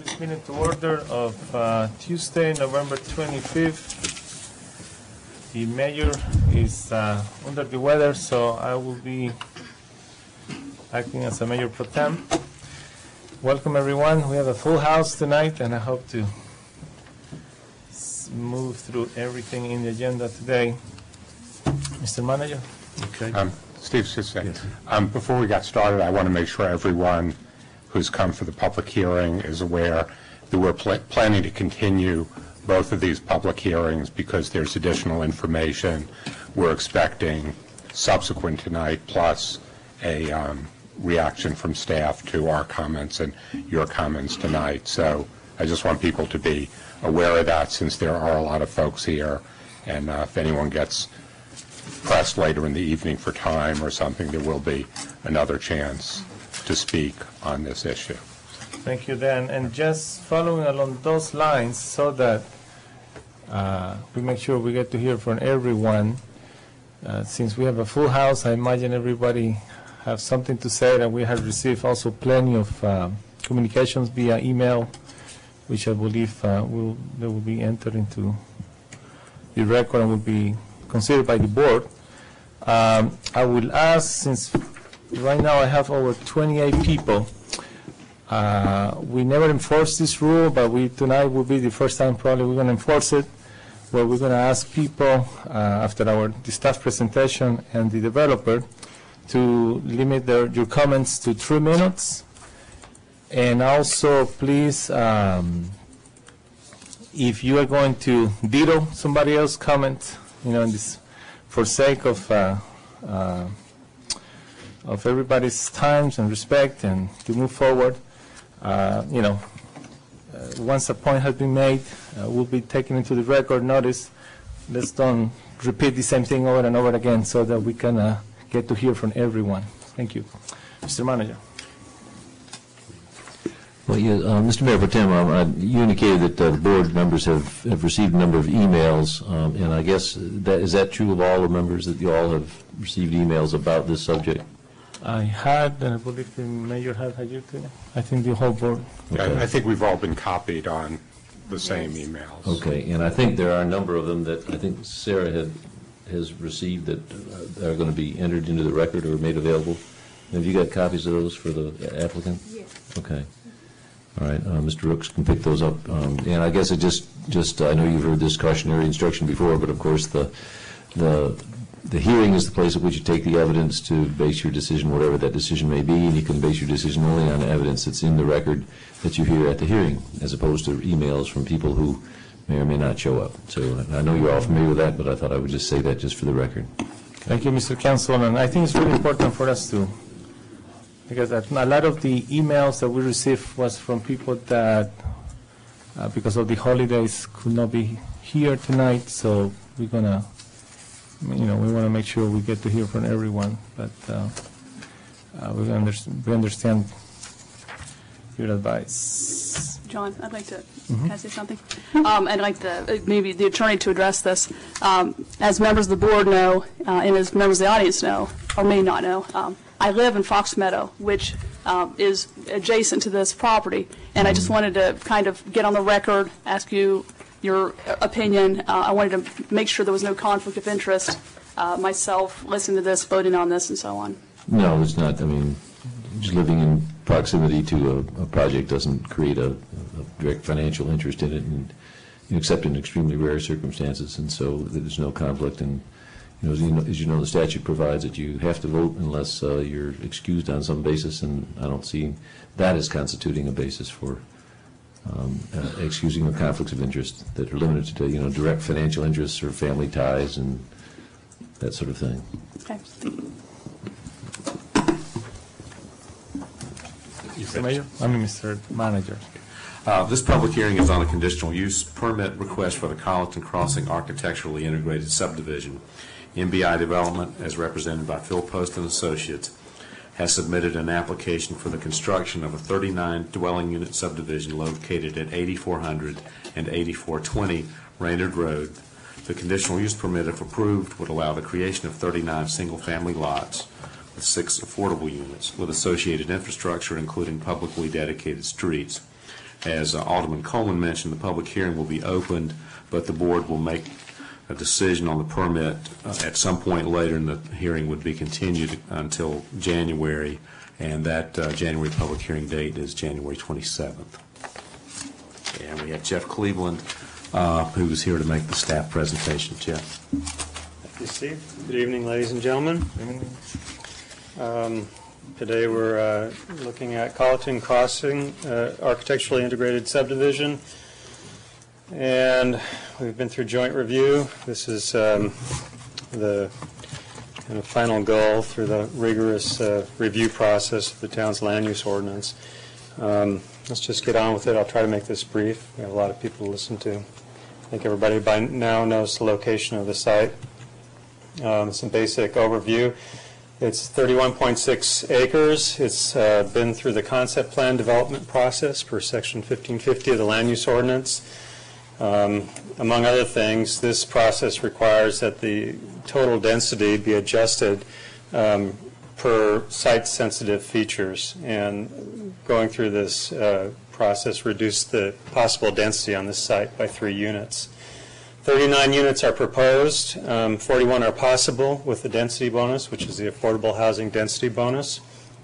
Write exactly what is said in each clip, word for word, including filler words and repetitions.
this meeting to order of uh, Tuesday, November twenty-fifth. The mayor is uh, under the weather, so I will be acting as a mayor pro tem. Welcome, everyone. We have a full house tonight, and I hope to move through everything in the agenda today. Mister Manager? Okay. Um, Steve, just yes. um, before we got started, I want to make sure everyone who's come for the public hearing is aware that we're pl planning to continue both of these public hearings because there's additional information we're expecting subsequent tonight, plus a um, reaction from staff to our comments and your comments tonight. So I just want people to be aware of that, since there are a lot of folks here, and uh, if anyone gets pressed later in the evening for time or something, there will be another chance to speak on this issue. Thank you, Dan. And just following along those lines, so that uh, we make sure we get to hear from everyone, uh, since we have a full house, I imagine everybody have something to say, and we have received also plenty of uh, communications via email, which I believe uh, will, they will be entered into the record and will be considered by the board. Um, I will ask, since right now I have over twenty-eight people, uh, we never enforce this rule, but we tonight will be the first time probably we're going to enforce it, where we're going to ask people uh, after our the staff presentation and the developer to limit their, your comments to three minutes. And also, please, um, if you are going to ditto somebody else's comment, you know, in this, for sake of uh, uh, of everybody's times and respect and to move forward, uh, you know, uh, once a point has been made, uh, will be taken into the record notice. Let's don't repeat the same thing over and over again, so that we can uh, get to hear from everyone. Thank you. Mister Manager. Well, yeah, uh, Mister Mayor Pro Tem, um, uh, you indicated that uh, the board members have, have received a number of emails, um, and I guess that is that true of all the members, that you all have received emails about this subject? I had, and I believe the mayor had, had you too? I think the whole board. Okay. Okay. I, I think we've all been copied on the same emails. Okay, and I think there are a number of them that I think Sarah had has received that uh, are going to be entered into the record or made available. Have you got copies of those for the applicant? Yes. Okay. All right, uh, Mister Rooks can pick those up. Um, and I guess it just, just uh, I know you've heard this cautionary instruction before, but of course the, the, the hearing is the place at which you take the evidence to base your decision, whatever that decision may be, and you can base your decision only on evidence that's in the record that you hear at the hearing, as opposed to emails from people who may or may not show up. So I know you're all familiar with that, but I thought I would just say that just for the record. Thank you, Mister Councilman. I think it's really important for us to, because a lot of the emails that we received was from people that, uh, because of the holidays, could not be here tonight. So we're gonna, you know, we want to make sure we get to hear from everyone. But uh, uh, we, under we understand your advice. John, I'd like to mm-hmm. can I say something? Um, I'd like the, uh, maybe the attorney to address this. Um, as members of the board know, uh, and as members of the audience know, or may not know, um, I live in Fox Meadow, which um, is adjacent to this property, and I just wanted to kind of get on the record, ask you your opinion. Uh, I wanted to make sure there was no conflict of interest, uh, myself listening to this, voting on this, and so on. No, it's not. I mean, just living in proximity to a, a project doesn't create a, a direct financial interest in it, and you know, except in extremely rare circumstances, and so there's no conflict. And you know, as you know, as you know, the statute provides that you have to vote unless uh, you're excused on some basis, and I don't see that as constituting a basis for um, uh, excusing the conflicts of interest that are limited to, you know, direct financial interests or family ties and that sort of thing. Okay. Mister Mayor, I mean, Mister Manager. Uh, this public hearing is on a conditional use permit request for the Colleton Crossing Architecturally Integrated Subdivision. M B I Development, as represented by Phil Post and Associates, has submitted an application for the construction of a thirty-nine dwelling unit subdivision located at eighty-four hundred and eighty-four twenty Raynard Road. The conditional use permit, if approved, would allow the creation of thirty-nine single-family lots with six affordable units with associated infrastructure, including publicly dedicated streets. As uh, Alderman Coleman mentioned, the public hearing will be opened, but the board will make a decision on the permit uh, at some point later, and the hearing would be continued until January, and that uh, January public hearing date is January twenty-seventh. And we have Jeff Cleveland, uh, who is here to make the staff presentation. Jeff. Thank you, Steve. Good evening, ladies and gentlemen. Um, today we're uh, looking at Colleton Crossing, uh, architecturally integrated subdivision. And we've been through joint review. This is um, the kind of final goal through the rigorous uh, review process of the town's land use ordinance. Um, let's just get on with it. I'll try to make this brief. We have a lot of people to listen to. I think everybody by now knows the location of the site. Um, some basic overview. It's thirty-one point six acres. It's uh, been through the concept plan development process per section fifteen fifty of the land use ordinance. Um, among other things, this process requires that the total density be adjusted um, per site-sensitive features, and going through this uh, process reduced the possible density on this site by three units. thirty-nine units are proposed, um, forty-one are possible with the density bonus, which is the affordable housing density bonus.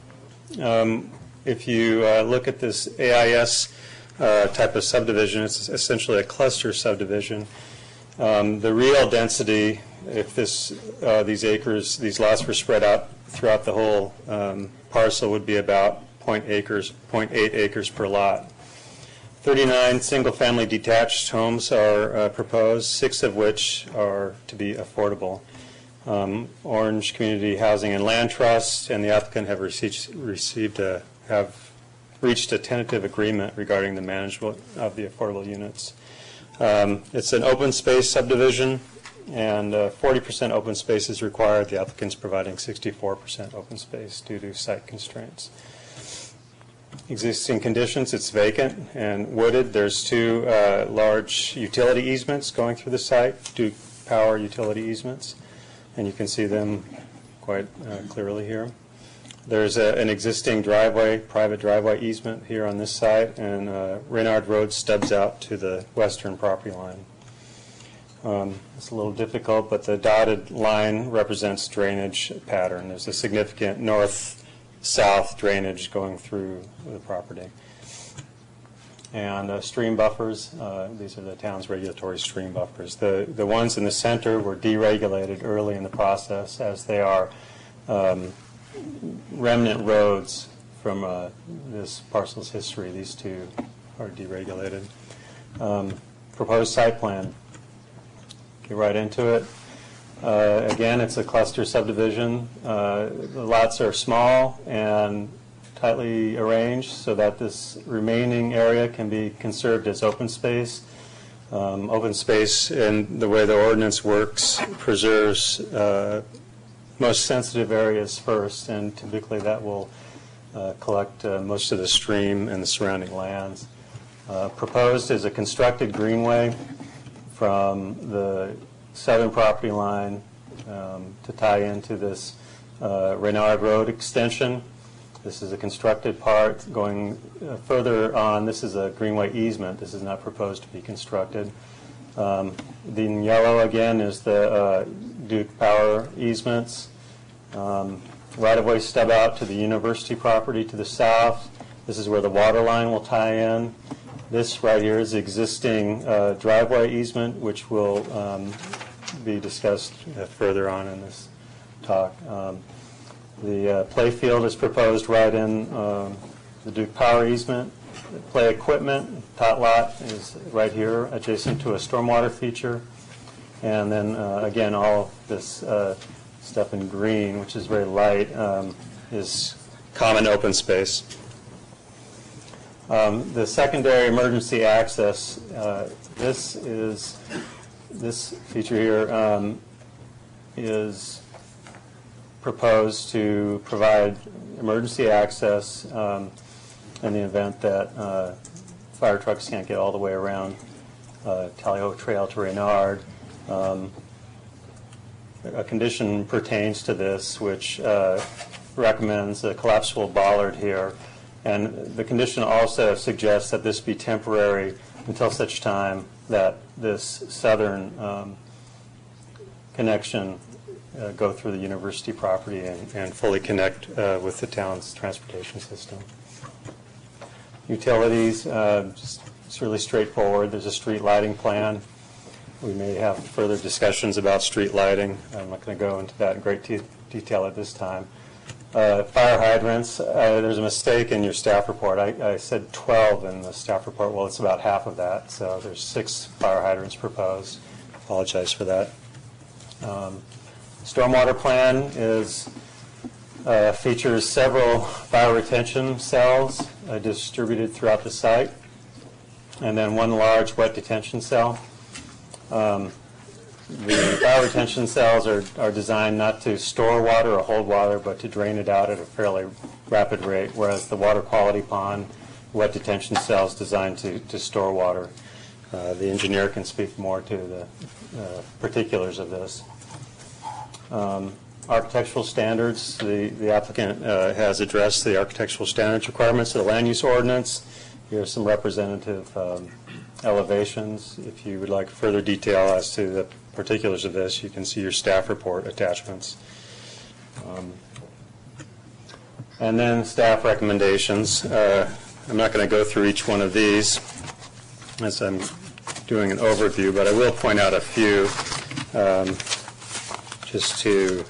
Um, if you uh, look at this A I S Uh, type of subdivision, it's essentially a cluster subdivision. Um, the real density, if this uh, these acres, these lots were spread out throughout the whole um, parcel, would be about zero point eight acres, zero point eight acres per lot. thirty-nine single-family detached homes are uh, proposed, six of which are to be affordable. Um, Orange Community Housing and Land Trust and the applicant have received, received a have. reached a tentative agreement regarding the management of the affordable units. Um, it's an open space subdivision, and uh, forty percent open space is required. The applicant's providing sixty-four percent open space due to site constraints. Existing conditions, it's vacant and wooded. There's two uh, large utility easements going through the site, Duke Power utility easements, and you can see them quite uh, clearly here. There's a, an existing driveway, private driveway easement here on this site, and uh, Reynard Road stubs out to the western property line. Um, it's a little difficult, but the dotted line represents drainage pattern. There's a significant north-south drainage going through the property. And uh, stream buffers, uh, these are the town's regulatory stream buffers. The, the ones in the center were deregulated early in the process, as they are um, remnant roads from uh, this parcel's history. These two are deregulated. Um, proposed site plan. Get right into it. Uh, again, it's a cluster subdivision. Uh, the lots are small and tightly arranged so that this remaining area can be conserved as open space. Um, open space, and the way the ordinance works, preserves uh, most sensitive areas first, and typically that will uh, collect uh, most of the stream and the surrounding lands. Uh, proposed is a constructed greenway from the southern property line um, to tie into this uh, Reynard Road extension. This is a constructed part. Going uh, further on, this is a greenway easement. This is not proposed to be constructed. Um, the in yellow again is the uh, Duke Power easements. Um, right-of-way stub out to the university property to the south. This is where the water line will tie in. This right here is existing uh, driveway easement, which will um, be discussed uh, further on in this talk. Um, the uh, play field is proposed right in um, the Duke Power easement. The play equipment, tot lot, is right here adjacent to a stormwater feature. And then uh, again, all this uh, stuff in green, which is very light, um, is common open space. Um, the secondary emergency access, uh, this is this feature here um, is proposed to provide emergency access um, in the event that uh, fire trucks can't get all the way around uh, Tally Ho Trail to Reynard. Um, a condition pertains to this, which uh, recommends a collapsible bollard here And the condition also suggests that this be temporary until such time that this southern um, connection uh, go through the university property and, and fully connect uh, with the town's transportation system. Utilities, uh, just, it's really straightforward. There's a street lighting plan. We may have further discussions about street lighting. I'm not going to go into that in great de- detail at this time. Uh, fire hydrants, uh, there's a mistake in your staff report. I, I said twelve in the staff report. Well, it's about half of that. So there's six fire hydrants proposed. Apologize for that. Um, stormwater plan is uh, features several fire retention cells uh, distributed throughout the site, and then one large wet detention cell. Um, the fire retention cells are, are designed not to store water or hold water, but to drain it out at a fairly rapid rate, whereas the water quality pond, wet detention cells designed to, to store water. Uh, the engineer can speak more to the uh, particulars of this. Um, architectural standards, the, the applicant uh, has addressed the architectural standards requirements of the land use ordinance. Here are some representative um, elevations. If you would like further detail as to the particulars of this, you can see your staff report attachments. Um, and then staff recommendations. Uh, I'm not going to go through each one of these as I'm doing an overview, but I will point out a few um, just to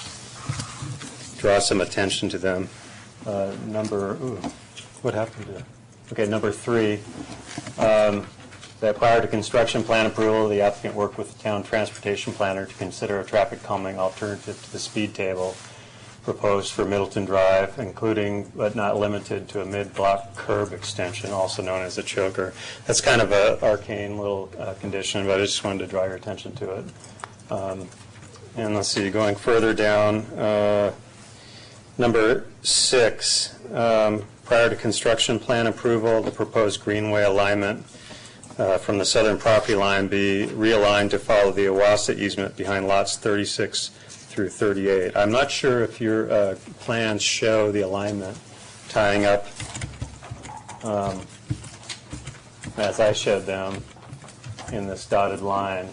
draw some attention to them. Uh, number, ooh, what happened to, okay, number three. Um, That prior to construction plan approval, the applicant worked with the town transportation planner to consider a traffic calming alternative to the speed table proposed for Middleton Drive, including but not limited to a mid-block curb extension, also known as a choker. That's kind of an arcane little uh, condition, but I just wanted to draw your attention to it. Um, and let's see, going further down, uh, number six, um, prior to construction plan approval, the proposed greenway alignment Uh, from the southern property line be realigned to follow the Owasso easement behind lots thirty-six through thirty-eight. I'm not sure if your uh, plans show the alignment tying up um, as I showed them in this dotted line.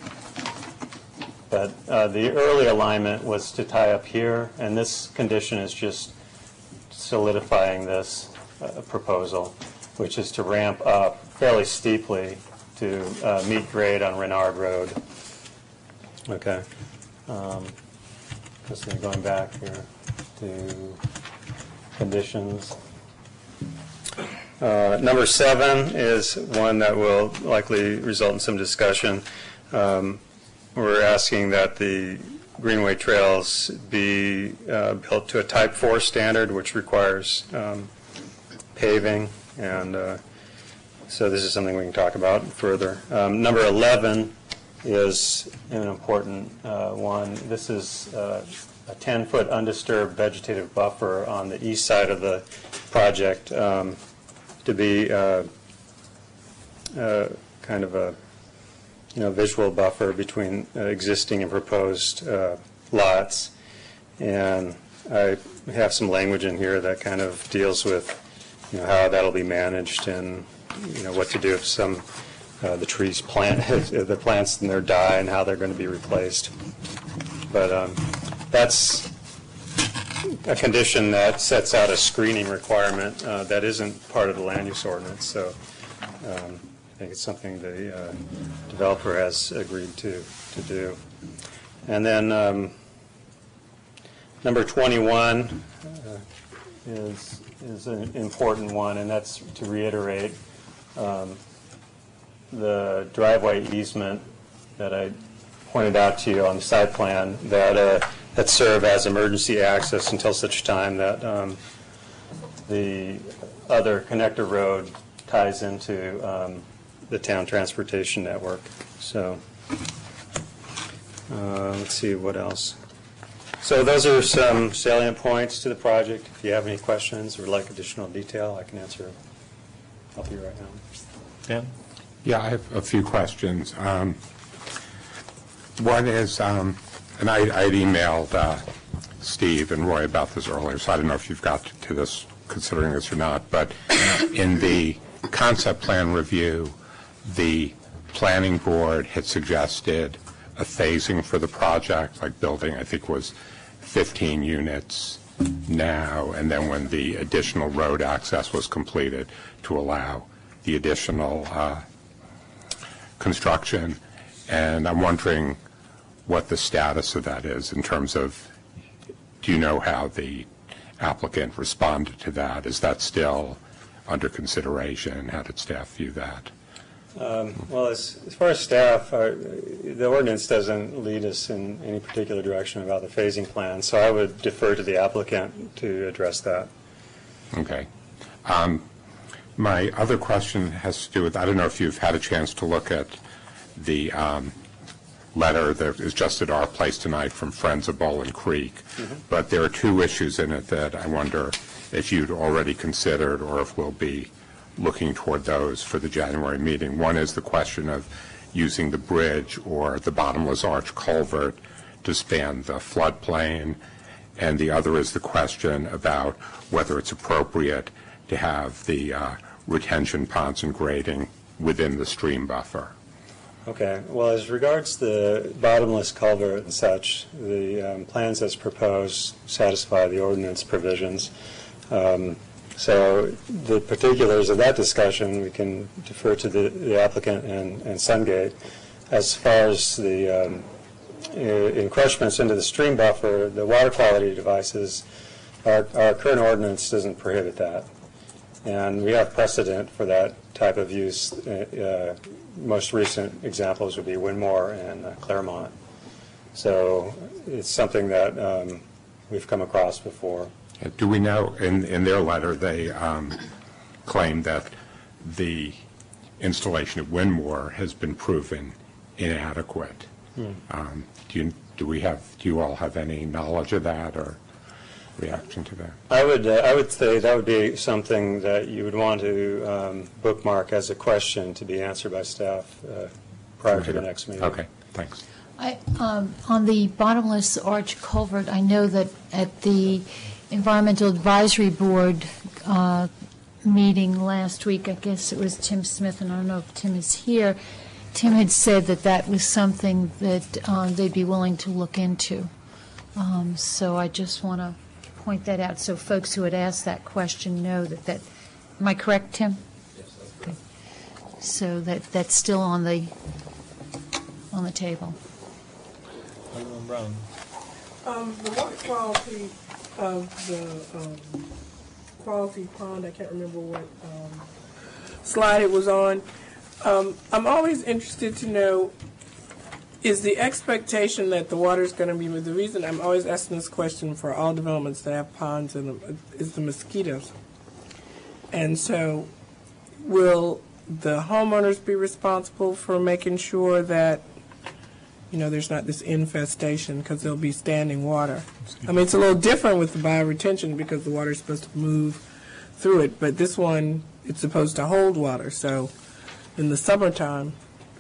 But uh, the early alignment was to tie up here, and this condition is just solidifying this uh, proposal, which is to ramp up fairly steeply to uh, meet grade on Renard Road. Okay. Um, just going back here to conditions. Uh, number seven is one that will likely result in some discussion. Um, we're asking that the Greenway trails be uh, built to a type four standard, which requires um, paving, and uh, so this is something we can talk about further. Um, number eleven is an important uh, one. This is uh, a ten-foot undisturbed vegetative buffer on the east side of the project um, to be uh, uh, kind of a you know visual buffer between uh, existing and proposed uh, lots. And I have some language in here that kind of deals with you know, how that'll be managed, and you know what to do if some uh, the trees plant if the plants in there die, and how they're going to be replaced. But um, that's a condition that sets out a screening requirement uh, that isn't part of the land use ordinance. So um, I think it's something the uh, developer has agreed to to do. And then um, number twenty-one uh, is. is an important one, and that's to reiterate um, the driveway easement that I pointed out to you on the site plan that uh, that serve as emergency access until such time that um, the other connector road ties into um, the town transportation network. So uh, let's see what else. So those are some salient points to the project. If you have any questions or would like additional detail, I can answer, help you right now. Dan? Yeah, I have a few questions. Um, one is, um, and I I'd emailed uh, Steve and Roy about this earlier, so I don't know if you've got to this considering this or not, but in the concept plan review, the planning board had suggested a phasing for the project, like building, I think, was fifteen units now, and then when the additional road access was completed, to allow the additional uh, construction. And I'm wondering what the status of that is in terms of, do you know how the applicant responded to that? Is that still under consideration? How did staff view that? Um, well, as, as far as staff, uh, the ordinance doesn't lead us in any particular direction about the phasing plan, so I would defer to the applicant to address that. Okay. Um, my other question has to do with, I don't know if you've had a chance to look at the um, letter that is just at our place tonight from Friends of Bowling Creek, mm-hmm. but there are two issues in it that I wonder if you'd already considered or if we'll be looking toward those for the January meeting. One is the question of using the bridge or the bottomless arch culvert to span the floodplain, and the other is the question about whether it's appropriate to have the uh, retention ponds and grading within the stream buffer. Okay. Well, as regards the bottomless culvert and such, the um, plans as proposed satisfy the ordinance provisions. Um, So the particulars of that discussion, we can defer to the, the applicant and, and Sungate. As far as the um, encroachments into the stream buffer, the water quality devices, our, our current ordinance doesn't prohibit that. And we have precedent for that type of use. Uh, most recent examples would be Winmore and uh, Claremont. So it's something that um, we've come across before. Do we know, in, in their letter, they um, claim that the installation at Winmore has been proven inadequate. Hmm. Um, do you, do we have, do you all have any knowledge of that or reaction to that? I would, uh, I would say that would be something that you would want to um, bookmark as a question to be answered by staff uh, prior okay. to the next meeting. Okay, thanks. I, um, on the bottomless arch culvert, I know that at the Environmental Advisory Board uh, meeting last week, I guess it was Tim Smith, and I don't know if Tim is here, Tim had said that that was something that uh, they'd be willing to look into. Um, so I just want to point that out so folks who had asked that question know that that, am I correct, Tim? Yes, that's correct. Okay. So that that's still on the, on the table. Alderman Brown. Um, the water quality of the um, quality pond, I can't remember what um, slide it was on. Um, I'm always interested to know, is the expectation that the water is going to be, the reason I'm always asking this question for all developments that have ponds in them is the mosquitoes. And so will the homeowners be responsible for making sure that, you know, there's not this infestation because there'll be standing water? I mean, it's a little different with the bioretention because the water is supposed to move through it, but this one, it's supposed to hold water. So in the summertime.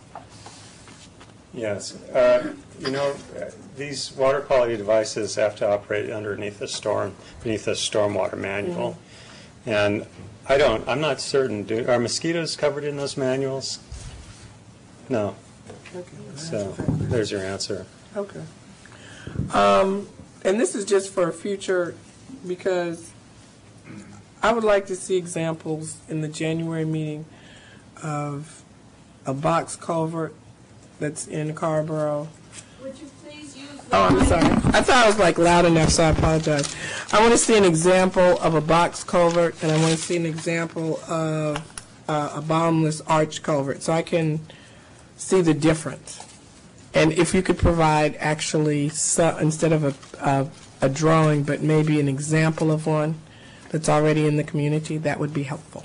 Yes. Uh, you know, these water quality devices have to operate underneath a storm, beneath a stormwater manual. Mm-hmm. And I don't, I'm not certain, do, are mosquitoes covered in those manuals? No. Okay. So there's your answer. Okay. Um, and this is just for future, because I would like to see examples in the January meeting of a box culvert that's in Carrboro. Would you please use the Oh, I'm sorry. I thought I was like loud enough, so I apologize. I want to see an example of a box culvert, and I want to see an example of uh, a bottomless arch culvert, so I can see the difference. And if you could provide actually, so, instead of a, a, a drawing, but maybe an example of one that's already in the community, that would be helpful.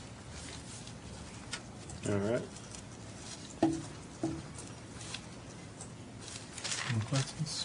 All right. Any questions?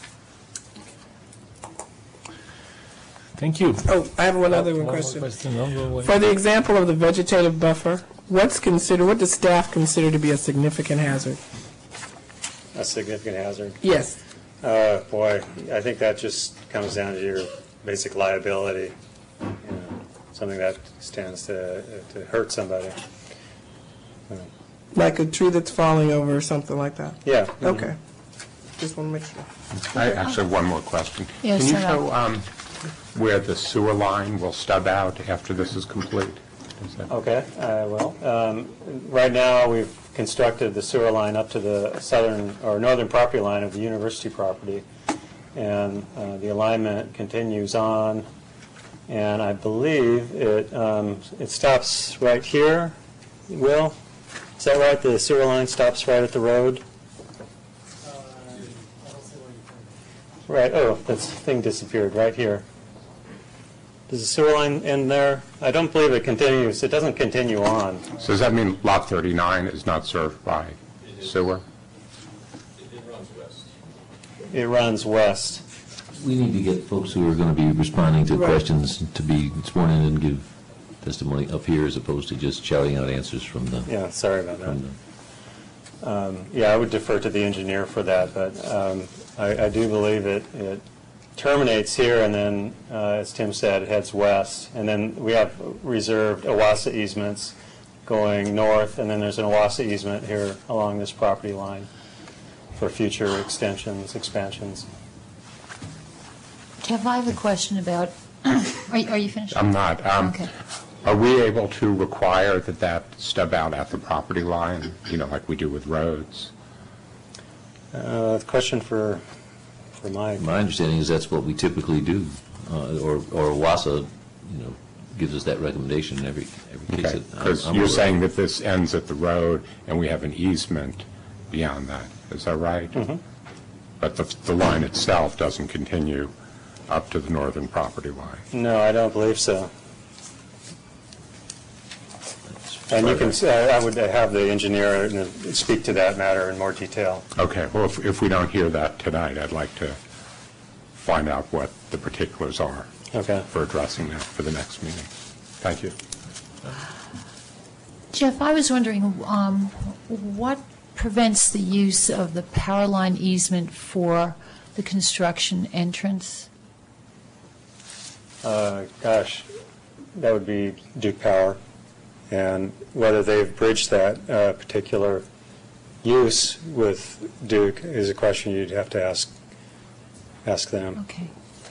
Thank you. Oh, I have one other One one more question. question. No, go away. For the example of the vegetative buffer, what's considered, what does staff consider to be a significant hazard? A significant hazard? Yes. Uh, boy, I think that just comes down to your basic liability. You know, something that stands to, to hurt somebody. Uh, Like a tree that's falling over or something like that? Yeah. Okay. Just want to make sure. I actually have one more question. Yes, Can you sir. show um, where the sewer line will stub out after this is complete? Is that- Okay, I will. Um, Right now, we've constructed the sewer line up to the southern or northern property line of the university property, and uh, the alignment continues on, and I believe it um, it stops right here. Will, is that right? The sewer line stops right at the road? Right, oh, that thing disappeared, right here. Does the sewer line end there? I don't believe it continues, it doesn't continue on. So does that mean Lot thirty-nine is not served by sewer? It runs west. We need to get folks who are going to be responding to Right. questions to be sworn in and give testimony up here as opposed to just shouting out answers from the, Yeah, sorry about that. from the Um, Yeah, I would defer to the engineer for that, but um, I I do believe it it terminates here, and then, uh, as Tim said, it heads west. And then we have reserved OWASA easements going north, and then there's an OWASA easement here along this property line for future extensions, expansions. Kev, I have a question about, are you, are you finished? I'm not. Um, Okay. Are we able to require that that stub out at the property line, you know, like we do with roads? Uh, Question for, for Mike. My understanding is that's what we typically do, uh, or or WASA, you know, gives us that recommendation in every every case. Okay, that I'm- because I'm you're aware of. saying that this ends at the road, and we have an easement beyond that. Is that right? Mhm. But the the line itself doesn't continue up to the northern property line? No, I don't believe so. And you can, uh, I would have the engineer uh, speak to that matter in more detail. Okay, well, if if we don't hear that tonight, I'd like to find out what the particulars are Okay. for addressing that for the next meeting. Thank you. Jeff, I was wondering, um, what prevents the use of the power line easement for the construction entrance? Uh, Gosh, that would be Duke Power. And whether they've bridged that uh, particular use with Duke is a question you'd have to ask, ask them. Okay.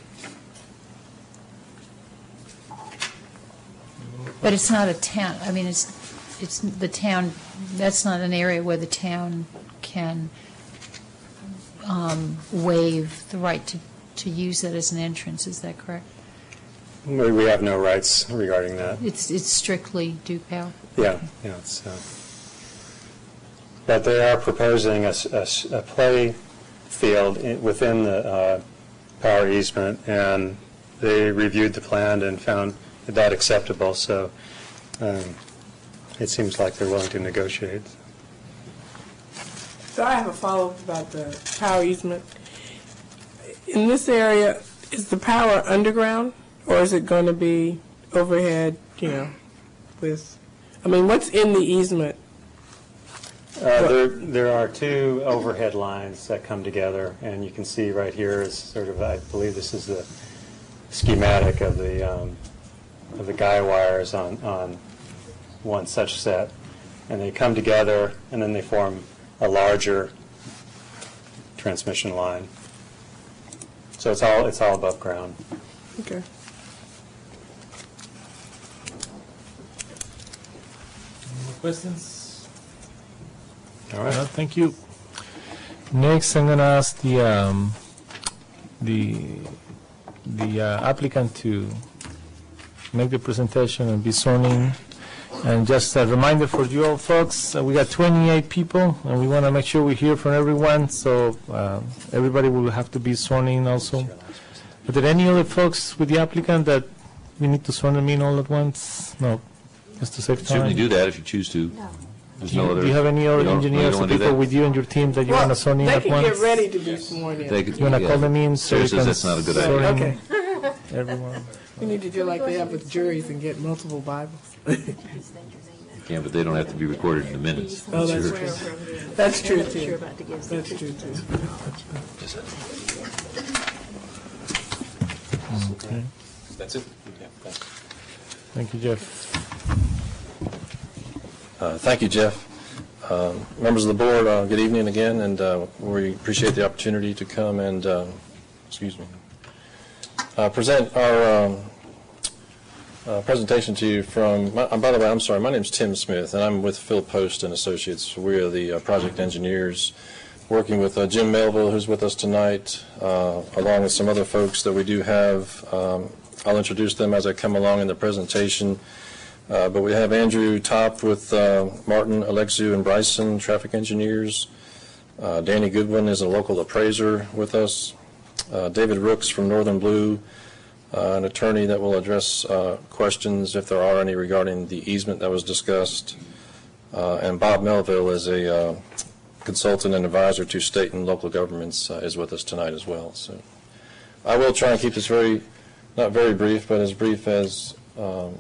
But it's not a town, I mean, it's, it's the town, that's not an area where the town can um, waive the right to, to use it as an entrance, is that correct? We we have no rights regarding that. It's, it's strictly Duke Power? Yeah, yeah. It's, uh, but they are proposing a, s- a s- a play field in- within the uh, power easement, and they reviewed the plan and found that acceptable, so um, it seems like they're willing to negotiate. So I have a follow-up about the power easement. In this area, is the power underground, or is it going to be overhead, you know, with, I mean, what's in the easement? Uh, There there are two overhead lines that come together, and you can see right here is sort of, I believe this is the schematic of the, um, of the guy wires on, on one such set. And they come together, and then they form a larger transmission line. So it's all, it's all above ground. Okay. More questions? All Uh, right. Thank you. Next, I'm going to ask the, um, the, the uh, applicant to make the presentation and be sworn in. And just a reminder for you all folks, uh, we got twenty-eight people, and we want to make sure we hear from everyone, so uh, everybody will have to be sworn in also. Are there any other folks with the applicant that we need to sworn them in all at once? No, just to save time? Certainly do that if you choose to. There's Do you- no other. do you have any other you don't- you engineers don't or wanna do people that? with you and your team that you want to sworn in They at can once? get ready to be sworn in. They could- You want to yeah. call them in so Sarah you says can that's not a good swear idea. in Okay. everyone? We need to do like they have with juries and get multiple Bibles. You can, but they don't have to be recorded in the minutes. Oh, that's Sure. true. That's true, too. That's true, too. Okay. That's it? Thank you, Jeff. Uh, Thank you, Jeff. Um, Members of the board, uh, good evening again, and uh, we appreciate the opportunity to come and, uh, excuse me, uh, present our um, uh, presentation to you from, my, uh, by the way, I'm sorry, my name's Tim Smith, and I'm with Phil Post and Associates. We are the uh, project engineers working with uh, Jim Melville, who's with us tonight, uh, along with some other folks that we do have. Um, I'll introduce them as I come along in the presentation. Uh, but we have Andrew Topp with uh, Martin, Alexiou, and Bryson, traffic engineers. Uh, Danny Goodwin is a local appraiser with us. Uh, David Rooks from Northern Blue, uh, an attorney that will address uh, questions, if there are any, regarding the easement that was discussed. Uh, and Bob Melville is a uh, consultant and advisor to state and local governments, uh, is with us tonight as well. So I will try and keep this very, not very brief, but as brief as um,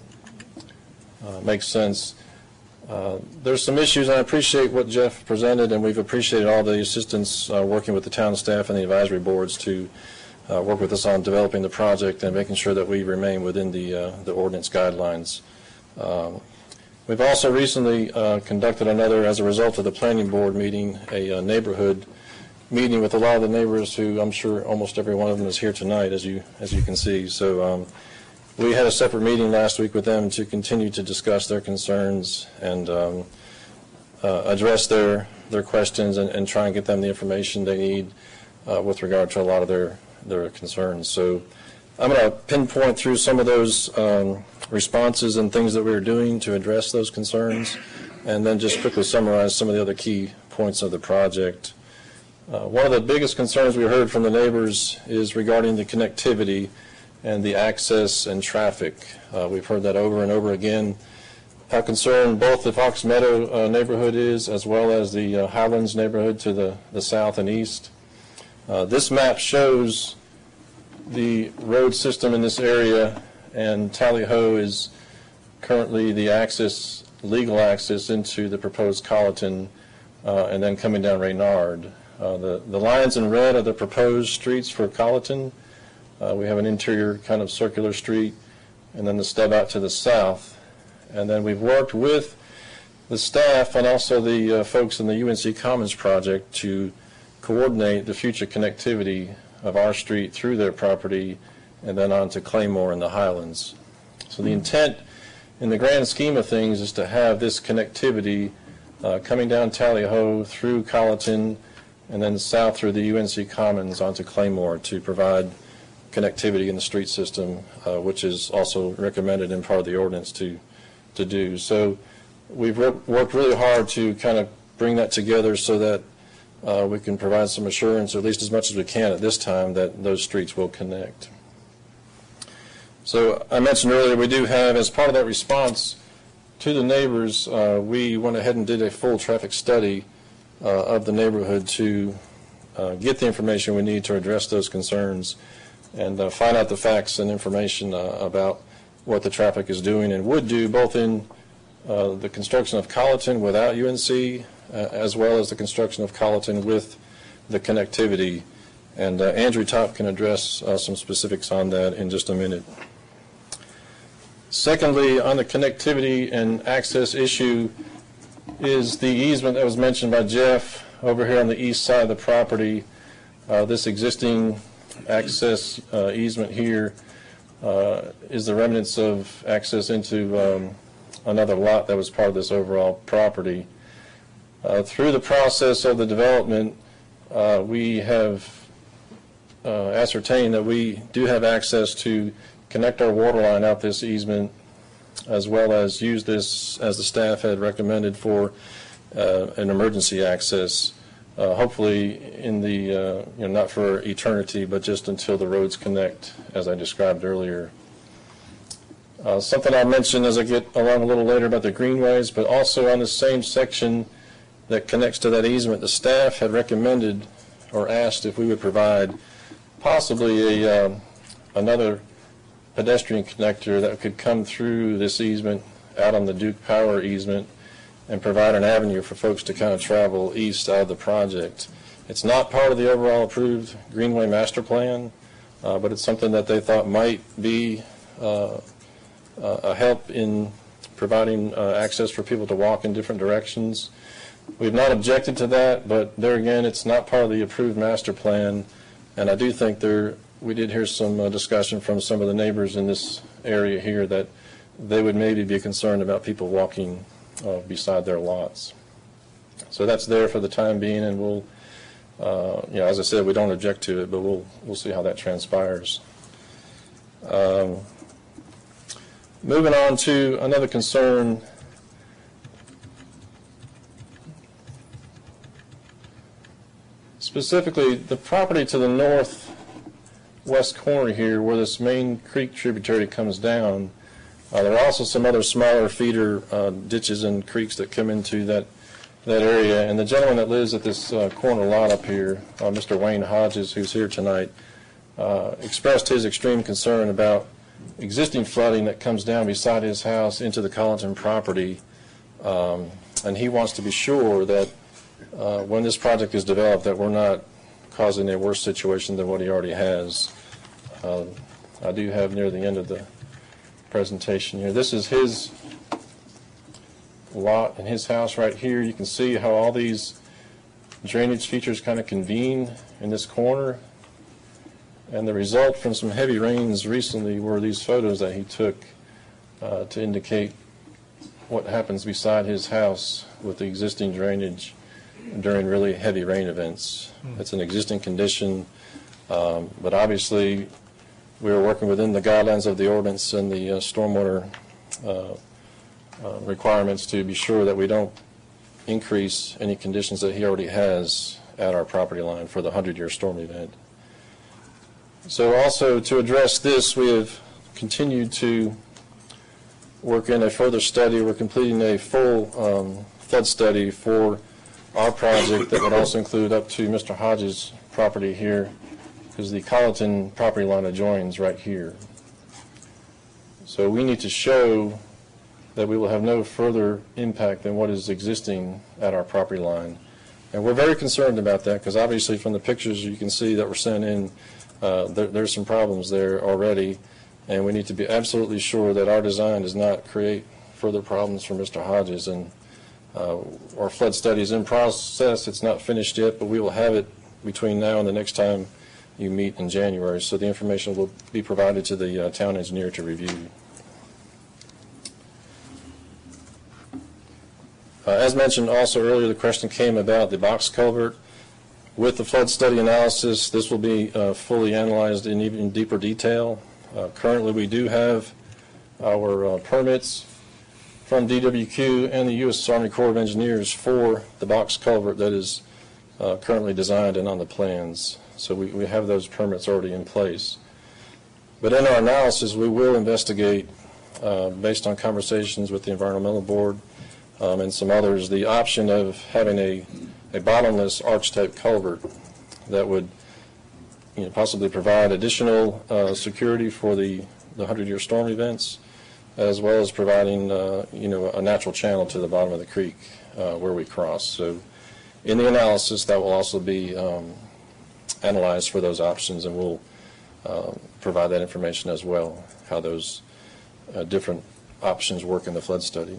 Uh, makes sense. Uh, there's some issues, and I appreciate what Jeff presented, and we've appreciated all the assistance uh, working with the town staff and the advisory boards to uh, work with us on developing the project and making sure that we remain within the, uh, the ordinance guidelines. Um, we've also recently uh, conducted another, as a result of the planning board meeting, a uh, neighborhood meeting with a lot of the neighbors who I'm sure almost every one of them is here tonight, as you, as you can see. So. Um, We had a separate meeting last week with them to continue to discuss their concerns and um, uh, address their their questions and, and try and get them the information they need uh, with regard to a lot of their, their concerns. So I'm going to pinpoint through some of those um, responses and things that we are doing to address those concerns, and then just quickly summarize some of the other key points of the project. Uh, one of the biggest concerns we heard from the neighbors is regarding the connectivity and the access and traffic. Uh, we've heard that over and over again. How concerned both the Fox Meadow uh, neighborhood is, as well as the uh, Highlands neighborhood to the, the south and east. Uh, this map shows the road system in this area, and Tally Ho is currently the access, legal access into the proposed Colleton, uh, and then coming down Reynard. Uh, the, the lines in red are the proposed streets for Colleton. Uh, we have an interior kind of circular street, and then the stub out to the south. And then we've worked with the staff and also the uh, folks in the U N C Commons project to coordinate the future connectivity of our street through their property and then on to Claymore and the Highlands. So the intent in the grand scheme of things is to have this connectivity uh, coming down Tally Ho through Colleton and then south through the U N C Commons onto Claymore to provide connectivity in the street system, uh, which is also recommended in part of the ordinance to to do. So we've worked really hard to kind of bring that together so that uh, we can provide some assurance, or at least as much as we can at this time, that those streets will connect. So I mentioned earlier we do have, as part of that response to the neighbors, uh, we went ahead and did a full traffic study uh, of the neighborhood to uh, get the information we need to address those concerns and uh, find out the facts and information uh, about what the traffic is doing and would do, both in uh, the construction of Colleton without U N C, uh, as well as the construction of Colleton with the connectivity. And uh, Andrew Topp can address uh, some specifics on that in just a minute. Secondly, on the connectivity and access issue is the easement that was mentioned by Jeff over here on the east side of the property. Uh, this existing access uh, easement here uh, is the remnants of access into um, another lot that was part of this overall property. Uh, through the process of the development, uh, we have uh, ascertained that we do have access to connect our water line out this easement, as well as use this, as the staff had recommended, for uh, an emergency access. Uh, hopefully in the, uh, you know, not for eternity, but just until the roads connect, as I described earlier. Uh, something I'll mention as I get along a little later about the greenways, but also on the same section that connects to that easement, the staff had recommended or asked if we would provide possibly a, uh, another pedestrian connector that could come through this easement out on the Duke Power easement and provide an avenue for folks to kind of travel east out of the project. It's not part of the overall approved Greenway Master Plan, uh, but it's something that they thought might be uh, uh, a help in providing uh, access for people to walk in different directions. We've not objected to that, but there again, it's not part of the approved master plan, and I do think there, we did hear some uh, discussion from some of the neighbors in this area here that they would maybe be concerned about people walking uh, beside their lots. So that's there for the time being, and we'll, uh, you know, as I said, we don't object to it, but we'll we'll see how that transpires. Um, moving on to another concern. Specifically, the property to the northwest corner here, where this main creek tributary comes down, uh, there are also some other smaller feeder uh, ditches and creeks that come into that that area. And the gentleman that lives at this uh, corner lot up here, uh, Mister Wayne Hodges, who's here tonight, uh, expressed his extreme concern about existing flooding that comes down beside his house into the Colleton property, um, and he wants to be sure that Uh, when this project is developed, that we're not causing a worse situation than what he already has. Uh, I do have near the end of the presentation here. This is his lot and his house right here. You can see how all these drainage features kind of convene in this corner. And the result from some heavy rains recently were these photos that he took uh, to indicate what happens beside his house with the existing drainage during really heavy rain events. It's an existing condition, um, but obviously we are working within the guidelines of the ordinance and the uh, stormwater uh, uh, requirements to be sure that we don't increase any conditions that he already has at our property line for the hundred-year storm event. So also to address this, we have continued to work in a further study. We're completing a full um, flood study for our project that would also include up to Mister Hodges' property here, because the Colleton property line adjoins right here. So we need to show that we will have no further impact than what is existing at our property line. And we're very concerned about that, because obviously from the pictures you can see that were sent in, uh, there, there's some problems there already, and we need to be absolutely sure that our design does not create further problems for Mister Hodges. And Uh, our flood study is in process. It's not finished yet, but we will have it between now and the next time you meet in January. So the information will be provided to the uh, town engineer to review. Uh, as mentioned also earlier, the question came about the box culvert. With the flood study analysis, this will be uh, fully analyzed in even deeper detail. Uh, currently, we do have our uh, permits from D W Q and the U S Army Corps of Engineers for the box culvert that is uh, currently designed and on the plans. So we, we have those permits already in place. But in our analysis, we will investigate, uh, based on conversations with the Environmental Board um, and some others, the option of having a, a bottomless arch-type culvert that would, you know, possibly provide additional uh, security for the, the hundred-year storm events, as well as providing, uh, you know, a natural channel to the bottom of the creek uh, where we cross. So in the analysis, that will also be um, analyzed for those options, and we'll uh, provide that information as well, how those uh, different options work in the flood study.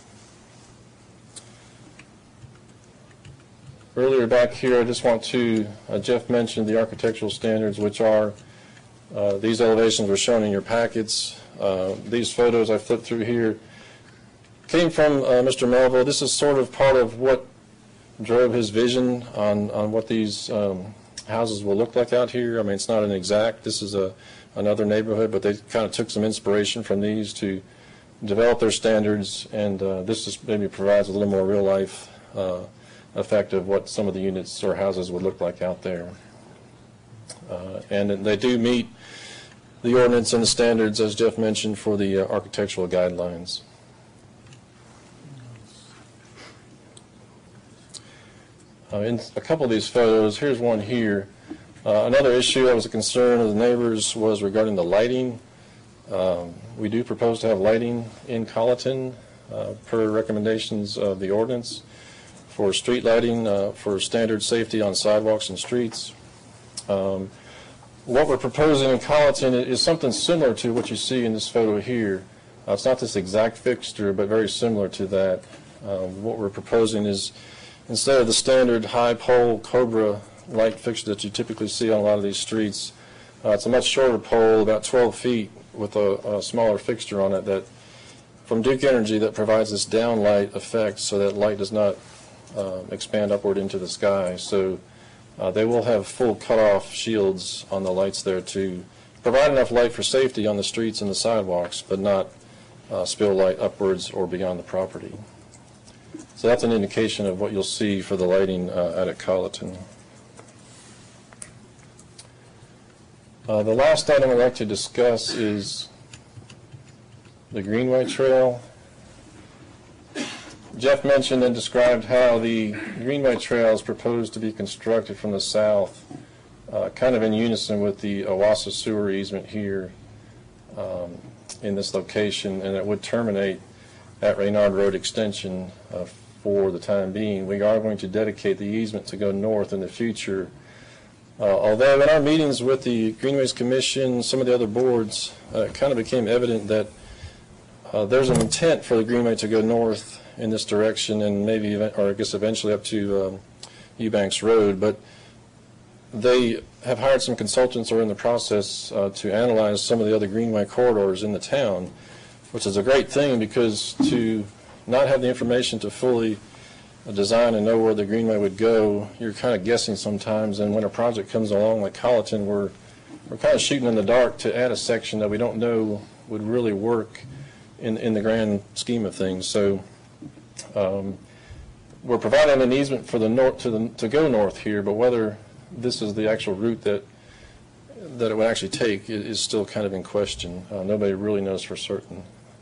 Earlier back here, I just want to, uh, Jeff mentioned the architectural standards, which are, uh, these elevations were shown in your packets. Uh, these photos I flipped through here came from uh, Mister Melville. This is sort of part of what drove his vision on, on what these um, houses will look like out here. I mean, it's not an exact. This is a, another neighborhood, but they kind of took some inspiration from these to develop their standards, and uh, this just maybe provides a little more real-life uh, effect of what some of the units or houses would look like out there. Uh, and they do meet the ordinance and the standards, as Jeff mentioned, for the uh, architectural guidelines. Uh, in a couple of these photos, here's one here. Uh, another issue that was a concern of the neighbors was regarding the lighting. Um, we do propose to have lighting in Colleton uh, per recommendations of the ordinance for street lighting, uh, for standard safety on sidewalks and streets. Um, What we're proposing in Colleton is something similar to what you see in this photo here. Uh, It's not this exact fixture, but very similar to that. Um, What we're proposing is, instead of the standard high pole Cobra light fixture that you typically see on a lot of these streets, uh, it's a much shorter pole, about twelve feet, with a, a smaller fixture on it that, from Duke Energy, that provides this downlight effect so that light does not uh, expand upward into the sky. So uh, they will have full cutoff shields on the lights there to provide enough light for safety on the streets and the sidewalks, but not uh, spill light upwards or beyond the property. So that's an indication of what you'll see for the lighting uh, out at Colleton. Uh, the last item I'd like to discuss is the Greenway Trail. Jeff mentioned and described how the Greenway Trail is proposed to be constructed from the south, uh, kind of in unison with the Owasso sewer easement here um, in this location, and it would terminate at Reynard Road Extension uh, for the time being. We are going to dedicate the easement to go north in the future. Uh, although in our meetings with the Greenways Commission, some of the other boards, uh, it kind of became evident that uh, there's an intent for the Greenway to go north in this direction and maybe, or I guess eventually up to um, Eubanks Road, but they have hired some consultants or in the process uh, to analyze some of the other Greenway corridors in the town, which is a great thing because to not have the information to fully design and know where the Greenway would go, you're kind of guessing sometimes, and when a project comes along like Colleton, we're, we're kind of shooting in the dark to add a section that we don't know would really work in, in the grand scheme of things. So um, we're providing an easement for the north to, the, to go north here, but whether this is the actual route that that it would actually take is still kind of in question. Uh, nobody really knows for certain.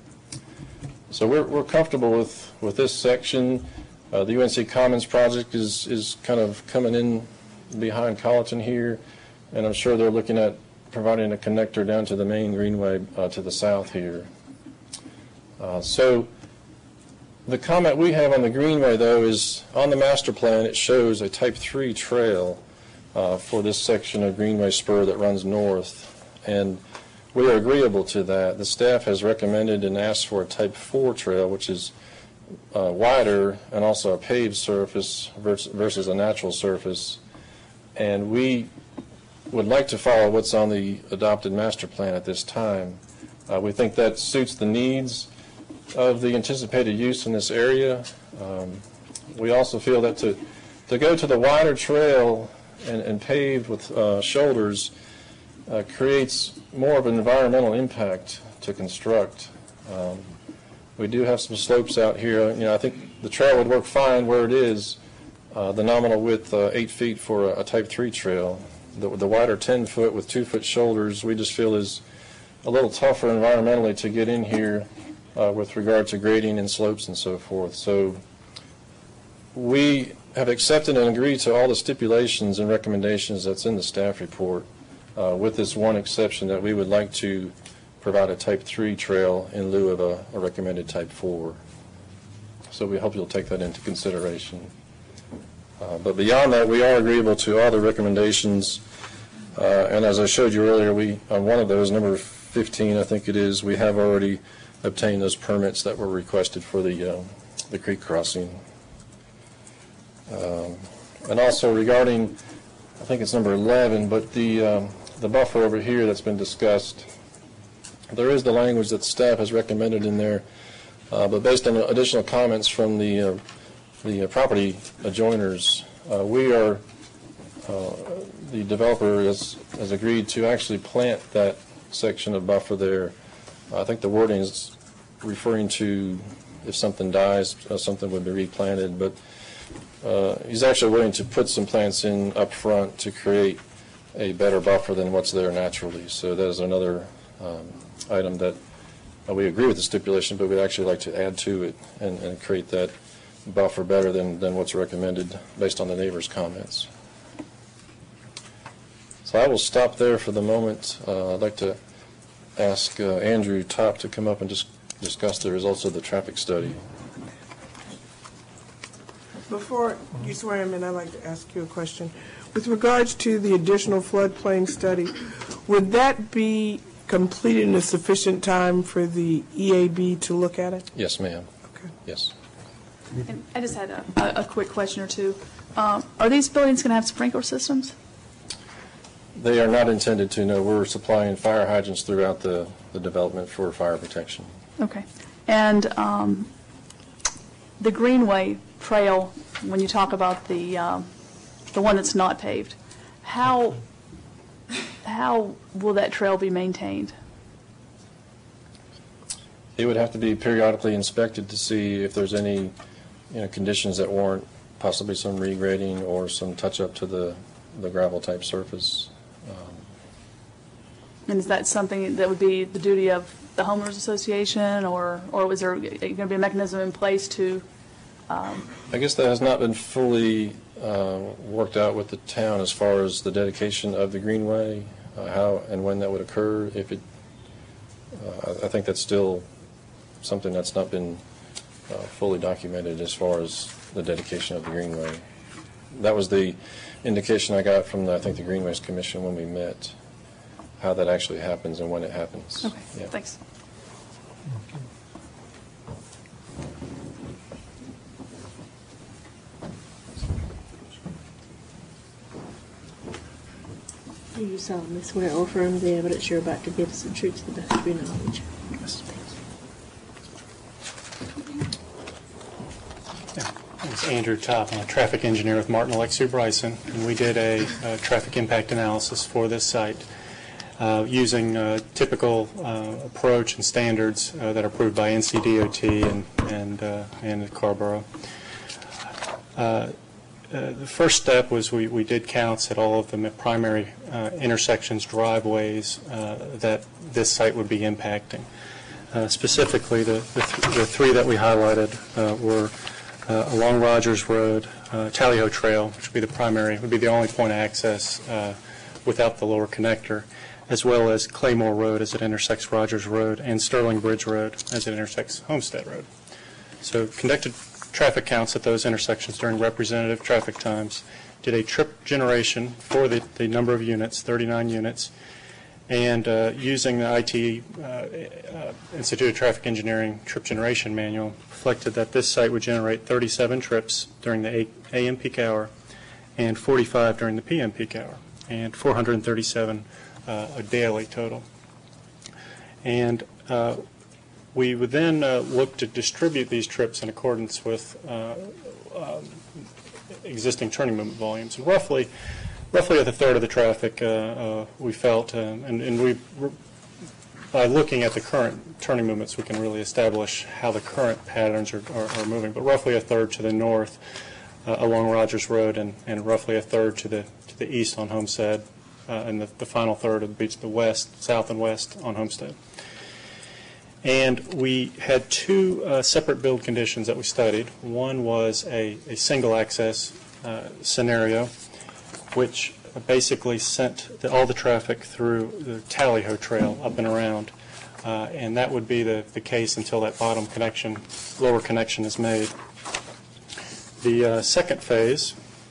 So we're, we're comfortable with, with this section. Uh, the U N C Commons project is, is kind of coming in behind Colleton here, and I'm sure they're looking at providing a connector down to the main Greenway uh, to the south here. Uh, so the comment we have on the Greenway, though, is on the master plan it shows a type three trail uh, for this section of Greenway spur that runs north, and we are agreeable to that. The staff has recommended and asked for a type four trail, which is Uh, wider and also a paved surface versus a natural surface, and we would like to follow what's on the adopted master plan at this time. Uh, we think that suits the needs of the anticipated use in this area. Um, we also feel that to, to go to the wider trail and, and paved with uh, shoulders uh, creates more of an environmental impact to construct. Um, We do have some slopes out here. You know, I think the trail would work fine where it is. Uh, the nominal width, uh, eight feet for a, a type three trail. The, the wider ten foot with two foot shoulders, we just feel is a little tougher environmentally to get in here uh, with regard to grading and slopes and so forth. So we have accepted and agreed to all the stipulations and recommendations that's in the staff report, uh, with this one exception that we would like to provide a type three trail in lieu of a, a recommended type four. So we hope you'll take that into consideration. Uh, but beyond that, we are agreeable to all the recommendations. Uh, and as I showed you earlier, we on one of those, number fifteen, I think it is, we have already obtained those permits that were requested for the uh, the creek crossing. Um, and also regarding, I think it's number eleven, but the um, the buffer over here that's been discussed. There is the language that the staff has recommended in there, uh, but based on additional comments from the uh, the uh, property adjoiners, uh, we are uh, the developer has has agreed to actually plant that section of buffer there. I think the wording is referring to if something dies, uh, something would be replanted, but uh, he's actually willing to put some plants in up front to create a better buffer than what's there naturally. So that is another um, item that uh, we agree with the stipulation, but we'd actually like to add to it and, and create that buffer better than, than what's recommended based on the neighbors' comments. So I will stop there for the moment. Uh, I'd like to ask uh, Andrew Topp to come up and just discuss the results of the traffic study. Before you swear him in, I'd like to ask you a question. With regards to the additional floodplain study, would that be completed in a sufficient time for the E A B to look at it? Yes, ma'am. Okay. Yes. And I just had a, a, a quick question or two. Um, are these buildings going to have sprinkler systems? They are not intended to, no. We're supplying fire hydrants throughout the, the development for fire protection. Okay. And um, the Greenway trail, when you talk about the um, the one that's not paved, how how will that trail be maintained? It would have to be periodically inspected to see if there's any, you know, conditions that warrant possibly some regrading or some touch-up to the, the gravel-type surface. Um, And is that something that would be the duty of the homeowners association, or or was there going to be a mechanism in place to? Um, I guess that has not been fully uh, worked out with the town as far as the dedication of the greenway, uh, how and when that would occur. If it, uh, I think that's still something that's not been uh, fully documented as far as the dedication of the greenway. That was the indication I got from, the, I think, the Greenways Commission when we met, how that actually happens and when it happens. okay, Yeah. thanks. Do you solemnly swear or affirm the evidence you're about to give us the truth to the best of your knowledge? Yes. It's Andrew Topp. I'm a traffic engineer with Martin Alexia Bryson, and we did a, a traffic impact analysis for this site uh, using a typical uh, approach and standards uh, that are approved by N C D O T and and uh, and Carrboro. Uh, Uh, the first step was we, we did counts at all of the primary uh, intersections, driveways uh, that this site would be impacting. Uh, specifically, the, the, th the three that we highlighted uh, were uh, along Rogers Road, uh, Tally Ho Trail, which would be the primary, would be the only point of access uh, without the lower connector, as well as Claymore Road as it intersects Rogers Road, and Sterling Bridge Road as it intersects Homestead Road. So conducted traffic counts at those intersections during representative traffic times, did a trip generation for the, the number of units, thirty-nine units, and uh, using the I T uh, uh, Institute of Traffic Engineering trip generation manual, reflected that this site would generate thirty-seven trips during the A M peak hour and forty-five during the P M peak hour, and four hundred thirty-seven uh, a daily total. And uh, we would then uh, look to distribute these trips in accordance with uh, um, existing turning movement volumes. And roughly, roughly at a third of the traffic, uh, uh, we felt, uh, and, and we, by looking at the current turning movements, we can really establish how the current patterns are, are, are moving. But roughly a third to the north uh, along Rogers Road, and, and roughly a third to the to the east on Homestead, uh, and the, the final third of the beach to the west, south and west on Homestead. And we had two uh, separate build conditions that we studied. One was a, a single access uh, scenario, which basically sent the, all the traffic through the Tally Ho Trail up and around. Uh, and that would be the, the case until that bottom connection, lower connection is made. The uh, second phase,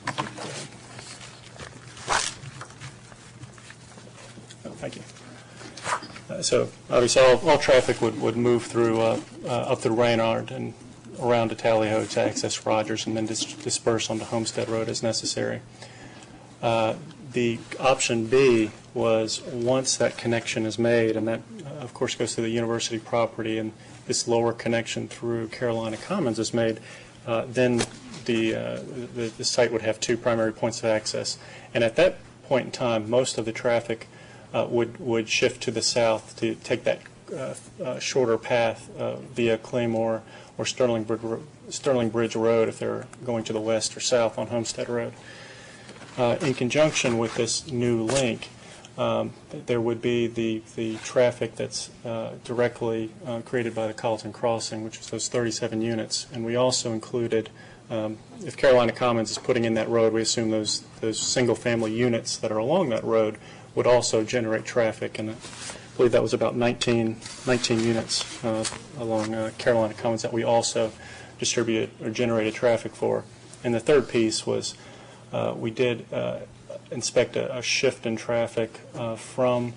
oh, thank you. Uh, so obviously all, all traffic would, would move through uh, uh, up the Raynard and around to Tally Ho to access Rogers, and then dis disperse onto Homestead Road as necessary. Uh, the option B was once that connection is made, and that uh, of course goes to the university property, and this lower connection through Carolina Commons is made, uh, then the, uh, the the site would have two primary points of access, and at that point in time, most of the traffic Uh, would would shift to the south to take that uh, uh, shorter path uh, via Claymore or Sterling Bridge, Sterling Bridge Road if they're going to the west or south on Homestead Road. Uh, in conjunction with this new link, um, there would be the the traffic that's uh, directly uh, created by the Colleton Crossing, which is those thirty-seven units, and we also included. Um, if Carolina Commons is putting in that road, we assume those those single-family units that are along that road would also generate traffic, and I believe that was about nineteen, nineteen units uh, along uh, Carolina Commons that we also distributed or generated traffic for. And the third piece was uh, we did uh, inspect a, a shift in traffic uh, from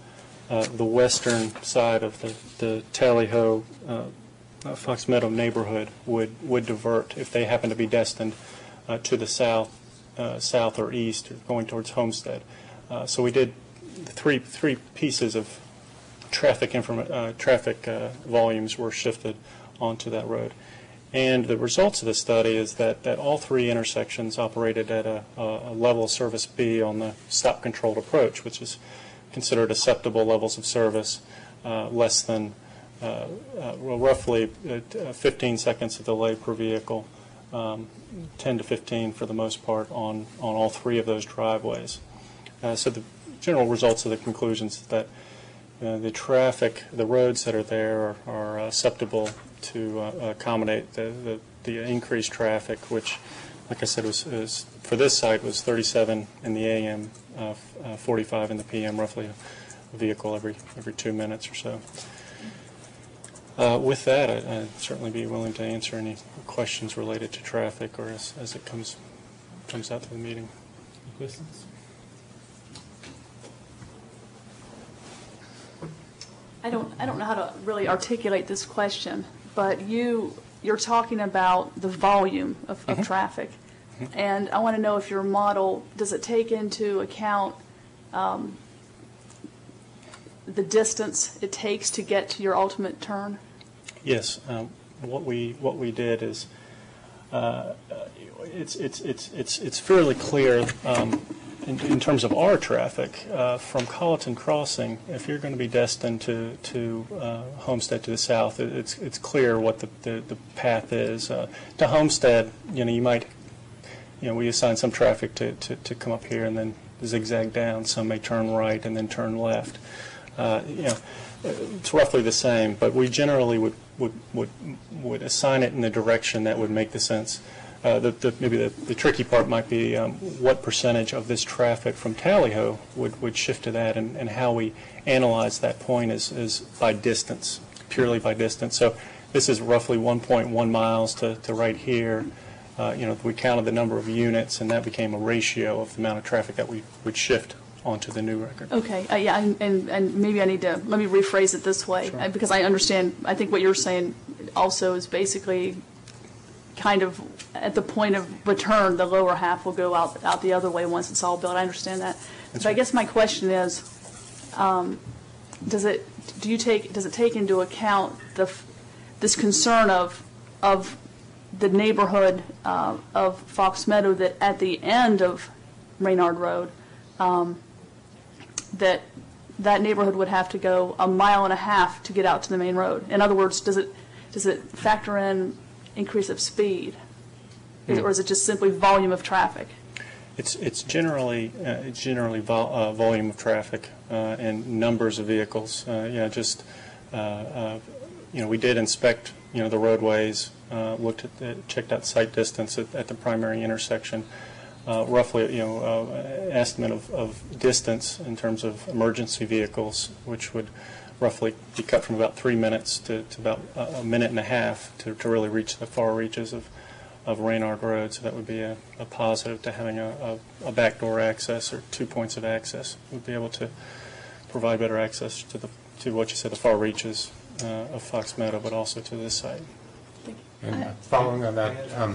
uh, the western side of the, the Tally Ho uh, uh, Fox Meadow neighborhood would, would divert if they happen to be destined uh, to the south, uh, south or east, or going towards Homestead. Uh, so we did three three pieces of traffic inform- uh, traffic uh, volumes were shifted onto that road. And the results of the study is that, that all three intersections operated at a, a level of service B on the stop-controlled approach, which is considered acceptable levels of service, uh, less than uh, uh, well, roughly uh, fifteen seconds of delay per vehicle, um, ten to fifteen for the most part on, on all three of those driveways. Uh, so the general results of the conclusions is that uh, the traffic, the roads that are there are, are acceptable to uh, accommodate the, the, the increased traffic, which, like I said, was, was for this site was thirty-seven in the A M, uh, uh, forty-five in the P M, roughly a vehicle every every two minutes or so. Uh, with that, I, I'd certainly be willing to answer any questions related to traffic or as, as it comes comes out to the meeting. Any questions? I don't, I don't know how to really articulate this question, but you, you're talking about the volume of, of mm-hmm. traffic. Mm-hmm. And I want to know if your model, does it take into account um, the distance it takes to get to your ultimate turn? Yes. Um, what we what we did is uh, it's it's it's it's it's fairly clear. Um, In, in terms of our traffic, uh, from Colleton Crossing, if you're going to be destined to to uh, Homestead to the south, it, it's it's clear what the, the, the path is. Uh, to Homestead, you know, you might, you know, we assign some traffic to, to, to come up here and then zigzag down. Some may turn right and then turn left. Uh, you know, it's roughly the same, but we generally would would would, would assign it in the direction that would make the sense. Uh, the, the, maybe the, the tricky part might be um, what percentage of this traffic from Tally Ho would, would shift to that, and, and how we analyze that point is, is by distance, purely by distance. So this is roughly one point one miles to, to right here. Uh, you know, we counted the number of units, and that became a ratio of the amount of traffic that we would shift onto the new record. Okay, uh, yeah, and, and, and maybe I need to, let me rephrase it this way, Sure. uh, because I understand, I think what you're saying also is basically kind of at the point of return, the lower half will go out out the other way once it's all built. I understand that. That's but right. I guess my question is, um, does it do you take does it take into account the this concern of of the neighborhood uh, of Fox Meadow that at the end of Reynard Road, um, that that neighborhood would have to go a mile and a half to get out to the main road? In other words, does it does it factor in increase of speed, mm. or is it just simply volume of traffic? It's it's generally uh, it's generally vol- uh, volume of traffic uh, and numbers of vehicles. Uh, yeah, just uh, uh, you know, we did inspect you know the roadways, uh, looked at the, checked out sight distance at, at the primary intersection. Uh, roughly, you know, uh, estimate of, of distance in terms of emergency vehicles, which would roughly be cut from about three minutes to, to about a minute and a half to, to really reach the far reaches of, of Reynard Road. So that would be a, a positive to having a, a, a backdoor access or two points of access. We'd be able to provide better access to the to what you said, the far reaches uh, of Fox Meadow, but also to this site. And following on that, um,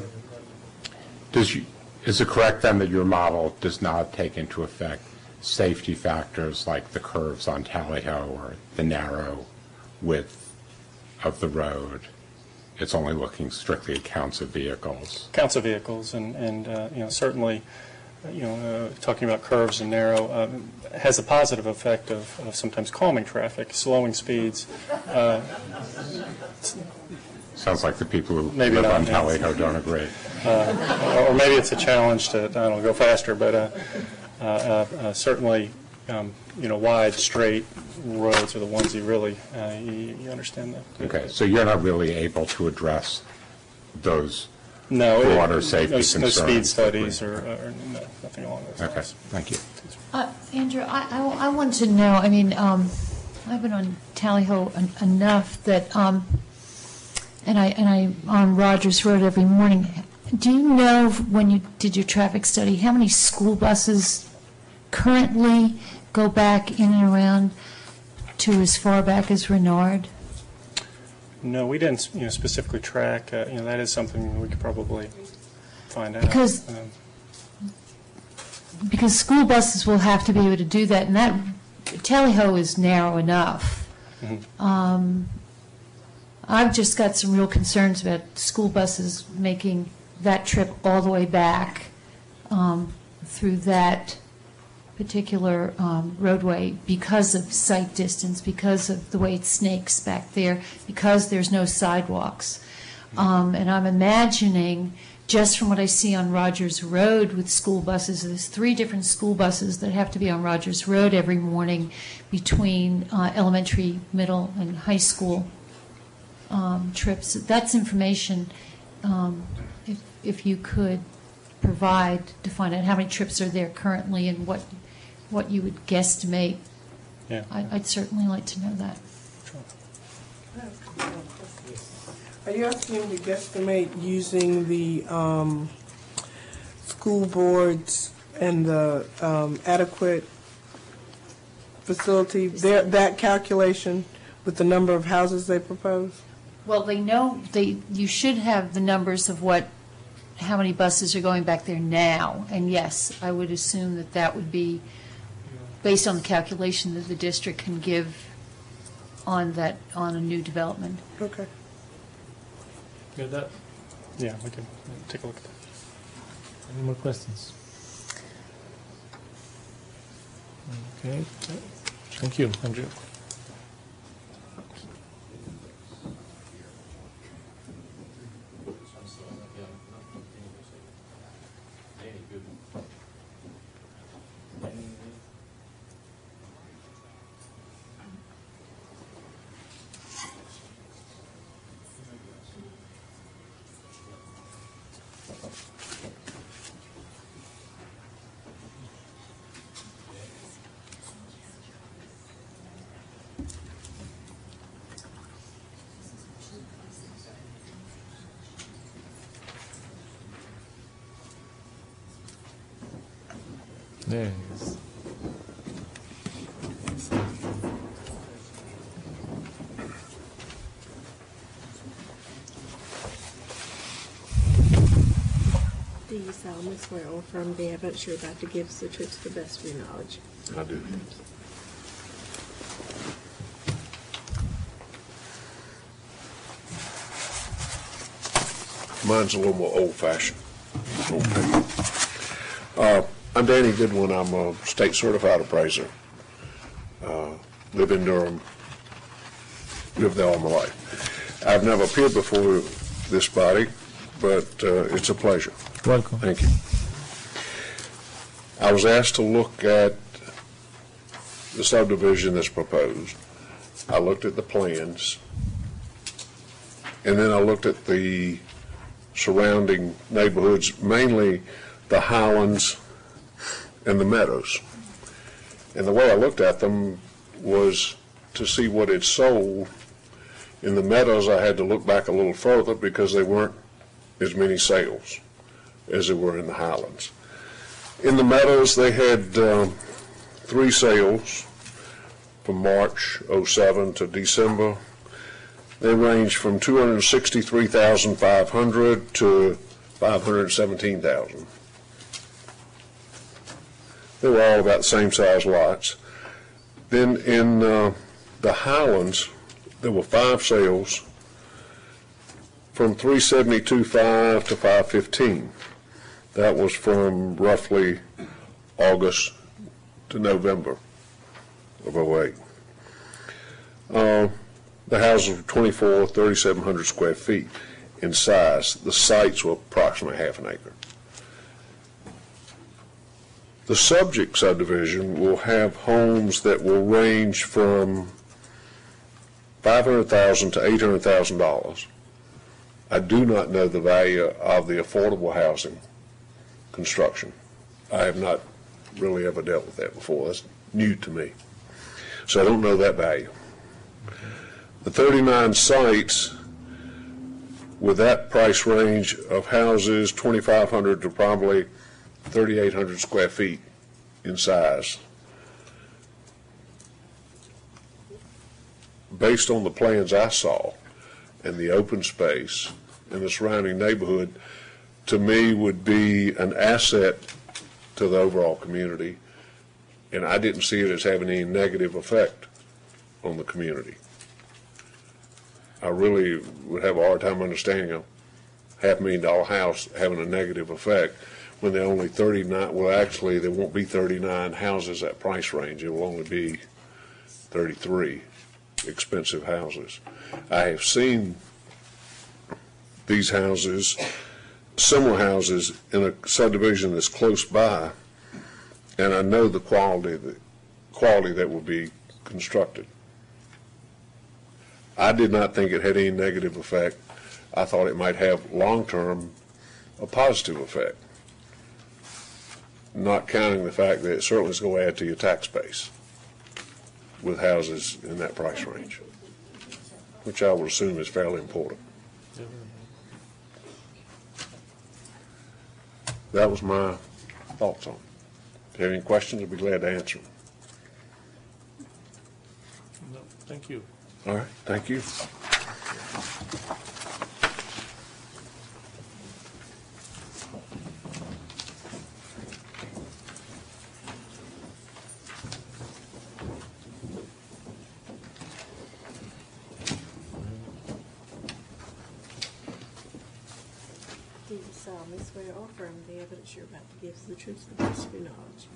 does you, is it correct then that your model does not take into effect safety factors like the curves on Tally Ho or the narrow width of the road? It's only looking strictly at counts of vehicles. Counts of vehicles, and, and uh, you know, certainly, you know, uh, talking about curves and narrow um, has a positive effect of, of sometimes calming traffic, slowing speeds. Uh, Sounds like the people who maybe live not, on Tally Ho don't agree. Uh, or maybe it's a challenge to, I don't know, go faster, but uh, uh, uh, certainly, um, you know, wide, straight roads are the ones you really, uh, you, you understand that. Okay, so you're not really able to address those no, broader it, safety no, concerns? No speed studies or, or no, nothing along those okay, lines. Okay, thank you. Uh, Andrew, I, I, I want to know, I mean, um, I've been on Tally Ho en- enough that, um, and I and I on Rogers Road every morning. Do you know, when you did your traffic study, how many school buses currently go back in and around to as far back as Renard? No, we didn't, you know, specifically track, uh, you know, that is something we could probably find out. Because- Um, Because school buses will have to be able to do that, and that Tally-Ho is narrow enough. Mhm. Um, I've just got some real concerns about school buses making that trip all the way back um, through that particular um, roadway because of sight distance, because of the way it snakes back there, because there's no sidewalks. Um, and I'm imagining, just from what I see on Rogers Road with school buses, there's three different school buses that have to be on Rogers Road every morning between uh, elementary, middle, and high school um, trips. That's information, um, if, if you could provide to find out how many trips are there currently and what what you would guesstimate. Yeah. I, I'd certainly like to know that. Are you asking him to guesstimate using the um, school boards and the um, adequate facility, their, that calculation with the number of houses they propose? Well, they know, they, you should have the numbers of what, how many buses are going back there now. And yes, I would assume that that would be based on the calculation that the district can give on that, on a new development. Okay. Get that? Yeah, we can take a look at that. Any more questions? Okay. Thank you, Andrew. There it is. Do you solemnly swear or affirm the evidence you're about to give is the truth to the best of your knowledge? I do. Mine's a little more old-fashioned. Okay. Uh, I'm Danny Goodwin. I'm a state certified appraiser. Uh, live in Durham. Lived there all my life. I've never appeared before this body, but uh, it's a pleasure. Welcome. Thank you. I was asked to look at the subdivision that's proposed. I looked at the plans, and then I looked at the surrounding neighborhoods, mainly the Highlands and the Meadows. And the way I looked at them was to see what it sold. In the Meadows, I had to look back a little further because they weren't as many sales as there were in the Highlands. In the Meadows, they had um, three sales from March oh seven to December. They ranged from two hundred sixty-three thousand five hundred to five hundred seventeen thousand. They were all about the same size lots. Then in uh, the Highlands, there were five sales from three seventy-two five to five fifteen. That was from roughly August to November of oh eight. Uh, the houses were twenty-four, thirty-seven hundred square feet in size. The sites were approximately half an acre. The subject subdivision will have homes that will range from five hundred thousand dollars to eight hundred thousand dollars. I do not know the value of the affordable housing construction. I have not really ever dealt with that before. That's new to me. So I don't know that value. The thirty-nine sites with that price range of houses, twenty-five hundred to probably thirty-eight hundred square feet in size. based on the plans I saw and the open space and the surrounding neighborhood, to me would be an asset to the overall community, and I didn't see it as having any negative effect on the community. I really would have a hard time understanding a half million dollar house having a negative effect when there are only thirty-nine, well actually there won't be thirty-nine houses at price range, it will only be thirty-three expensive houses. I have seen these houses, similar houses in a subdivision that's close by, and I know the quality, the quality that will be constructed. I did not think it had any negative effect. I thought it might have long-term a positive effect, not counting the fact that it certainly is going to add to your tax base with houses in that price range, which I would assume is fairly important. That was my thoughts on it. If you have any questions, I'd be glad to answer them. No, thank you. All right, thank you. Do you solemnly swear or affirm the evidence you're about to give is the truth to the best of your knowledge?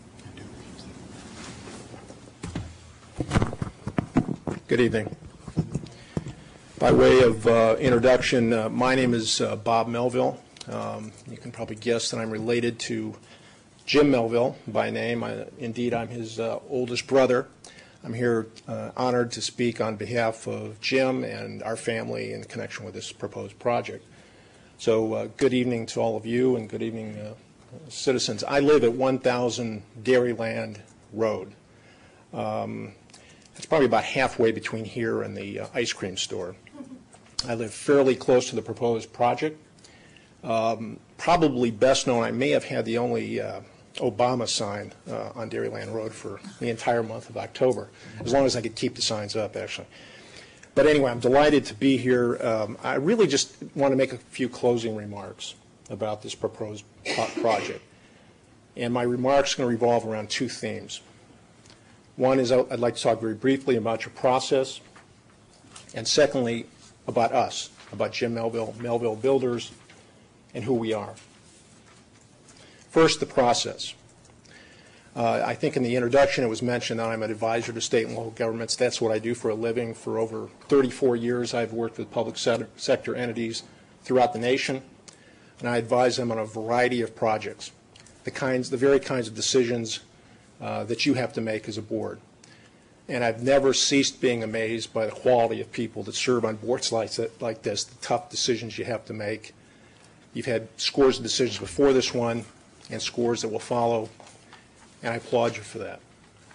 Good evening. By way of uh, introduction, uh, my name is uh, Bob Melville. Um, you can probably guess that I'm related to Jim Melville by name. I, indeed, I'm his uh, oldest brother. I'm here uh, honored to speak on behalf of Jim and our family in connection with this proposed project. So uh, good evening to all of you, and good evening, uh, citizens. I live at one thousand Dairyland Road. Um, it's probably about halfway between here and the uh, ice cream store. I live fairly close to the proposed project. Um, probably best known, I may have had the only uh, Obama sign uh, on Dairyland Road for the entire month of October, as long as I could keep the signs up, actually. But anyway, I'm delighted to be here. Um, I really just want to make a few closing remarks about this proposed project. And my remarks are going to revolve around two themes. One is I'd like to talk very briefly about your process, and secondly, about us, about Jim Melville, Melville Builders, and who we are. First, the process. Uh, I think in the introduction it was mentioned that I'm an advisor to state and local governments. That's what I do for a living. For over thirty-four years, I've worked with public sector entities throughout the nation, and I advise them on a variety of projects, the kinds, the very kinds of decisions uh, that you have to make as a board. And I've never ceased being amazed by the quality of people that serve on boards like, that, like this, the tough decisions you have to make. You've had scores of decisions before this one and scores that will follow, and I applaud you for that.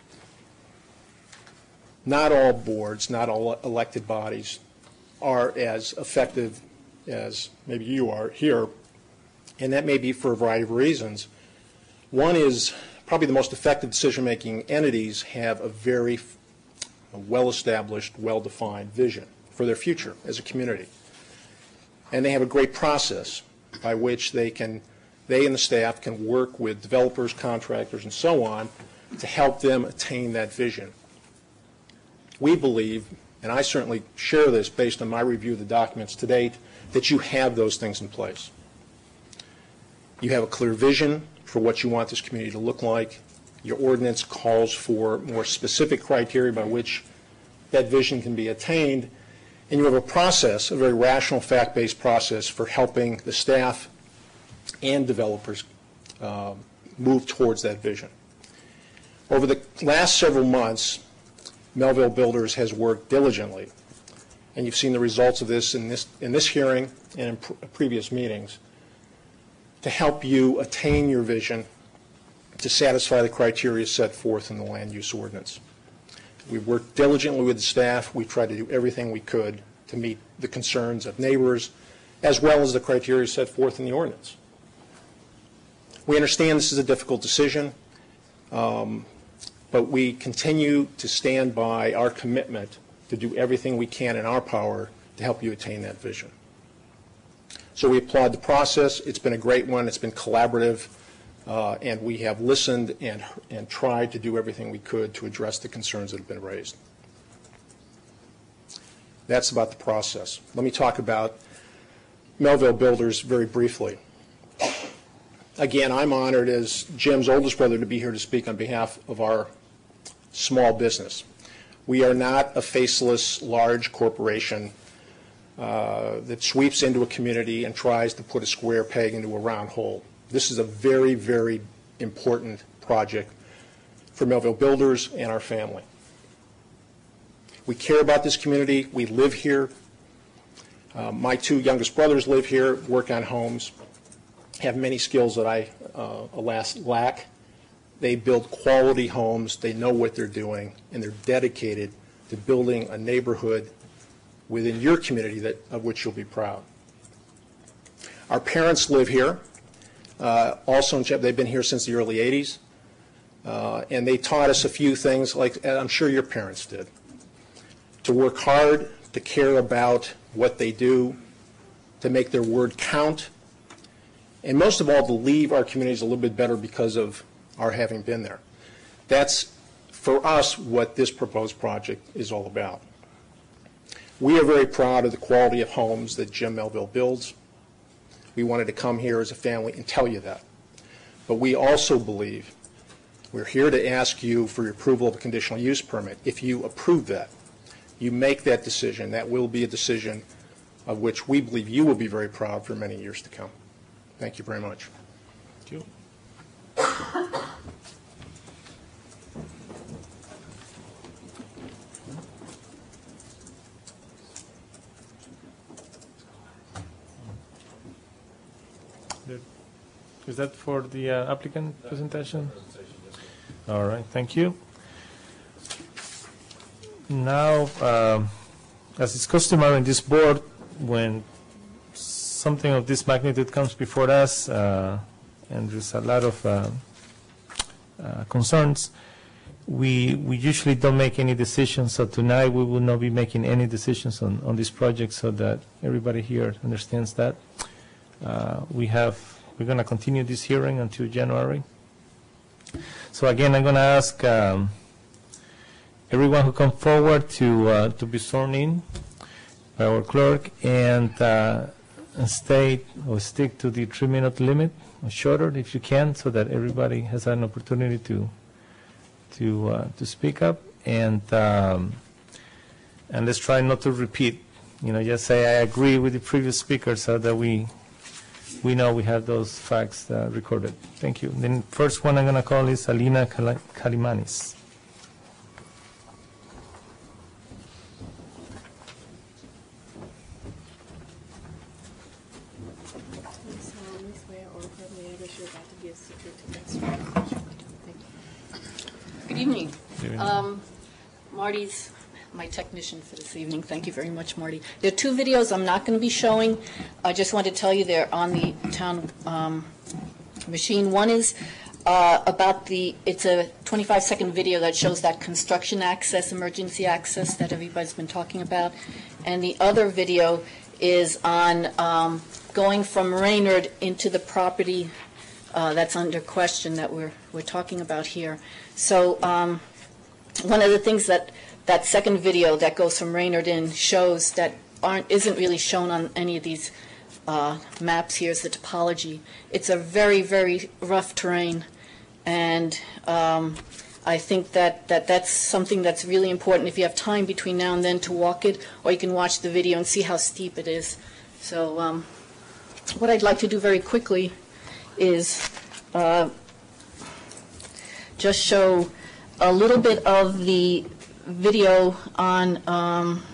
Not all boards, not all elected bodies are as effective as maybe you are here, and that may be for a variety of reasons. One is probably the most effective decision-making entities have a very well-established, well-defined vision for their future as a community. And they have a great process by which they can, they and the staff can work with developers, contractors, and so on to help them attain that vision. We believe, and I certainly share this based on my review of the documents to date, that you have those things in place. You have a clear vision for what you want this community to look like. Your ordinance calls for more specific criteria by which that vision can be attained. And you have a process, a very rational, fact-based process for helping the staff and developers uh, move towards that vision. Over the last several months, Melville Builders has worked diligently, and you've seen the results of this in this, in this hearing and in pr previous meetings, to help you attain your vision to satisfy the criteria set forth in the land use ordinance. We worked diligently with the staff. We tried to do everything we could to meet the concerns of neighbors as well as the criteria set forth in the ordinance. We understand this is a difficult decision, um, but we continue to stand by our commitment to do everything we can in our power to help you attain that vision. So we applaud the process. It's been a great one. It's been collaborative, uh, and we have listened and, and tried to do everything we could to address the concerns that have been raised. That's about the process. Let me talk about Melville Builders very briefly. Again, I'm honored as Jim's oldest brother to be here to speak on behalf of our small business. We are not a faceless, large corporation uh, that sweeps into a community and tries to put a square peg into a round hole. This is a very, very important project for Melville Builders and our family. We care about this community. We live here. Uh, my two youngest brothers live here, work on homes, have many skills that I, uh, alas, lack. They build quality homes. They know what they're doing, and they're dedicated to building a neighborhood within your community that, of which you'll be proud. Our parents live here. Uh, also, in, they've been here since the early eighties, uh, and they taught us a few things, like I'm sure your parents did. To work hard, to care about what they do, to make their word count, and most of all, to leave our communities a little bit better because of our having been there. That's, for us, what this proposed project is all about. We are very proud of the quality of homes that Jim Melville builds. We wanted to come here as a family and tell you that. But we also believe we're here to ask you for your approval of a conditional use permit. If you approve that, you make that decision, that will be a decision of which we believe you will be very proud for many years to come. Thank you very much. Thank you. Is that for the uh, applicant presentation? All right, thank you. Now, um, as is customary in this board, when something of this magnitude comes before us, uh, and there's a lot of uh, uh, concerns, we we usually don't make any decisions. So tonight we will not be making any decisions on, on this project, so that everybody here understands that. Uh, we have we're going to continue this hearing until January. So again, I'm going to ask um, everyone who come forward to uh, to be sworn in by our clerk, and uh, and state or stick to the three-minute limit, or shorter if you can, so that everybody has an opportunity to to uh, to speak up. And um, and let's try not to repeat. You know, just say I agree with the previous speaker, so that we we know we have those facts uh, recorded. Thank you. Then first one I'm going to call is Alina Kal- Kalimanis. Good evening. Good evening. Um, Marty's my technician for this evening. Thank you very much, Marty. There are two videos I'm not going to be showing. I just want to tell you they're on the town um, machine. One is uh, about the, it's a twenty-five second video that shows that construction access, emergency access that everybody's been talking about. And the other video is on um, going from Raynard into the property uh, that's under question that we're, we're talking about here. So um, one of the things that that second video that goes from Raynard in shows that aren't isn't really shown on any of these uh, maps here is the topology. It's a very, very rough terrain, and um, I think that, that that's something that's really important if you have time between now and then to walk it, or you can watch the video and see how steep it is. So um, what I'd like to do very quickly is uh, just show a little bit of the video on um,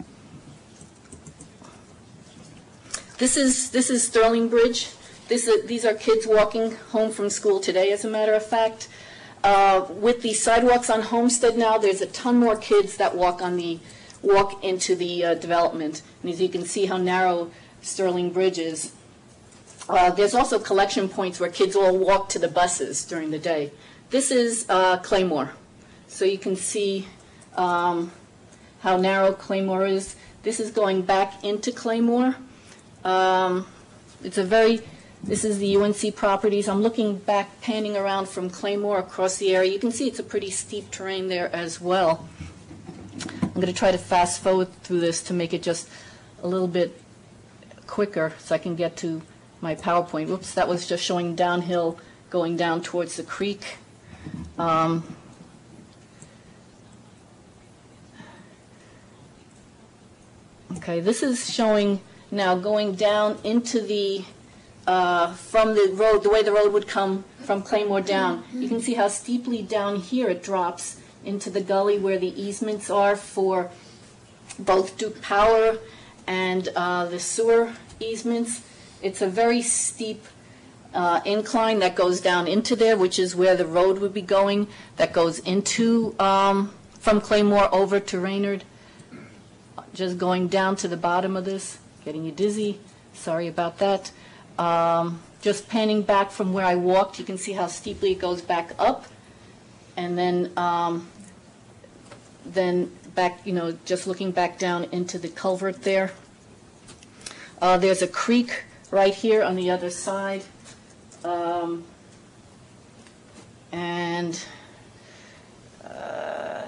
this is this is Sterling Bridge. This is, these are kids walking home from school today, as a matter of fact. Uh, with the sidewalks on Homestead now, there's a ton more kids that walk on the walk into the uh, development. And as you can see how narrow Sterling Bridge is. Uh, there's also collection points where kids all walk to the buses during the day. This is uh, Claymore. So you can see Um, how narrow Claymore is. This is going back into Claymore. Um, it's a very, this is the U N C properties. I'm looking back, panning around from Claymore across the area. You can see it's a pretty steep terrain there as well. I'm going to try to fast forward through this to make it just a little bit quicker so I can get to my PowerPoint. Whoops, that was just showing downhill going down towards the creek. Um, okay, this is showing now going down into the, uh, from the road, the way the road would come from Claymore down. You can see how steeply down here it drops into the gully where the easements are for both Duke Power and uh, the sewer easements. It's a very steep uh, incline that goes down into there, which is where the road would be going, that goes into, um, from Claymore over to Raynard. Just going down to the bottom of this, getting you dizzy. Sorry about that. Um, just panning back from where I walked, you can see how steeply it goes back up. And then, um, then back, you know, just looking back down into the culvert there. Uh, there's a creek right here on the other side. Um, and uh,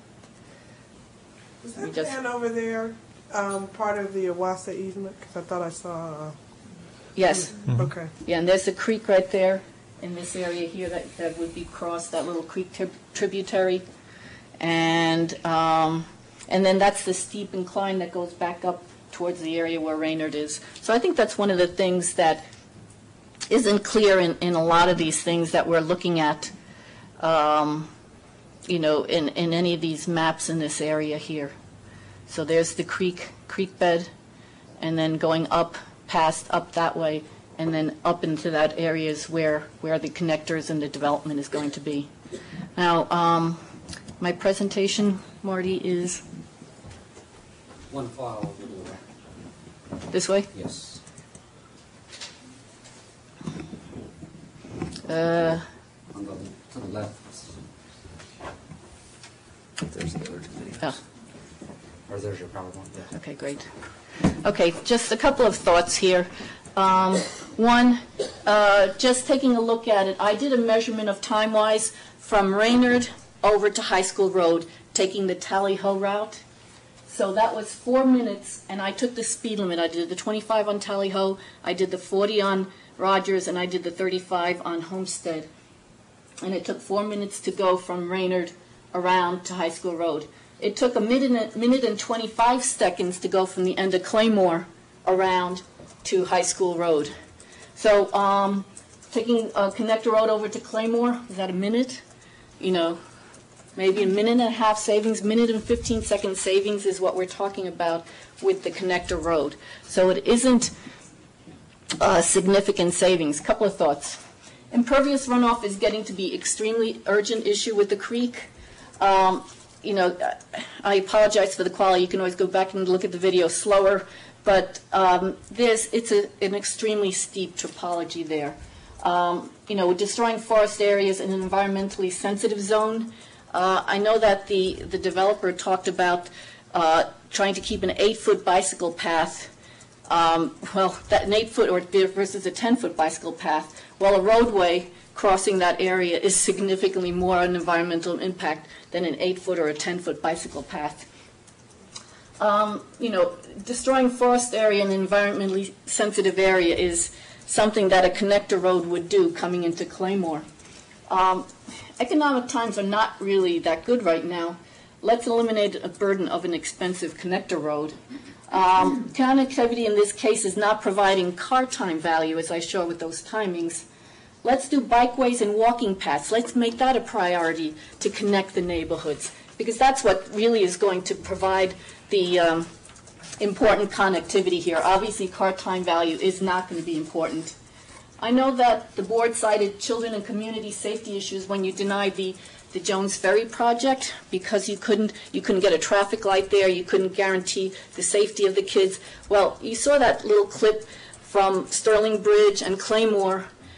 is let me that just, plan over there um, part of the Awasa easement? Because I thought I saw. Uh, yes. Mm-hmm. Okay. Yeah, and there's a creek right there in this area here that, that would be crossed, that little creek tri tributary. And, um, and then that's the steep incline that goes back up towards the area where Raynard is. So I think that's one of the things that isn't clear in, in a lot of these things that we're looking at, um, you know, in, in any of these maps in this area here. So there's the creek, creek bed, and then going up, past, up that way, and then up into that areas where, where the connectors and the development is going to be. Now, um, my presentation, Marty, is one file over to the right. This way? Yes. Uh, On the, to the left. There's the other two videos. oh, Or there's your PowerPoint. Yeah. okay, great. Okay, just a couple of thoughts here. Um, one, uh, just taking a look at it, I did a measurement of time-wise from Raynard over to High School Road, taking the Tally-Ho route. So that was four minutes, and I took the speed limit. I did the twenty-five on Tally-Ho, I did the forty on Rogers, and I did the thirty-five on Homestead. And it took four minutes to go from Raynard around to High School Road. It took a minute, minute and twenty-five seconds to go from the end of Claymore around to High School Road. So um, taking a connector road over to Claymore, is that a minute? You know, maybe a minute and a half savings, minute and fifteen second savings is what we're talking about with the connector road. So it isn't uh, significant savings. Couple of thoughts. Impervious runoff is getting to be extremely urgent issue with the creek. Um, you know, I apologize for the quality. You can always go back and look at the video slower, but um, there's, it's a, an extremely steep topology there. Um, you know, destroying forest areas in an environmentally sensitive zone. Uh, I know that the, the developer talked about uh, trying to keep an eight-foot bicycle path. Um, well, that an eight-foot or versus a ten-foot bicycle path. Well, a roadway crossing that area is significantly more an environmental impact than an eight-foot or a ten-foot bicycle path. Um, you know, destroying forest area in an environmentally sensitive area is something that a connector road would do coming into Claymore. Um, economic times are not really that good right now. Let's eliminate a burden of an expensive connector road. Um, connectivity in this case is not providing car time value, as I show with those timings. Let's do bikeways and walking paths. Let's make that a priority to connect the neighborhoods, because that's what really is going to provide the um, important connectivity here. Obviously, car time value is not going to be important. I know that the board cited children and community safety issues when you denied the, the Jones Ferry project, because you couldn't, you couldn't get a traffic light there, you couldn't guarantee the safety of the kids. Well, you saw that little clip from Sterling Bridge and Claymore.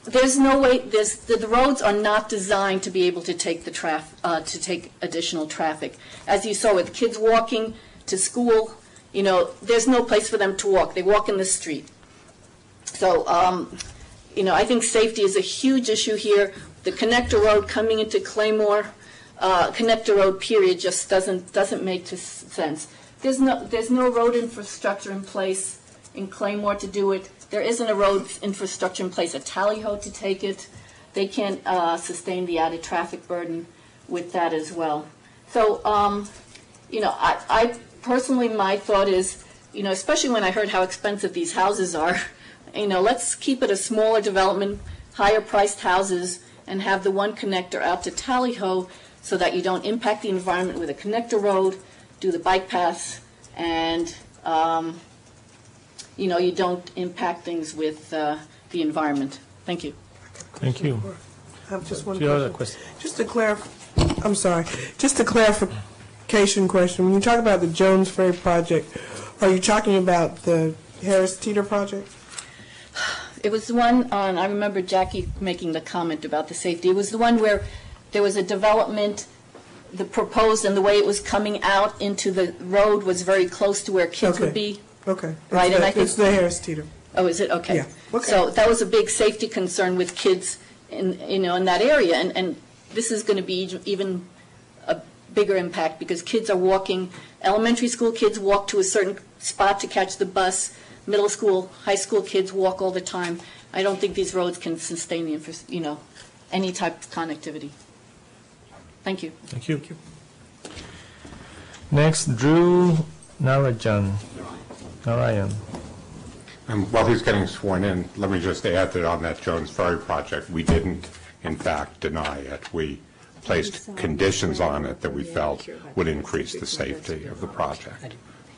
there's no way, there's, the, the roads are not designed to be able to take the traf, uh, to take additional traffic. As you saw with kids walking to school, you know, there's no place for them to walk. They walk in the street. So, um, you know, I think safety is a huge issue here. The connector road coming into Claymore, uh, connector road period just doesn't, doesn't make sense. There's no, there's no road infrastructure in place in Claymore to do it. There isn't a road infrastructure in place at Tally-Ho to take it. They can't uh, sustain the added traffic burden with that as well. So, um, you know, I, I personally, my thought is, you know, especially when I heard how expensive these houses are, you know, let's keep it a smaller development, higher priced houses, and have the one connector out to Tally-Ho so that you don't impact the environment with a connector road, do the bike paths, and um, you know, you don't impact things with uh, the environment. Thank you. Thank you. I have just one question. question. Just to clarify, I'm sorry, just a clarification question. When you talk about the Jones Ferry project, are you talking about the Harris Teeter project? It was the one on, I remember Jackie making the comment about the safety. It was the one where there was a development, the proposed, and the way it was coming out into the road was very close to where kids Okay. would be. Okay. Right, It's and the- I think- It's the Harris Teeter. Oh, is it? Okay. Yeah, okay. So that was a big safety concern with kids in, you know, in that area. And, and this is going to be even a bigger impact because kids are walking, elementary school kids walk to a certain spot to catch the bus, middle school, high school kids walk all the time. I don't think these roads can sustain the, infra- you know, any type of connectivity. Thank you. Thank you. Next, Drew Narajan. Narayan. And while he's getting sworn in, let me just add that on that Jones Ferry project, we didn't, in fact, deny it. We placed conditions on it that we felt would increase the safety of the project.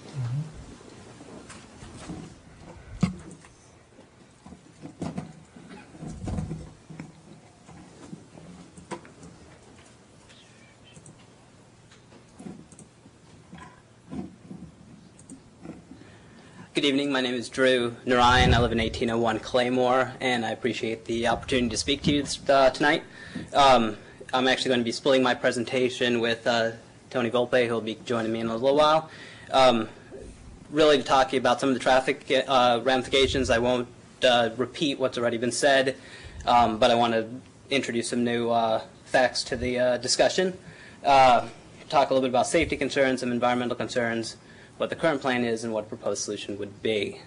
Good evening. My name is Drew Narayan. I live in eighteen oh one Claymore, and I appreciate the opportunity to speak to you uh, tonight. Um, I'm actually going to be splitting my presentation with uh, Tony Volpe, who will be joining me in a little while. Um, really to talk to you about some of the traffic uh, ramifications. I won't uh, repeat what's already been said, um, but I want to introduce some new uh, facts to the uh, discussion. Uh, talk a little bit about safety concerns, some environmental concerns, what the current plan is, and what a proposed solution would be.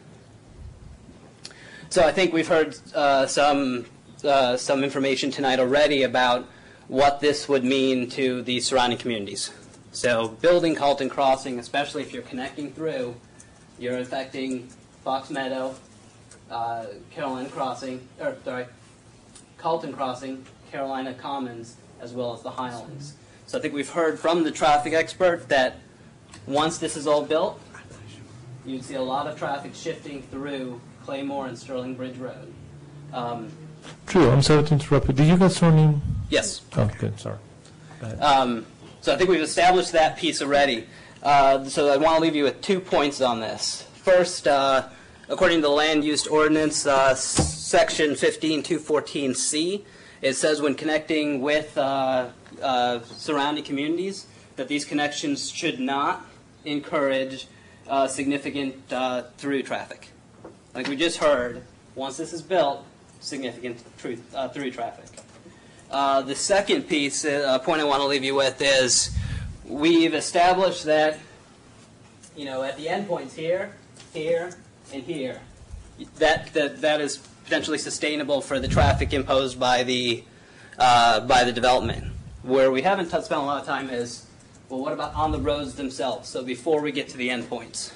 So I think we've heard uh, some uh, some information tonight already about what this would mean to the surrounding communities. So building Carlton Crossing, especially if you're connecting through, you're affecting Fox Meadow, uh, Carolina Crossing, or sorry, Carlton Crossing, Carolina Commons, as well as the Highlands. So I think we've heard from the traffic expert that once this is all built, you'd see a lot of traffic shifting through Claymore and Sterling Bridge Road. Um, Drew, I'm sorry to interrupt you. Did you get sworn in? yes. Oh, good. Sorry. Go ahead. Um, so I think we've established that piece already. Uh, so I want to leave you with two points on this. First, uh, according to the Land Use Ordinance, uh, Section fifteen two fourteen C, it says when connecting with uh, uh, surrounding communities, that these connections should not encourage uh, significant uh, through traffic. Like we just heard, once this is built, significant through, uh, through traffic. Uh, the second piece, uh, point I want to leave you with is we've established that, you know, at the endpoints here, here, and here, that that, that is potentially sustainable for the traffic imposed by the uh, by the development. Where we haven't spent a lot of time is, well, what about on the roads themselves? So before we get to the endpoints.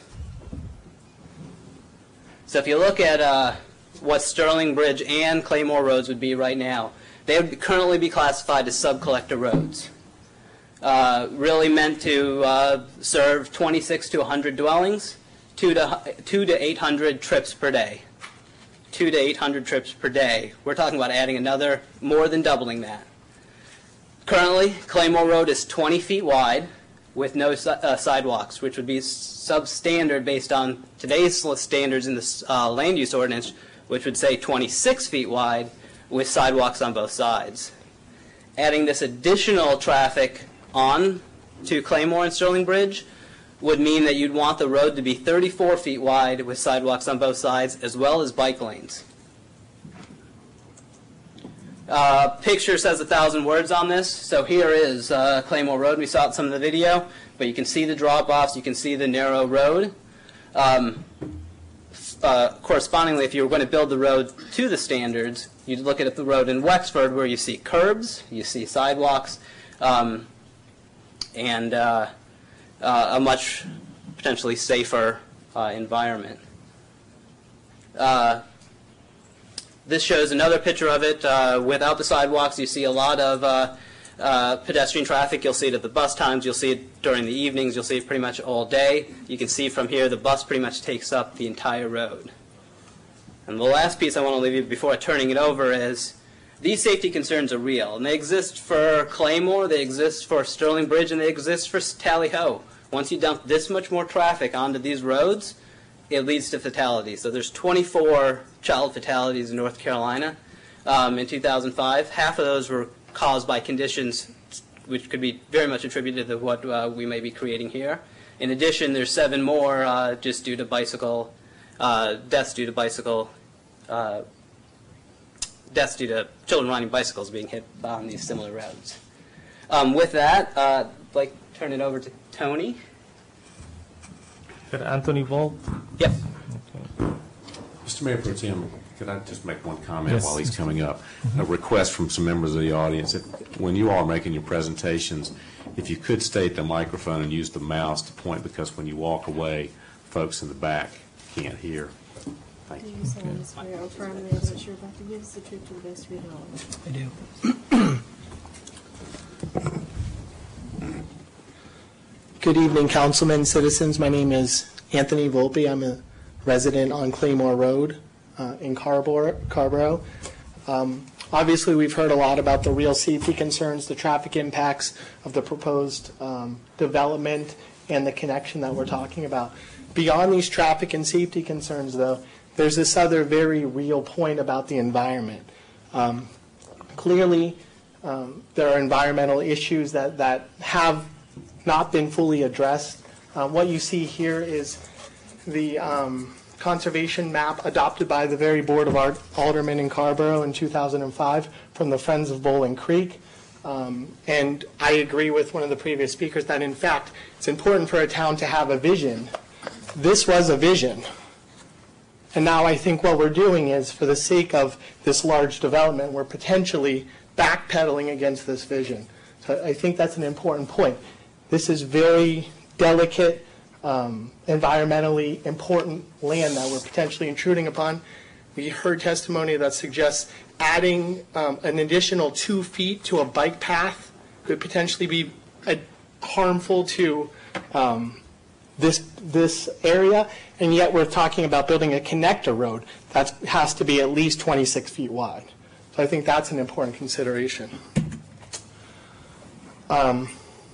So if you look at uh, what Sterling Bridge and Claymore roads would be right now, they would currently be classified as sub-collector roads. Uh, really meant to uh, serve twenty-six to one hundred dwellings, two to, two to eight hundred trips per day. two to eight hundred trips per day. We're talking about adding another, more than doubling that. Currently, Claymore Road is twenty feet wide with no uh, sidewalks, which would be substandard based on today's standards in the uh, land use ordinance, which would say twenty-six feet wide with sidewalks on both sides. Adding this additional traffic on to Claymore and Sterling Bridge would mean that you'd want the road to be thirty-four feet wide with sidewalks on both sides, as well as bike lanes. Uh, picture says a thousand words on this. So here is uh, Claymore Road. We saw it in some of the video, but you can see the drop-offs. You can see the narrow road. Um, uh, correspondingly, if you were going to build the road to the standards, you'd look at the road in Wexford, where you see curbs, you see sidewalks, um, and uh, uh, a much potentially safer uh, environment. Uh, This shows another picture of it uh, without the sidewalks. You see a lot of uh, uh, pedestrian traffic. You'll see it at the bus times. You'll see it during the evenings. You'll see it pretty much all day. You can see from here the bus pretty much takes up the entire road. And the last piece I want to leave you before turning it over is these safety concerns are real. And they exist for Claymore, they exist for Sterling Bridge, and they exist for Tally Ho. Once you dump this much more traffic onto these roads, it leads to fatalities. So there's twenty-four child fatalities in North Carolina um, in two thousand five. Half of those were caused by conditions which could be very much attributed to what uh, we may be creating here. In addition, there's seven more uh, just due to bicycle, uh, deaths due to bicycle, uh, deaths due to children riding bicycles being hit on these similar roads. Um, with that, uh, I'd like to turn it over to Tony. Anthony Volpe? Yep. Okay. Mister Mayor Pro Tem, could I just make one comment Yes. while he's coming up? A request from some members of the audience. If, when you all are making your presentations, if you could stay at the microphone and use the mouse to point, because when you walk away, folks in the back can't hear. Thank Do you. you solemnly swear or affirm the evidence you're about to give us the truth to the best of your knowledge? I do. Good evening, councilmen, citizens. My name is Anthony Volpe. I'm a resident on Claymore Road uh, in Carborough. Carborough. Um, obviously, we've heard a lot about the real safety concerns, the traffic impacts of the proposed um, development, and the connection that we're talking about. Beyond these traffic and safety concerns, though, there's this other very real point about the environment. Um, clearly, um, there are environmental issues that, that have not been fully addressed. Uh, what you see here is the um, conservation map adopted by the very Board of Art Aldermen in Carborough in two thousand five from the Friends of Bowling Creek. Um, and I agree with one of the previous speakers that, in fact, it's important for a town to have a vision. This was a vision. And now I think what we're doing is, for the sake of this large development, we're potentially backpedaling against this vision. So I think that's an important point. This is very delicate, um, environmentally important land that we're potentially intruding upon. We heard testimony that suggests adding um, an additional two feet to a bike path could potentially be uh, harmful to um, this this area, and yet we're talking about building a connector road that has to be at least twenty-six feet wide. So I think that's an important consideration. Um,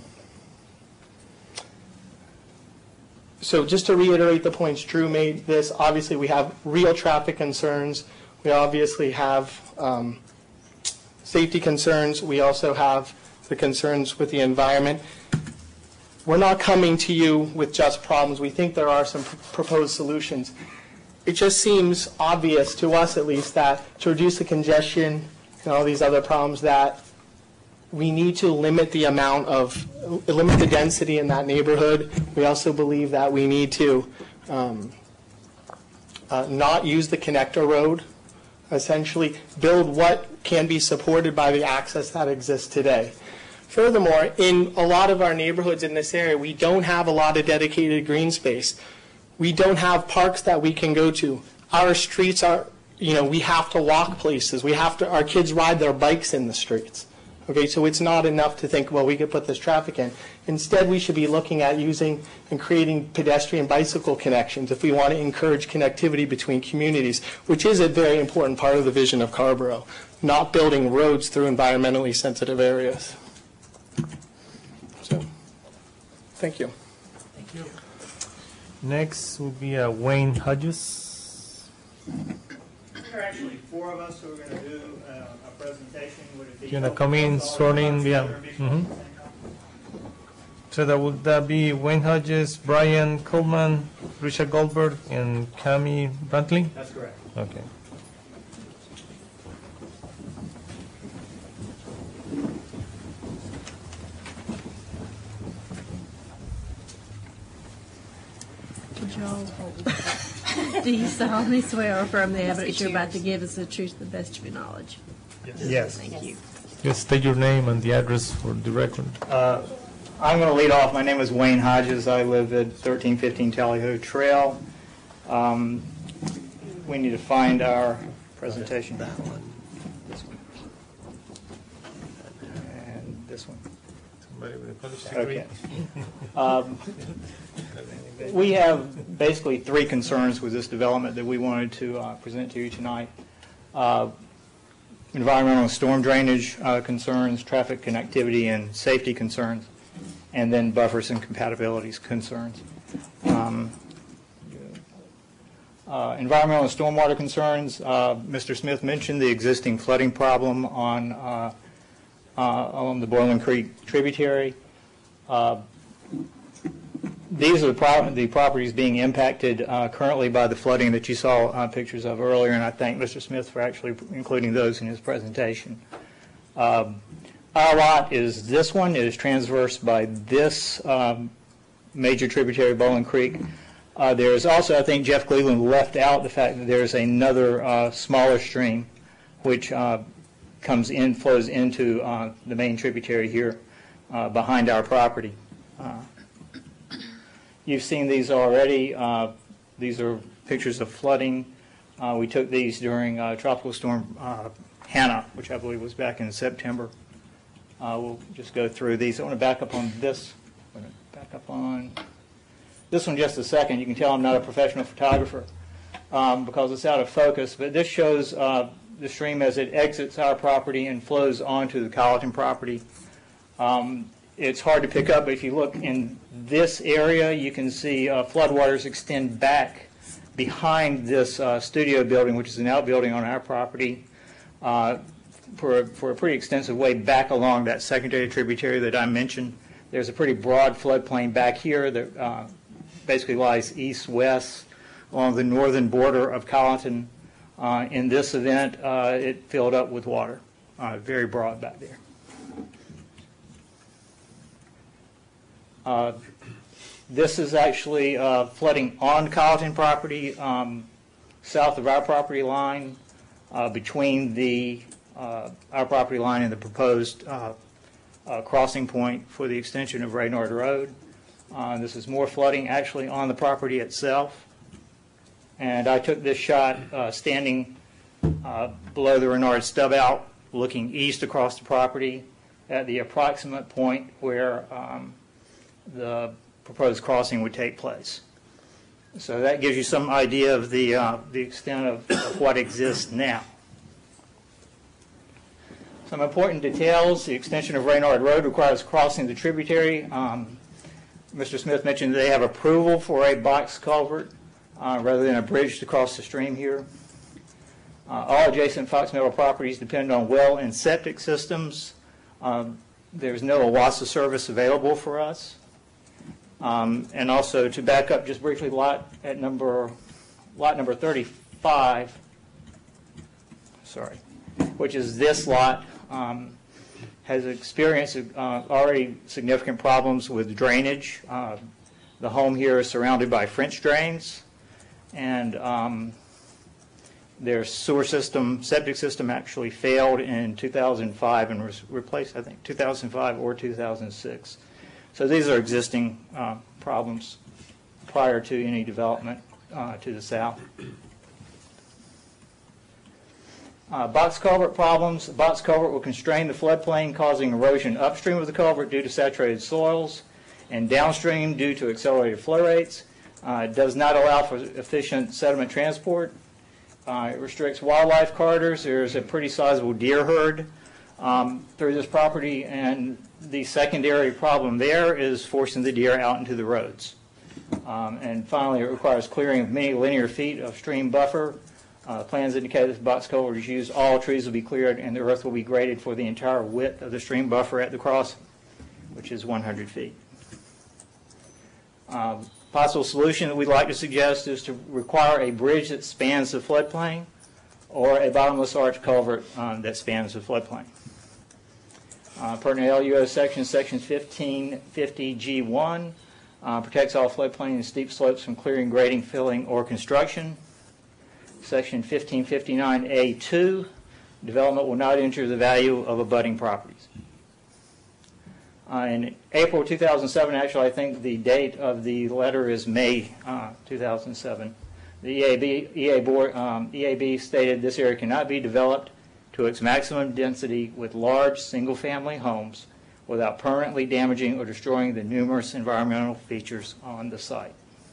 So just to reiterate the points Drew made, this, obviously we have real traffic concerns. We obviously have um, safety concerns. We also have the concerns with the environment. We're not coming to you with just problems. We think there are some pr- proposed solutions. It just seems obvious to us, at least, that to reduce the congestion and all these other problems, that we need to limit the amount of, limit the density in that neighborhood. We also believe that we need to um, uh, not use the connector road, essentially build what can be supported by the access that exists today. Furthermore, in a lot of our neighborhoods in this area, we don't have a lot of dedicated green space. We don't have parks that we can go to. Our streets are, you know, we have to walk places. We have to, our kids ride their bikes in the streets. Okay, so it's not enough to think, well, we could put this traffic in. Instead, we should be looking at using and creating pedestrian bicycle connections if we want to encourage connectivity between communities, which is a very important part of the vision of Carborough, not building roads through environmentally sensitive areas. So, thank you. Thank you. Next would be uh, Wayne Hodges. There are actually four of us who are going to do uh, a presentation. Would it be You want to come in, sworn in, yeah. Mhm. So that would that be Wayne Hodges, Brian Coleman, Richard Goldberg, and Cami Brantley? That's correct. Okay. Do you solemnly swear or affirm the evidence you're about to give is the truth to the best of your knowledge? Yes. Thank you. Just state your name and the address for the record. Uh, I'm going to lead off. My name is Wayne Hodges. I live at thirteen fifteen Tally Ho Trail. Um, we need to find our presentation. That one. This one. And this one. Somebody with a college degree. Okay. Um, we have basically three concerns with this development that we wanted to uh, present to you tonight. Uh, environmental and storm drainage uh, concerns, traffic connectivity and safety concerns, and then buffers and compatibilities concerns. Um, uh, environmental and stormwater concerns, uh, Mister Smith mentioned the existing flooding problem on, uh, uh, on the Boiling Creek tributary. Uh, These are the, pro the properties being impacted uh, currently by the flooding that you saw uh, pictures of earlier, and I thank Mister Smith for actually including those in his presentation. Um, our lot is this one. It is transversed by this um, major tributary, Bowling Creek. Uh, there is also, I think Jeff Cleveland left out the fact that there is another uh, smaller stream which uh, comes in, flows into uh, the main tributary here uh, behind our property. Uh, You've seen these already. Uh, these are pictures of flooding. Uh, we took these during uh, Tropical Storm uh, Hannah, which I believe was back in September. Uh, we'll just go through these. I want to back up on this. I'm going to back up on this one just a second. You can tell I'm not a professional photographer um, because it's out of focus. But this shows uh, the stream as it exits our property and flows onto the Colleton property. Um, It's hard to pick up, but if you look in this area, you can see uh, floodwaters extend back behind this uh, studio building, which is an outbuilding on our property, uh, for, a, for a pretty extensive way back along that secondary tributary that I mentioned. There's a pretty broad floodplain back here that uh, basically lies east-west along the northern border of Colleton. Uh, in this event, uh, it filled up with water, uh, very broad back there. Uh, this is actually uh, flooding on Colleton property, um, south of our property line, uh, between the uh, our property line and the proposed uh, uh, crossing point for the extension of Reynard Road. Uh, this is more flooding actually on the property itself. And I took this shot uh, standing uh, below the Reynard stub out, looking east across the property at the approximate point where um, the proposed crossing would take place. So that gives you some idea of the, uh, the extent of, of what exists now. Some important details. The extension of Reynard Road requires crossing the tributary. Um, Mister Smith mentioned they have approval for a box culvert uh, rather than a bridge to cross the stream here. Uh, all adjacent Fox Meadow properties depend on well and septic systems. Um, there's no OWASA service available for us. Um, and also, to back up just briefly, lot at number lot number thirty-five, sorry, which is this lot, um, has experienced uh, already significant problems with drainage. Uh, the home here is surrounded by French drains, and um, their sewer system, septic system, actually failed in two thousand five and was replaced, I think, two thousand five or two thousand six. So these are existing uh, problems prior to any development uh, to the south. Uh, box culvert problems. A box culvert will constrain the floodplain, causing erosion upstream of the culvert due to saturated soils and downstream due to accelerated flow rates. Uh, it does not allow for efficient sediment transport. Uh, it restricts wildlife corridors. There's a pretty sizable deer herd um, through this property, and the secondary problem there is forcing the deer out into the roads. Um, and finally, it requires clearing of many linear feet of stream buffer Uh, Plans indicate that the box culvert is used, all trees will be cleared, and the earth will be graded for the entire width of the stream buffer at the crossing, which is one hundred feet. Um, Possible solution that we'd like to suggest is to require a bridge that spans the floodplain or a bottomless arch culvert um, that spans the floodplain. Uh, pertinent L U O section, section fifteen fifty G one, uh, protects all floodplain and steep slopes from clearing, grading, filling, or construction. Section fifteen fifty-nine A two, development will not injure the value of abutting properties. Uh, in April two thousand seven, actually, I think the date of the letter is May uh, two thousand seven. The E A B, E A board, um, E A B stated this area cannot be developed to its maximum density with large single-family homes without permanently damaging or destroying the numerous environmental features on the site.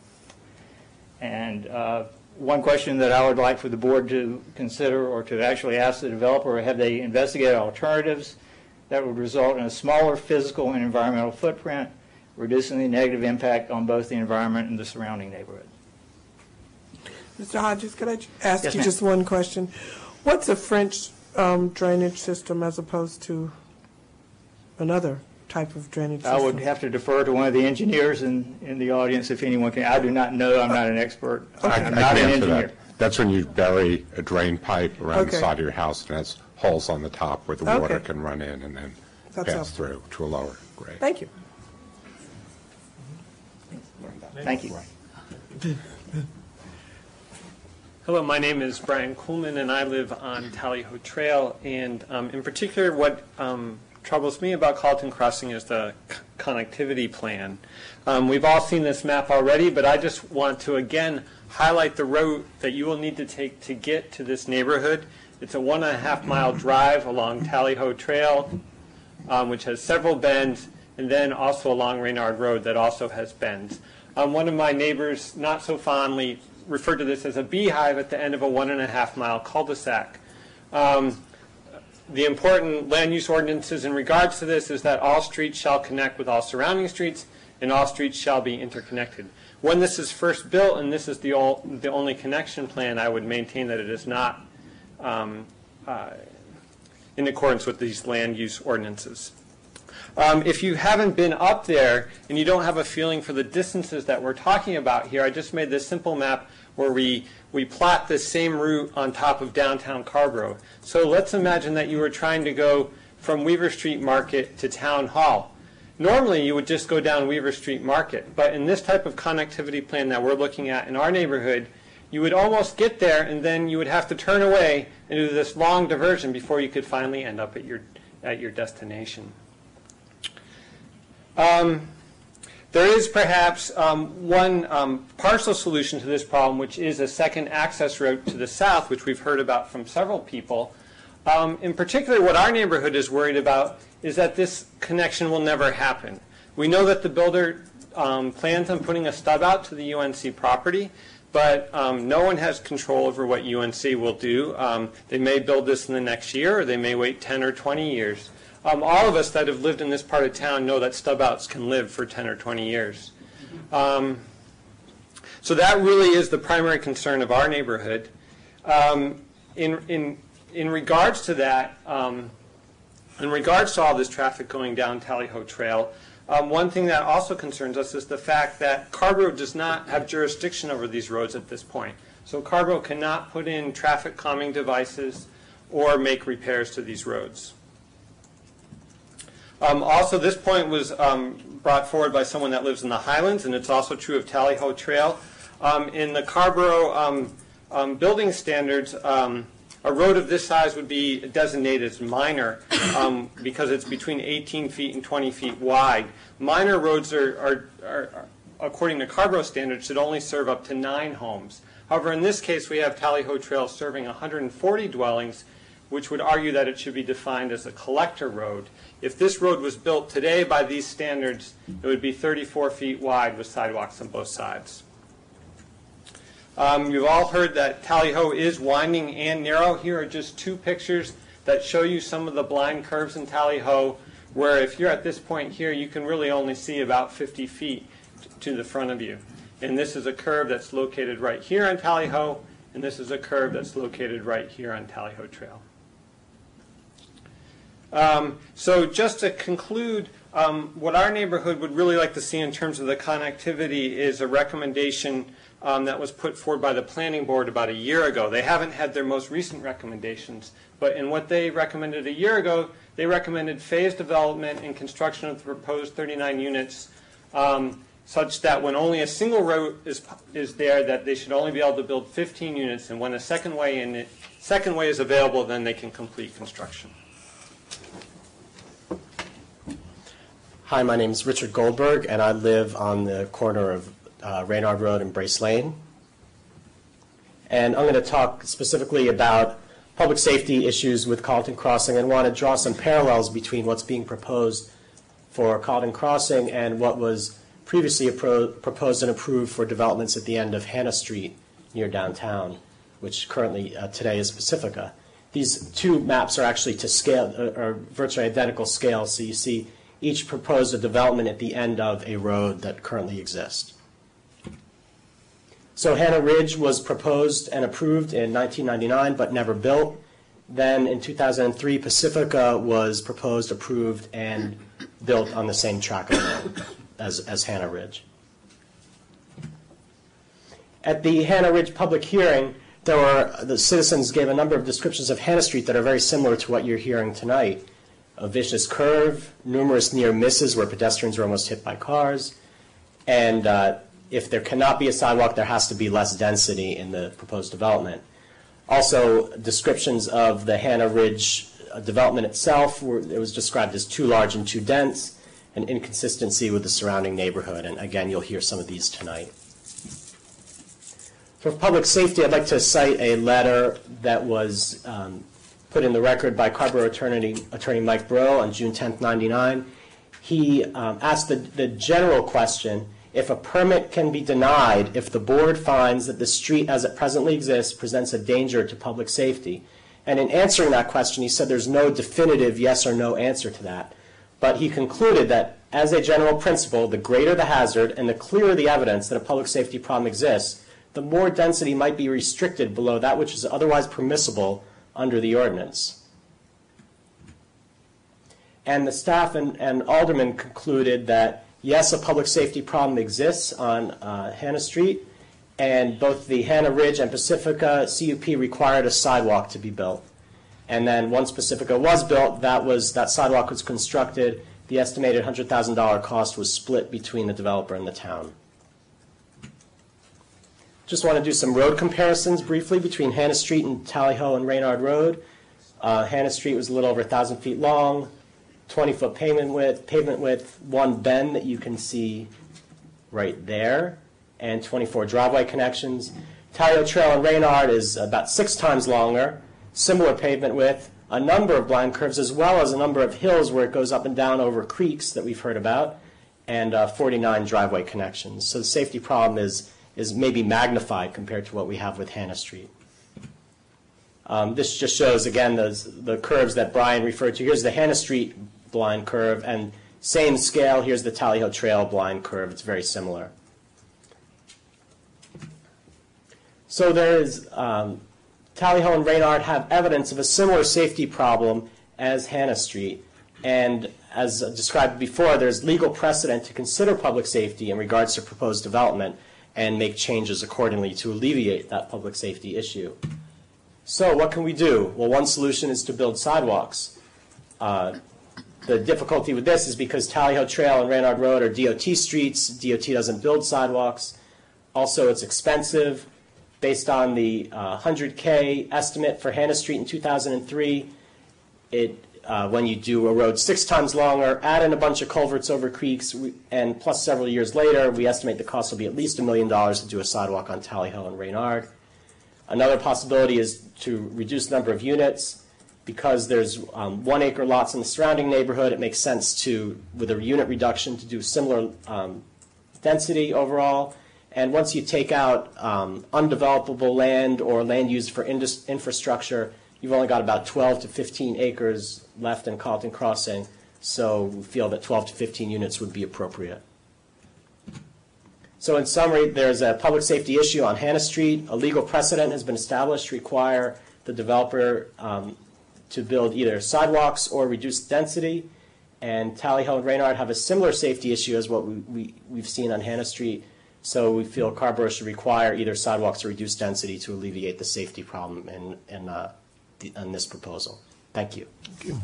And uh, one question that I would like for the board to consider or to actually ask the developer, have they investigated alternatives that would result in a smaller physical and environmental footprint, reducing the negative impact on both the environment and the surrounding neighborhood. Mister Hodges, could I ask Yes, you ma'am. just one question? What's a French um, drainage system as opposed to another type of drainage system? I would have to defer to one of the engineers in, in the audience if anyone can. I do not know. I'm not an expert. I, I I'm can not an answer engineer. that. That's when you bury a drain pipe around the Okay. side of your house, and it has holes on the top where the Okay. water can run in and then That's pass helpful. through to a lower grade. Thank you. Thank you. Hello, my name is Brian Kuhlman, and I live on Tally Ho Trail. And um, in particular, what um, troubles me about Carlton Crossing is the c- connectivity plan. Um, we've all seen this map already, but I just want to again highlight the route that you will need to take to get to this neighborhood. It's a one and a half mile drive along Tally Ho Trail, um, which has several bends, and then also along Reynard Road that also has bends. Um, one of my neighbors, not so fondly, referred to this as a beehive at the end of a one and a half mile cul-de-sac. Um, the important land use ordinances in regards to this is that all streets shall connect with all surrounding streets, and all streets shall be interconnected. When this is first built, and this is the, all, the only connection plan, I would maintain that it is not um, uh, in accordance with these land use ordinances. Um, if you haven't been up there and you don't have a feeling for the distances that we're talking about here, I just made this simple map where we, we plot this same route on top of downtown Carborough. So let's imagine that you were trying to go from Weaver Street Market to Town Hall. Normally you would just go down Weaver Street Market, but in this type of connectivity plan that we're looking at in our neighborhood, you would almost get there and then you would have to turn away and do this long diversion before you could finally end up at your, at your destination. Um, there is perhaps um, one um, partial solution to this problem, which is a second access road to the south, which we've heard about from several people. Um, in particular, what our neighborhood is worried about is that this connection will never happen. We know that the builder um, plans on putting a stub out to the U N C property, but um, no one has control over what U N C will do. Um, they may build this in the next year, or they may wait ten or twenty years. Um, all of us that have lived in this part of town know that stub outs can live for ten or twenty years. Um, so that really is the primary concern of our neighborhood. Um, in, in, in regards to that, um, in regards to all this traffic going down Tally Ho Trail, um, one thing that also concerns us is the fact that Carborough does not have jurisdiction over these roads at this point. So Carborough cannot put in traffic calming devices or make repairs to these roads. Um, also, this point was um, brought forward by someone that lives in the Highlands, and it's also true of Tally Ho Trail. Um, in the Carborough um, um, building standards, um, a road of this size would be designated as minor um, because it's between eighteen feet and twenty feet wide. Minor roads are, are, are, are, according to Carborough standards, should only serve up to nine homes. However, in this case, we have Tally Ho Trail serving one hundred forty dwellings, which would argue that it should be defined as a collector road. If this road was built today by these standards, it would be thirty-four feet wide with sidewalks on both sides. Um, you've all heard that Tally Ho is winding and narrow. Here are just two pictures that show you some of the blind curves in Tally Ho, where if you're at this point here, you can really only see about fifty feet to the front of you. And this is a curve that's located right here on Tally Ho, and this is a curve that's located right here on Tally Ho Trail. Um, so just to conclude, um, what our neighborhood would really like to see in terms of the connectivity is a recommendation um, that was put forward by the planning board about a year ago. They haven't had their most recent recommendations, but in what they recommended a year ago, they recommended phased development and construction of the proposed thirty-nine units um, such that when only a single road is, is there, that they should only be able to build fifteen units, and when a second way, in it, second way is available, then they can complete construction. Hi, my name is Richard Goldberg, and I live on the corner of uh, Reynard Road and Brace Lane. And I'm going to talk specifically about public safety issues with Carlton Crossing and want to draw some parallels between what's being proposed for Carlton Crossing and what was previously appro proposed and approved for developments at the end of Hannah Street near downtown, which currently uh, today is Pacifica. These two maps are actually to scale, uh, are virtually identical scale, so you see each proposed a development at the end of a road that currently exists. So Hannah Ridge was proposed and approved in nineteen ninety-nine but never built. Then in two thousand three, Pacifica was proposed, approved, and built on the same track of road as, as Hannah Ridge. At the Hannah Ridge public hearing, there were, the citizens gave a number of descriptions of Hannah Street that are very similar to what you're hearing tonight. A vicious curve, numerous near misses where pedestrians were almost hit by cars, and uh, if there cannot be a sidewalk, there has to be less density in the proposed development. Also, descriptions of the Hannah Ridge development itself, were, it was described as too large and too dense, and inconsistency with the surrounding neighborhood, and again, you'll hear some of these tonight. For public safety, I'd like to cite a letter that was um, put in the record by Carrboro attorney, attorney Mike Breaux on June tenth, ninety-nine. He um, asked the, the general question, if a permit can be denied if the board finds that the street as it presently exists presents a danger to public safety. And in answering that question, he said there's no definitive yes or no answer to that. But he concluded that as a general principle, the greater the hazard and the clearer the evidence that a public safety problem exists, the more density might be restricted below that which is otherwise permissible under the ordinance. And the staff and, and aldermen concluded that yes, a public safety problem exists on uh, Hannah Street, and both the Hannah Ridge and Pacifica C U P required a sidewalk to be built. And then once Pacifica was built, that, was, that sidewalk was constructed. The estimated one hundred thousand dollar cost was split between the developer and the town. Just want to do some road comparisons briefly between Hannah Street and Tally Ho and Reynard Road. Uh, Hannah Street was a little over one thousand feet long, twenty foot pavement width, pavement width, one bend that you can see right there, and twenty-four driveway connections. Tally Ho Trail and Reynard is about six times longer, similar pavement width, a number of blind curves, as well as a number of hills where it goes up and down over creeks that we've heard about, and uh, forty-nine driveway connections. So the safety problem is, is maybe magnified compared to what we have with Hannah Street. Um, this just shows, again, the, the curves that Brian referred to. Here's the Hannah Street blind curve, and same scale, here's the Tally Ho Trail blind curve. It's very similar. So there is, um, Tally Ho and Reynard have evidence of a similar safety problem as Hannah Street. And as described before, there's legal precedent to consider public safety in regards to proposed development and make changes accordingly to alleviate that public safety issue. So what can we do? Well, one solution is to build sidewalks. Uh, the difficulty with this is because Tally Ho Trail and Reynard Road are D O T streets. D O T doesn't build sidewalks. Also, it's expensive. Based on the uh, one hundred K estimate for Hannah Street in two thousand three, it, uh, when you do a road six times longer, add in a bunch of culverts over creeks, and plus several years later, we estimate the cost will be at least a million dollars to do a sidewalk on Tally Ho and Reynard. Another possibility is to reduce the number of units. Because there's um, one acre lots in the surrounding neighborhood, it makes sense to, with a unit reduction, to do similar um, density overall. And once you take out um, undevelopable land or land used for indus infrastructure, you've only got about twelve to fifteen acres left in Carlton Crossing. So we feel that twelve to fifteen units would be appropriate. So in summary, there's a public safety issue on Hannah Street. A legal precedent has been established to require the developer um, to build either sidewalks or reduced density. And Tally Ho and Reynard have a similar safety issue as what we, we, we've seen on Hannah Street. So we feel Carrboro should require either sidewalks or reduced density to alleviate the safety problem in, in, uh, the, in this proposal. Thank you. Thank you.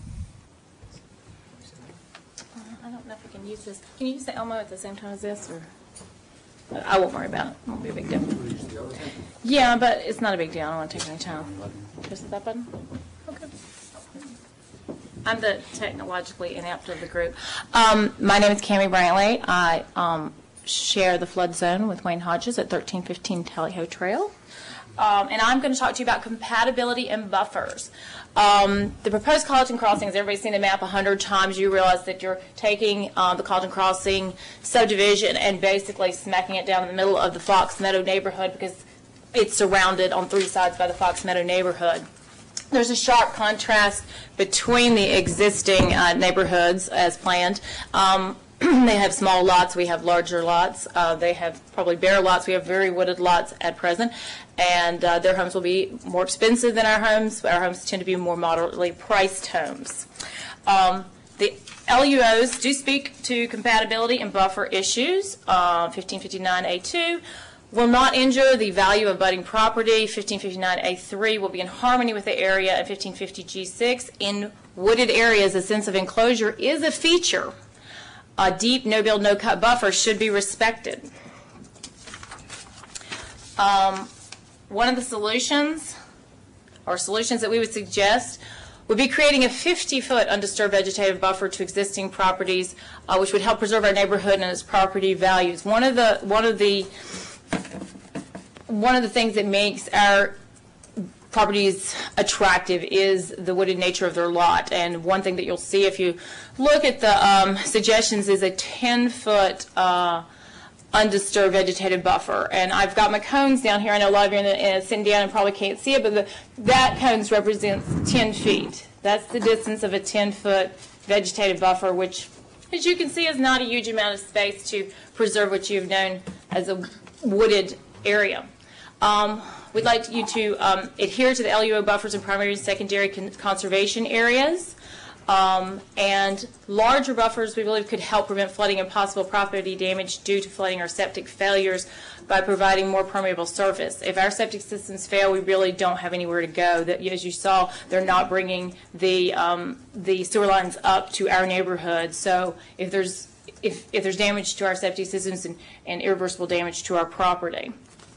Uh, I don't know if we can use this. Can you use the Elmo at the same time as this? Or I won't worry about it. It won't be a big deal. Yeah, but it's not a big deal. I don't want to take any time. Just that button? Okay. I'm the technologically inept of the group. Um, my name is Cammie Brantley. I um, share the flood zone with Wayne Hodges at thirteen fifteen Tally Ho Trail. Um, and I'm going to talk to you about compatibility and buffers. Um, the proposed Colleton Crossing, as everybody's seen the map a hundred times, you realize that you're taking uh, the Colleton Crossing subdivision and basically smacking it down in the middle of the Fox Meadow neighborhood because it's surrounded on three sides by the Fox Meadow neighborhood. There's a sharp contrast between the existing uh, neighborhoods as planned. Um, they have small lots. We have larger lots. Uh, they have probably bare lots. We have very wooded lots at present. And uh, their homes will be more expensive than our homes. Our homes tend to be more moderately priced homes. Um, the L U Os do speak to compatibility and buffer issues. Uh, fifteen fifty-nine A two will not injure the value of budding property. fifteen fifty-nine A three will be in harmony with the area. And fifteen fifty G six, in wooded areas, a sense of enclosure is a feature. A deep no-build, no-cut buffer should be respected. Um, one of the solutions, or solutions that we would suggest, would be creating a fifty-foot undisturbed vegetative buffer to existing properties, uh, which would help preserve our neighborhood and its property values. One of the one of the one of the things that makes our properties attractive is the wooded nature of their lot. And one thing that you'll see if you look at the um, suggestions is a ten-foot uh, undisturbed vegetative buffer. And I've got my cones down here. I know a lot of you are uh, sitting down and probably can't see it, but the, that cones represents ten feet. That's the distance of a ten-foot vegetative buffer, which, as you can see, is not a huge amount of space to preserve what you've known as a wooded area. Um, we'd like you to um, adhere to the L U O buffers in primary and secondary con conservation areas. Um, and larger buffers, we believe, could help prevent flooding and possible property damage due to flooding or septic failures by providing more permeable surface. If our septic systems fail, we really don't have anywhere to go. That, as you saw, they're not bringing the um, the sewer lines up to our neighborhood. So if there's if if there's damage to our septic systems and, and irreversible damage to our property.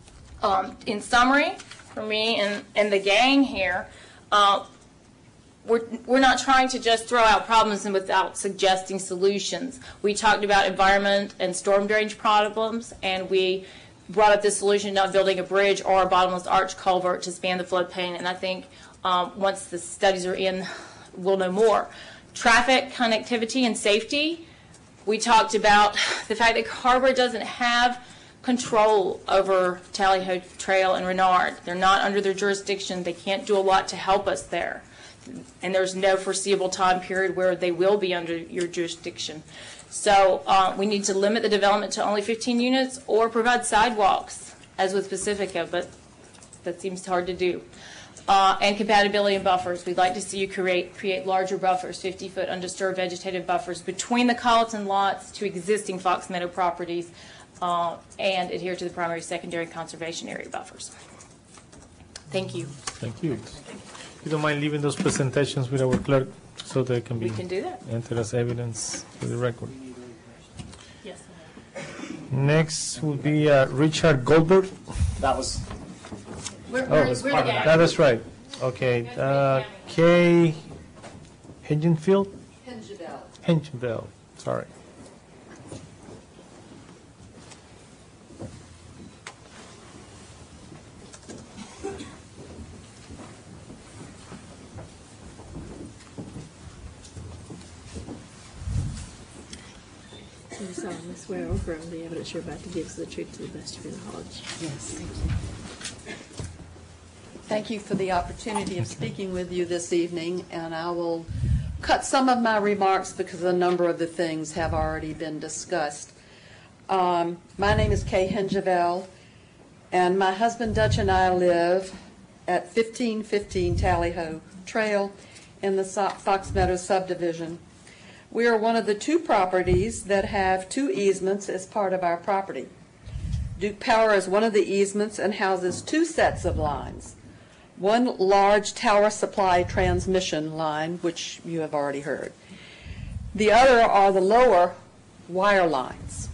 Um, in summary, for me and, and the gang here, uh, we're, we're not trying to just throw out problems and without suggesting solutions. We talked about environment and storm drainage problems, and we brought up this solution of building a bridge or a bottomless arch culvert to span the floodplain, and I think um, once the studies are in, we'll know more. Traffic, connectivity, and safety. We talked about the fact that Carrboro doesn't have control over Tally Ho Trail and Reynard. They're not under their jurisdiction. They can't do a lot to help us there. And there's no foreseeable time period where they will be under your jurisdiction. So uh, we need to limit the development to only fifteen units or provide sidewalks, as with Pacifica, but that seems hard to do. Uh, and compatibility and buffers. We'd like to see you create, create larger buffers, fifty-foot undisturbed vegetative buffers between the Colleton lots to existing Fox Meadow properties, Uh, and adhere to the primary, secondary conservation area buffers. Thank you. Thank you. You don't mind leaving those presentations with our clerk so they can be We can do that. entered as evidence for the record. Yes. Next will be uh, Richard Goldberg. That was. We're, Oh, we're, we're the gang. that is right. Okay. Uh, Kay Hingenfield? Hingenville. Hingenville. Sorry. You solemnly swear or affirm the evidence you're about to give is the truth to the best of your knowledge. Yes, thank you. Thank you for the opportunity of speaking with you this evening, and I will cut some of my remarks because a number of the things have already been discussed. Um, my name is Kay Hengevel, and my husband Dutch and I live at fifteen fifteen Tally-Ho Trail in the So- Fox Meadows subdivision. We are one of the two properties that have two easements as part of our property. Duke Power is one of the easements and houses two sets of lines. One large tower supply transmission line, which you have already heard. The other are the lower wire lines.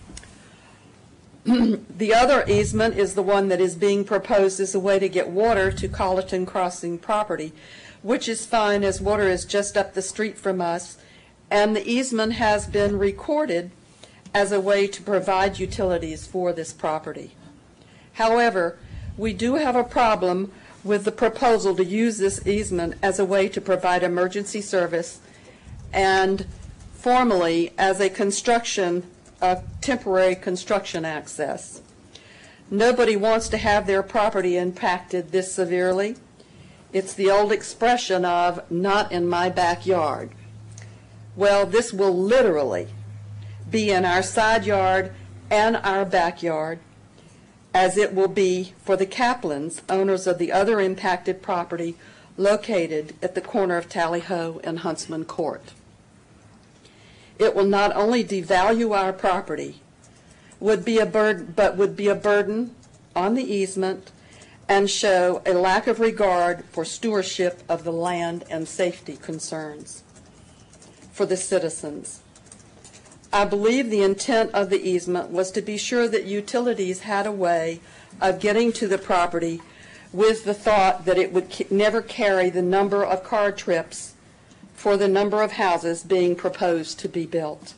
The other easement is the one that is being proposed as a way to get water to Colleton Crossing property, which is fine as water is just up the street from us, and the easement has been recorded as a way to provide utilities for this property. However, we do have a problem with the proposal to use this easement as a way to provide emergency service and formally as a construction of temporary construction access. Nobody wants to have their property impacted this severely. It's the old expression of not in my backyard. Well, this will literally be in our side yard and our backyard, as it will be for the Kaplans, owners of the other impacted property located at the corner of Tally-Ho and Huntsman Court. It will not only devalue our property, would be a burden, but would be a burden on the easement and show a lack of regard for stewardship of the land and safety concerns for the citizens. I believe the intent of the easement was to be sure that utilities had a way of getting to the property with the thought that it would ca- never carry the number of car trips for the number of houses being proposed to be built.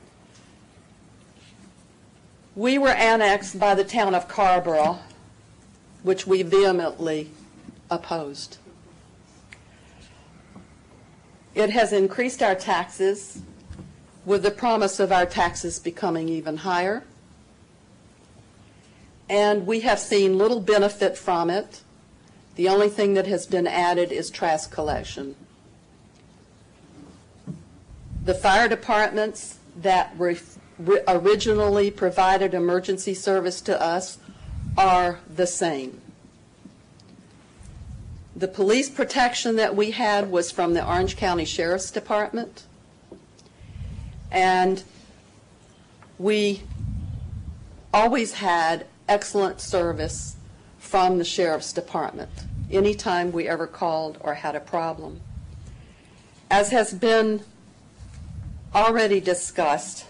We were annexed by the town of Carrboro, which we vehemently opposed. It has increased our taxes with the promise of our taxes becoming even higher. And we have seen little benefit from it. The only thing that has been added is trash collection. The fire departments that re- re- originally provided emergency service to us are the same. The police protection that we had was from the Orange County Sheriff's Department, and we always had excellent service from the Sheriff's Department anytime we ever called or had a problem. As has been already discussed,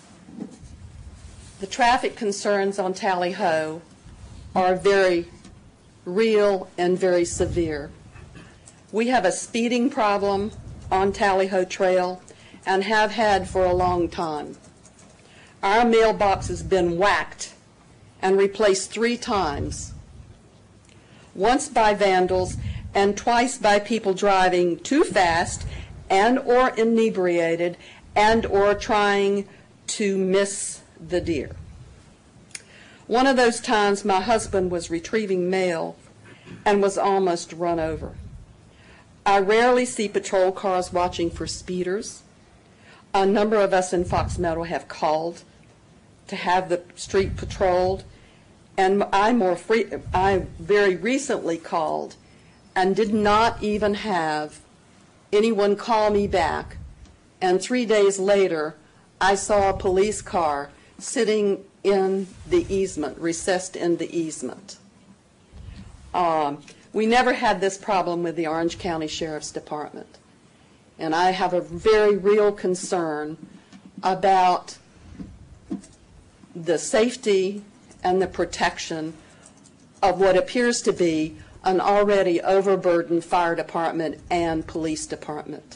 the traffic concerns on Tally-Ho are very real and very severe. We have a speeding problem on Tally-Ho Trail and have had for a long time. Our mailbox has been whacked and replaced three times, once by vandals and twice by people driving too fast and or inebriated and or trying to miss the deer. One of those times my husband was retrieving mail and was almost run over. I rarely see patrol cars watching for speeders. A number of us in Fox Meadow have called to have the street patrolled, and I more free, I very recently called and did not even have anyone call me back. And three days later, I saw a police car sitting in the easement, recessed in the easement. Um, we never had this problem with the Orange County Sheriff's Department. And I have a very real concern about the safety and the protection of what appears to be an already overburdened fire department and police department.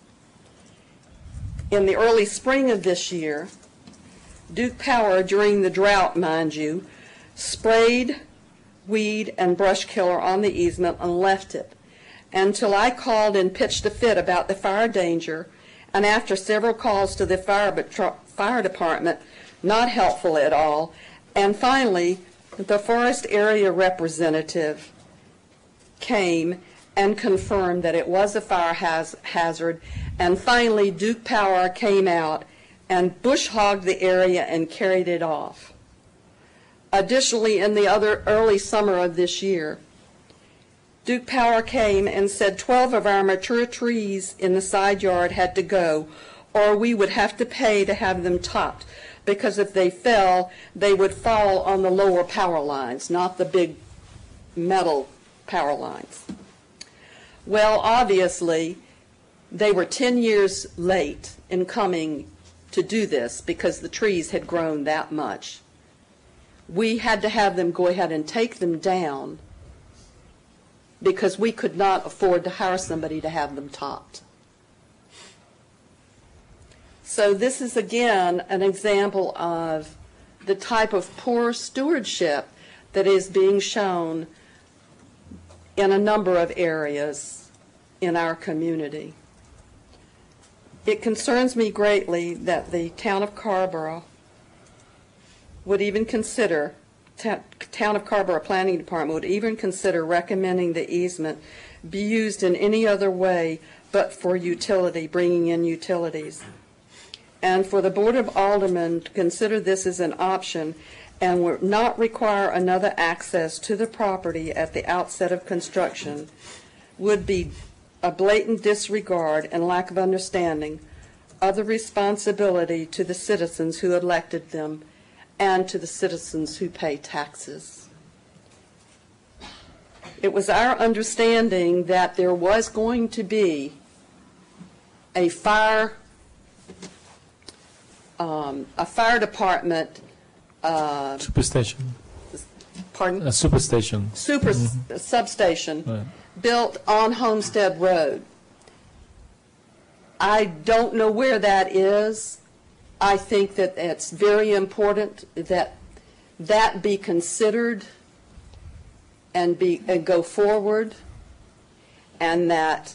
In the early spring of this year, Duke Power, during the drought, mind you, sprayed weed and brush killer on the easement and left it until I called and pitched a fit about the fire danger, and after several calls to the fire, fire department, not helpful at all, and finally the forest area representative came and confirmed that it was a fire haz- hazard, and finally Duke Power came out and bush hogged the area and carried it off. Additionally, in the other early summer of this year, Duke Power came and said twelve of our mature trees in the side yard had to go, or we would have to pay to have them topped, because if they fell, they would fall on the lower power lines, not the big metal power lines. Well, obviously, they were ten years late in coming to do this because the trees had grown that much. We had to have them go ahead and take them down because we could not afford to hire somebody to have them topped. So this is, again, an example of the type of poor stewardship that is being shown in a number of areas in our community. It concerns me greatly that the town of Carrboro would even consider, Town of Carrboro Planning Department would even consider recommending the easement be used in any other way but for utility, bringing in utilities. And for the Board of Aldermen to consider this as an option and would not require another access to the property at the outset of construction would be a blatant disregard and lack of understanding of the responsibility to the citizens who elected them and to the citizens who pay taxes. It was our understanding that there was going to be a fire, um, a fire department. Uh, Superstation. Pardon? A superstation. Super Mm-hmm. substation Right. built on Homestead Road. I don't know where that is. I think that it's very important that that be considered and be and go forward, and that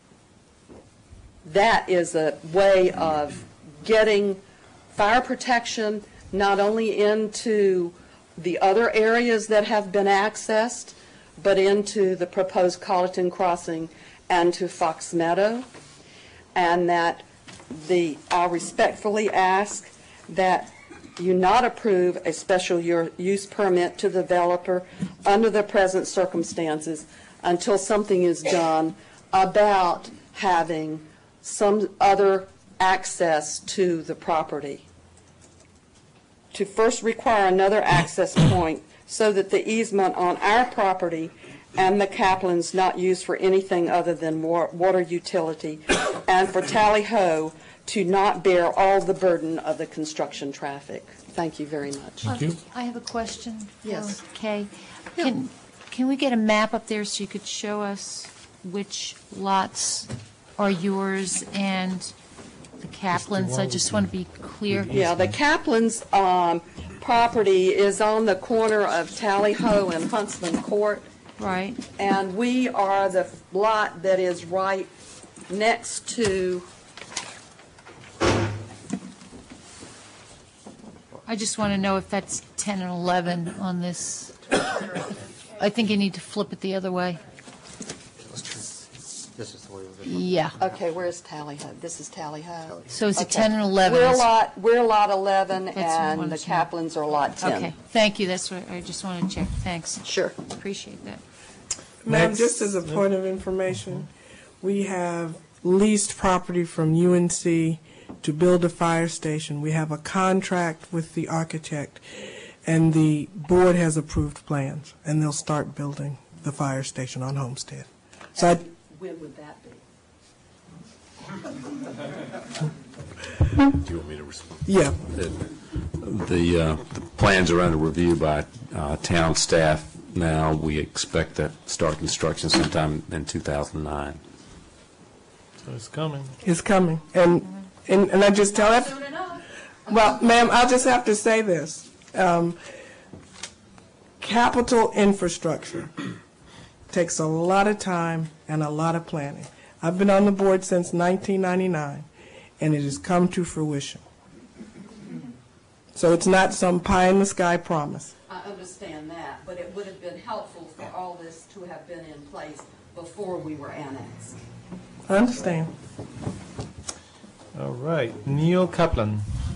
that is a way of getting fire protection not only into the other areas that have been accessed, but into the proposed Colleton Crossing and to Fox Meadow, and that the, I respectfully ask that you not approve a special use permit to the developer under the present circumstances until something is done about having some other access to the property. To first require another access point so that the easement on our property and the Kaplan's not used for anything other than wa- water utility, and for Tally Ho to not bear all the burden of the construction traffic. Thank you very much. Thank you. I have a question for Yes. Kay. Can, can we get a map up there so you could show us which lots are yours and the Kaplan's? I just want to be clear. Yeah, the Kaplan's um, property is on the corner of Tally Ho and Huntsman Court. Right. And we are the lot that is right next to, I just want to know if that's ten and eleven on this. I think you need to flip it the other way. This is the way we're Yeah. okay, where's Tally Ho? This is Tally Ho. So is it Okay. ten and eleven? We're lot, we're lot eleven, That's what I and wanted the to know. Kaplan's are lot ten. Okay, thank you. That's what I just wanted to check. Thanks. Sure. Appreciate that. Ma'am, Next. just as a point of information, we have leased property from U N C to build a fire station. We have a contract with the architect, and the board has approved plans, and they'll start building the fire station on Homestead. So I, When would that be? Do you want me to respond? Yeah. The, the, uh, the plans are under review by uh, town staff now. We expect to start construction sometime in two thousand nine. So it's coming. it's coming. And, and, and I just tell it. Well, ma'am, I'll just have to say this. Um, capital infrastructure takes a lot of time and a lot of planning. I've been on the board since nineteen ninety-nine, and it has come to fruition. So it's not some pie-in-the-sky promise. I understand that, but it would have been helpful for all this to have been in place before we were annexed. I understand. All right. Neil Kaplan.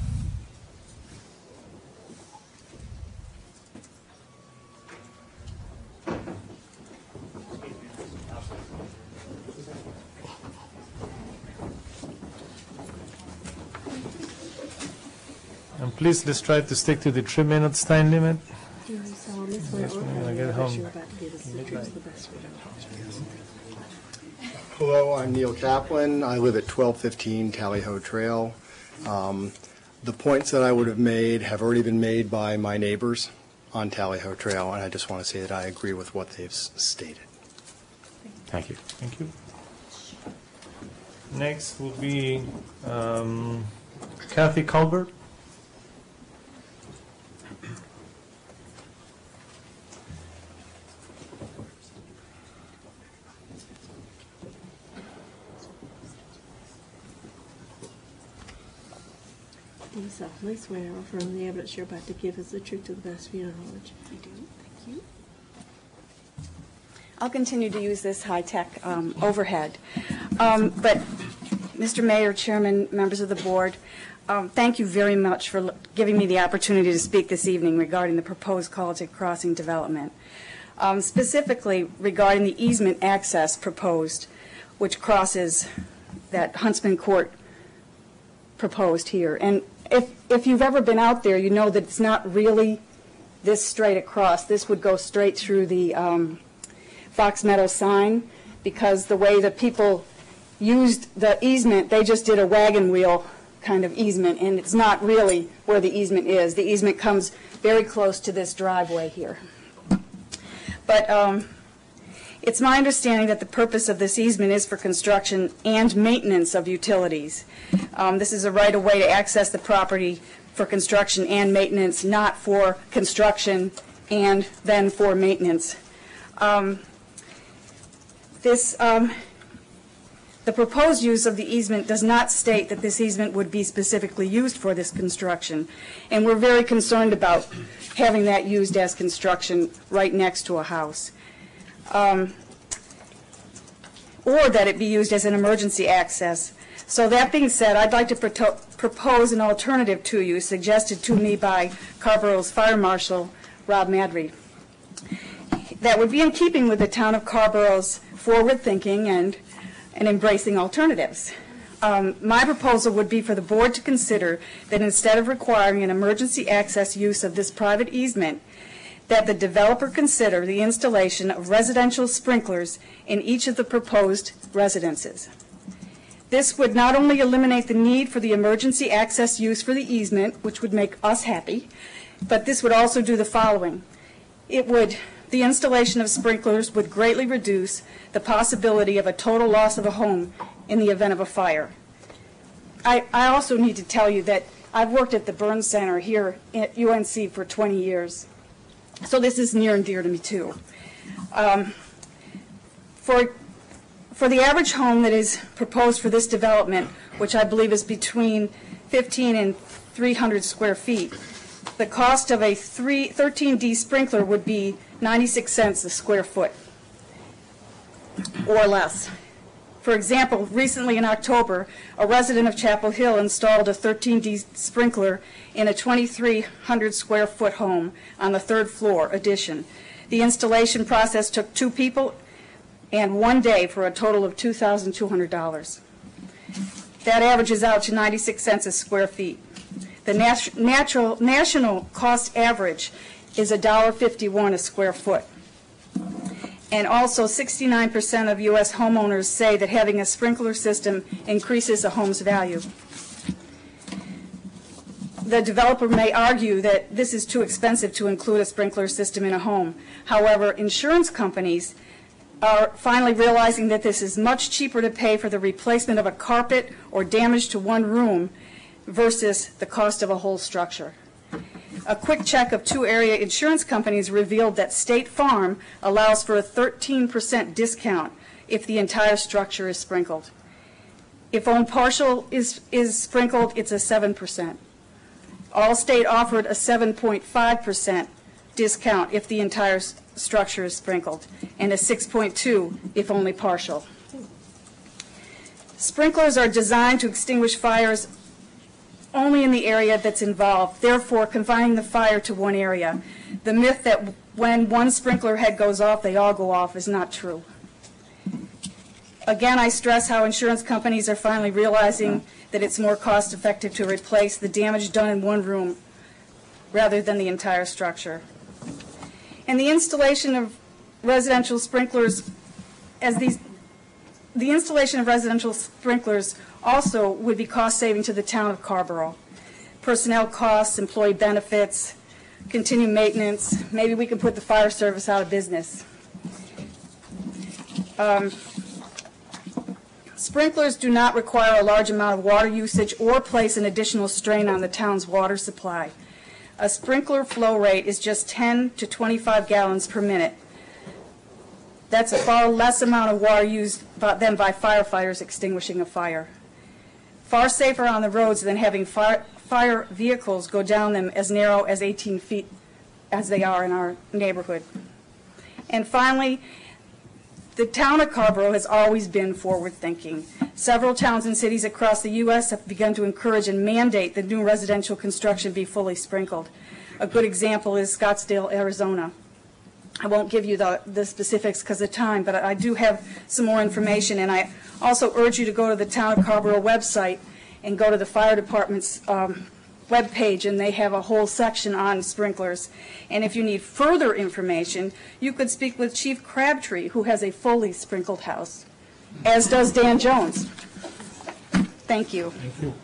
And please, let's try to stick to the three minutes time limit. Do you solemnly swear Yes, or when affirm I get that home. you're about to give us the truth to the best of your knowledge? Hello, I'm Neil Kaplan. I live at twelve fifteen Tally Ho Trail. Um, The points that I would have made have already been made by my neighbors on Tally Ho Trail, and I just want to say that I agree with what they've s- stated. Thank you. Thank you. Next will be um, Kathy Colbert. Do you solemnly swear or affirm the evidence you're about to give is the truth to the best of your knowledge? I do. Thank you. I'll continue to use this high-tech um, overhead. Um, but, Mister Mayor, Chairman, members of the board, um, thank you very much for l- giving me the opportunity to speak this evening regarding the proposed Collegiate Crossing development. Um, specifically regarding the easement access proposed, which crosses that Huntsman Court proposed here. And if, if you've ever been out there, you know that it's not really this straight across. This would go straight through the um, Fox Meadow sign, because the way that people used the easement, they just did a wagon wheel kind of easement, and it's not really where the easement is. The easement comes very close to this driveway here. But um, it's my understanding that the purpose of this easement is for construction and maintenance of utilities. Um, this is a right-of-way to access the property for construction and maintenance, not for construction and then for maintenance. Um, this, um, the proposed use of the easement does not state that this easement would be specifically used for this construction, and we're very concerned about having that used as construction right next to a house. Um, or that it be used as an emergency access. So that being said, I'd like to proto- propose an alternative to you suggested to me by Carborough's Fire Marshal, Rob Madry. That would be in keeping with the town of Carborough's forward-thinking and, and embracing alternatives. Um, my proposal would be for the board to consider that instead of requiring an emergency access use of this private easement, that the developer consider the installation of residential sprinklers in each of the proposed residences. This would not only eliminate the need for the emergency access use for the easement, which would make us happy, but this would also do the following. It would, the installation of sprinklers would greatly reduce the possibility of a total loss of a home in the event of a fire. I, I also need to tell you that I've worked at the Burns Center here at U N C for twenty years. So this is near and dear to me, too. Um, for, for the average home that is proposed for this development, which I believe is between fifteen and three hundred square feet, the cost of a three, thirteen D sprinkler would be ninety-six cents a square foot or less. For example, recently in October, a resident of Chapel Hill installed a thirteen D sprinkler in a twenty-three hundred square foot home on the third floor addition. The installation process took two people and one day for a total of two thousand two hundred dollars. That averages out to ninety-six cents a square feet. The nat- natural, national cost average is one dollar fifty-one a square foot. And also, sixty-nine percent of U S homeowners say that having a sprinkler system increases a home's value. The developer may argue that this is too expensive to include a sprinkler system in a home. However, insurance companies are finally realizing that this is much cheaper to pay for the replacement of a carpet or damage to one room versus the cost of a whole structure. A quick check of two area insurance companies revealed that State Farm allows for a thirteen percent discount if the entire structure is sprinkled. If only partial is, is sprinkled, it's a seven percent. Allstate offered a seven point five percent discount if the entire s- structure is sprinkled, and a six point two if only partial. Sprinklers are designed to extinguish fires only in the area that's involved, therefore confining the fire to one area. The myth that when one sprinkler head goes off, they all go off is not true. Again, I stress how insurance companies are finally realizing that it's more cost-effective to replace the damage done in one room rather than the entire structure. And the installation of residential sprinklers, as these, the installation of residential sprinklers also would be cost-saving to the town of Carrboro. Personnel costs, employee benefits, continued maintenance. Maybe we can put the fire service out of business. Um, sprinklers do not require a large amount of water usage or place an additional strain on the town's water supply. A sprinkler flow rate is just ten to twenty-five gallons per minute. That's a far less amount of water used by, than by firefighters extinguishing a fire. Far safer on the roads than having fire, fire vehicles go down them as narrow as eighteen feet as they are in our neighborhood. And finally, the town of Carrboro has always been forward-thinking. Several towns and cities across the U S have begun to encourage and mandate that new residential construction be fully sprinkled. A good example is Scottsdale, Arizona. I won't give you the, the specifics because of time, but I do have some more information, and I also urge you to go to the Town of Carrboro website and go to the fire department's um, webpage, and they have a whole section on sprinklers. And if you need further information, you could speak with Chief Crabtree, who has a fully sprinkled house, as does Dan Jones. Thank you. Thank you.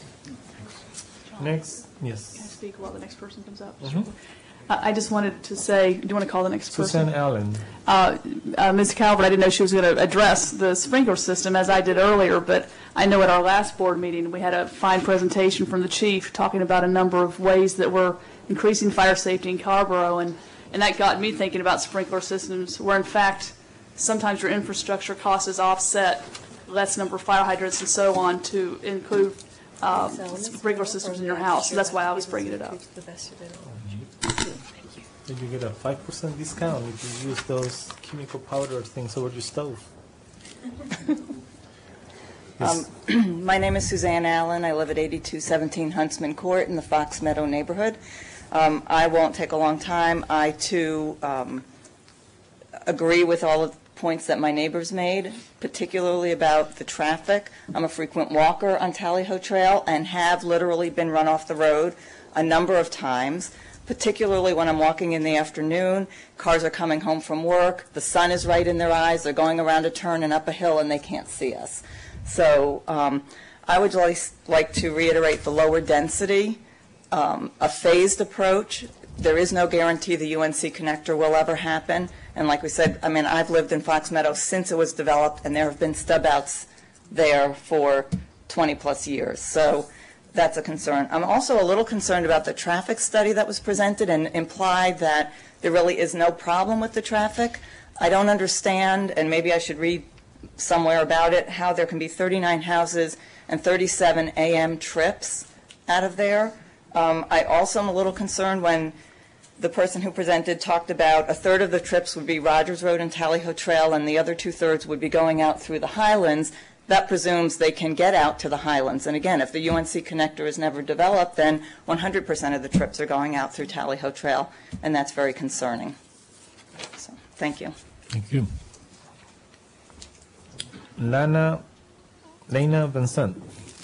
Next, yes. Can I speak while the next person comes up? Mm-hmm. Uh, I just wanted to say, do you want to call the next person? Susan Allen. Uh, uh, Miz Calvert, I didn't know she was going to address the sprinkler system as I did earlier, but I know at our last board meeting we had a fine presentation from the chief talking about a number of ways that we're increasing fire safety in Carrboro, and, and that got me thinking about sprinkler systems where, in fact, sometimes your infrastructure cost is offset, less number of fire hydrants and so on, to include uh, sprinkler systems in your house. So that's why I was bringing it up. Did you get a five percent discount if you use those chemical powder things over your stove? Yes. Um, my name is Suzanne Allen. I live at eighty-two seventeen Huntsman Court in the Fox Meadow neighborhood. Um, I won't take a long time. I, too, um, agree with all of the points that my neighbors made, particularly about the traffic. I'm a frequent walker on Tally Ho Trail and have literally been run off the road a number of times, particularly when I'm walking in the afternoon. Cars are coming home from work. The sun is right in their eyes. They're going around a turn and up a hill, and they can't see us. So um, I would like, like to reiterate the lower density, um, a phased approach. There is no guarantee the U N C connector will ever happen. And like we said, I mean, I've lived in Fox Meadow since it was developed, and there have been stub outs there for twenty plus years. So that's a concern. I'm also a little concerned about the traffic study that was presented and implied that there really is no problem with the traffic. I don't understand, and maybe I should read somewhere about it, how there can be thirty-nine houses and thirty-seven A M trips out of there. Um, I also am a little concerned when the person who presented talked about a third of the trips would be Rogers Road and Tally Ho Trail, and the other two-thirds would be going out through the Highlands. That presumes they can get out to the Highlands. And again, if the U N C connector is never developed, then one hundred percent of the trips are going out through Tally Ho Trail, and that's very concerning. So, thank you. Thank you. Lana, Lena Vincent.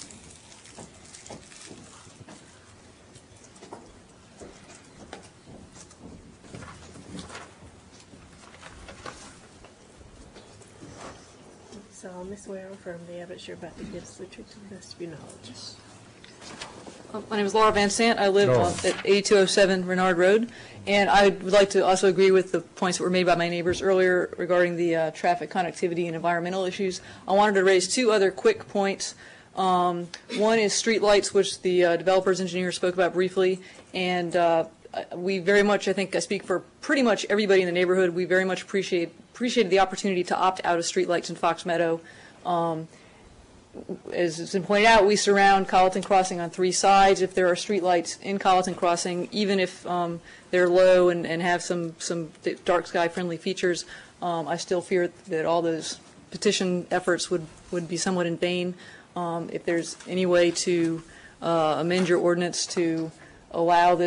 So, Miz Ware, affirm the evidence you're about to give us the truth to the best of your knowledge. Uh, My name is Laura Van Sant. I live Laura. on- at eighty-two oh seven Renard Road, and I would like to also agree with the points that were made by my neighbors earlier regarding the uh, traffic connectivity and environmental issues. I wanted to raise two other quick points. Um, One is streetlights, which the uh, developer's engineer spoke about briefly, and uh, we very much, I think I speak for pretty much everybody in the neighborhood, we very much appreciate appreciated the opportunity to opt out of streetlights in Fox Meadow. Um, As has been pointed out, we surround Colleton Crossing on three sides. If there are streetlights in Colleton Crossing, even if um, they're low and, and have some, some dark sky friendly features, um, I still fear that all those petition efforts would, would be somewhat in vain. Um, if there's any way to uh, amend your ordinance to allow this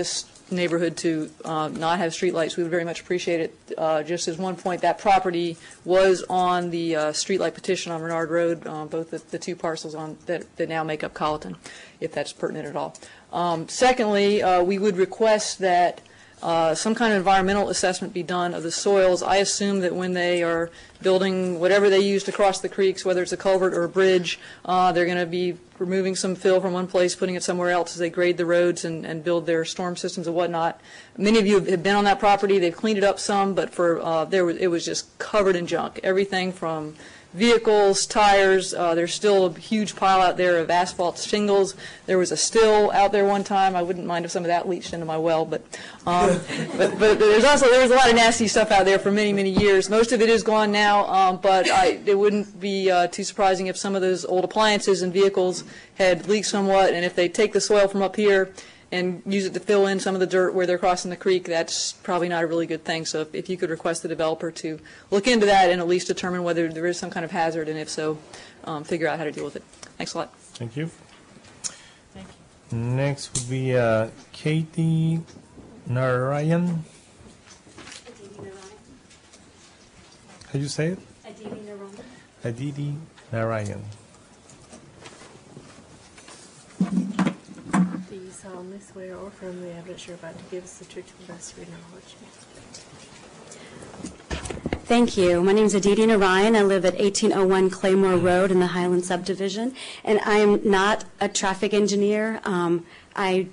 neighborhood to uh, not have streetlights, we would very much appreciate it. Uh, just as one point, that property was on the uh, streetlight petition on Renard Road, uh, both the, the two parcels on that, that now make up Colleton, if that's pertinent at all. Um, secondly, uh, we would request that Uh, some kind of environmental assessment be done of the soils. I assume that when they are building whatever they use to cross the creeks, whether it's a culvert or a bridge, uh, they're going to be removing some fill from one place, putting it somewhere else as they grade the roads and, and build their storm systems and whatnot. Many of you have been on that property. They've cleaned it up some, but for uh, there was, it was just covered in junk. Everything from vehicles, tires, uh, there's still a huge pile out there of asphalt shingles. There was a still out there one time. I wouldn't mind if some of that leached into my well, but um, but, but there's also there's a lot of nasty stuff out there for many, many years. Most of it is gone now, um, but I, it wouldn't be uh, too surprising if some of those old appliances and vehicles had leaked somewhat, and if they take the soil from up here and use it to fill in some of the dirt where they're crossing the creek, that's probably not a really good thing. So if, if you could request the developer to look into that and at least determine whether there is some kind of hazard, and if so, um, figure out how to deal with it. Thanks a lot. Thank you. Thank you. Next would be uh, Katie Narayan. How do you say it? Aditi Narayan. Aditi Narayan. Do you solemnly swear or affirm the evidence you're about to give us the truth to the best of your knowledge? Thank you. My name is Aditi Narayan. I live at eighteen oh one Claymore Road in the Highland Subdivision, and I am not a traffic engineer. Um, I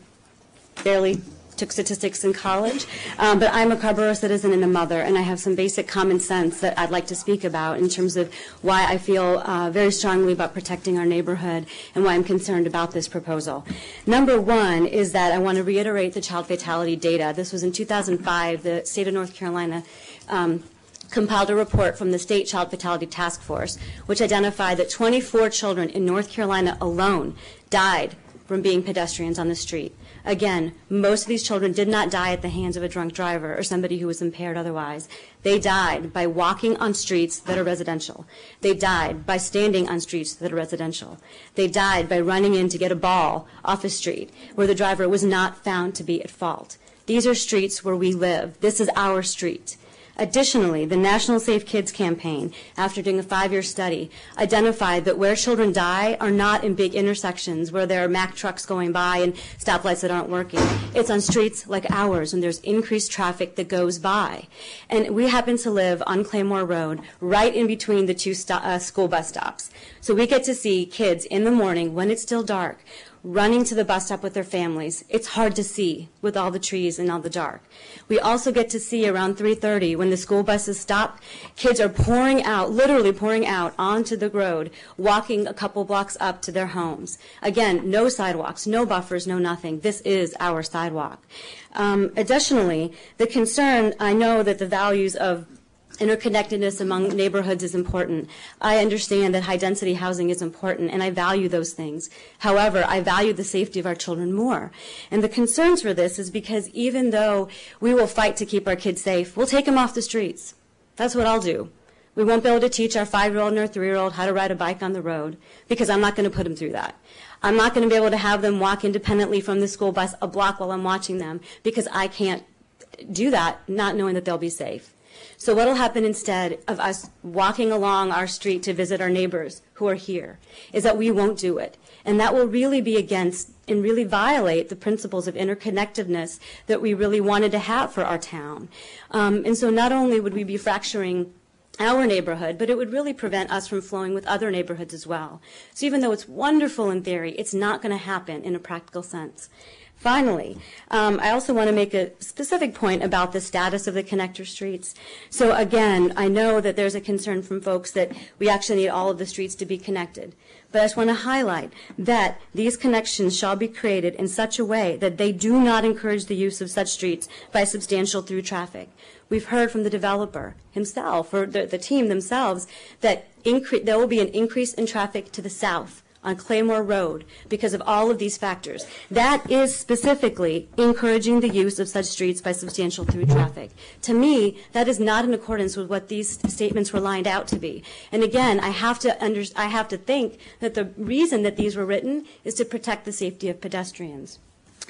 barely took statistics in college, um, but I'm a Carrboro citizen and a mother, and I have some basic common sense that I'd like to speak about in terms of why I feel uh, very strongly about protecting our neighborhood and why I'm concerned about this proposal. Number one is that I want to reiterate the child fatality data. This was in two thousand five. The state of North Carolina um, compiled a report from the State Child Fatality Task Force, which identified that twenty-four children in North Carolina alone died from being pedestrians on the street. Again, most of these children did not die at the hands of a drunk driver or somebody who was impaired otherwise. They died by walking on streets that are residential. They died by standing on streets that are residential. They died by running in to get a ball off a street where the driver was not found to be at fault. These are streets where we live. This is our street. Additionally, the National Safe Kids campaign, after doing a five-year study, identified that where children die are not in big intersections where there are Mack trucks going by and stoplights that aren't working. It's on streets like ours when there's increased traffic that goes by. And we happen to live on Claymore Road, right in between the two sto- uh, school bus stops. So we get to see kids in the morning when it's still dark, running to the bus stop with their families. It's hard to see with all the trees and all the dark. We also get to see around three thirty when the school buses stop, kids are pouring out, literally pouring out onto the road, walking a couple blocks up to their homes. Again, no sidewalks, no buffers, no nothing. This is our sidewalk. Um, additionally, the concern, I know that the values of interconnectedness among neighborhoods is important. I understand that high-density housing is important, and I value those things. However, I value the safety of our children more. And the concerns for this is because even though we will fight to keep our kids safe, we'll take them off the streets. That's what I'll do. We won't be able to teach our five-year-old and our three-year-old how to ride a bike on the road because I'm not going to put them through that. I'm not going to be able to have them walk independently from the school bus a block while I'm watching them because I can't do that not knowing that they'll be safe. So what will happen instead of us walking along our street to visit our neighbors who are here is that we won't do it. And that will really be against and really violate the principles of interconnectedness that we really wanted to have for our town. Um, and so not only would we be fracturing our neighborhood, but it would really prevent us from flowing with other neighborhoods as well. So even though it's wonderful in theory, it's not going to happen in a practical sense. Finally, um, I also want to make a specific point about the status of the connector streets. So again, I know that there's a concern from folks that we actually need all of the streets to be connected. But I just want to highlight that these connections shall be created in such a way that they do not encourage the use of such streets by substantial through traffic. We've heard from the developer himself, or the, the team themselves, that incre- there will be an increase in traffic to the south on Claymore Road because of all of these factors. That is specifically encouraging the use of such streets by substantial through traffic. To me, that is not in accordance with what these statements were lined out to be. And again, I have to under, I have to think that the reason that these were written is to protect the safety of pedestrians.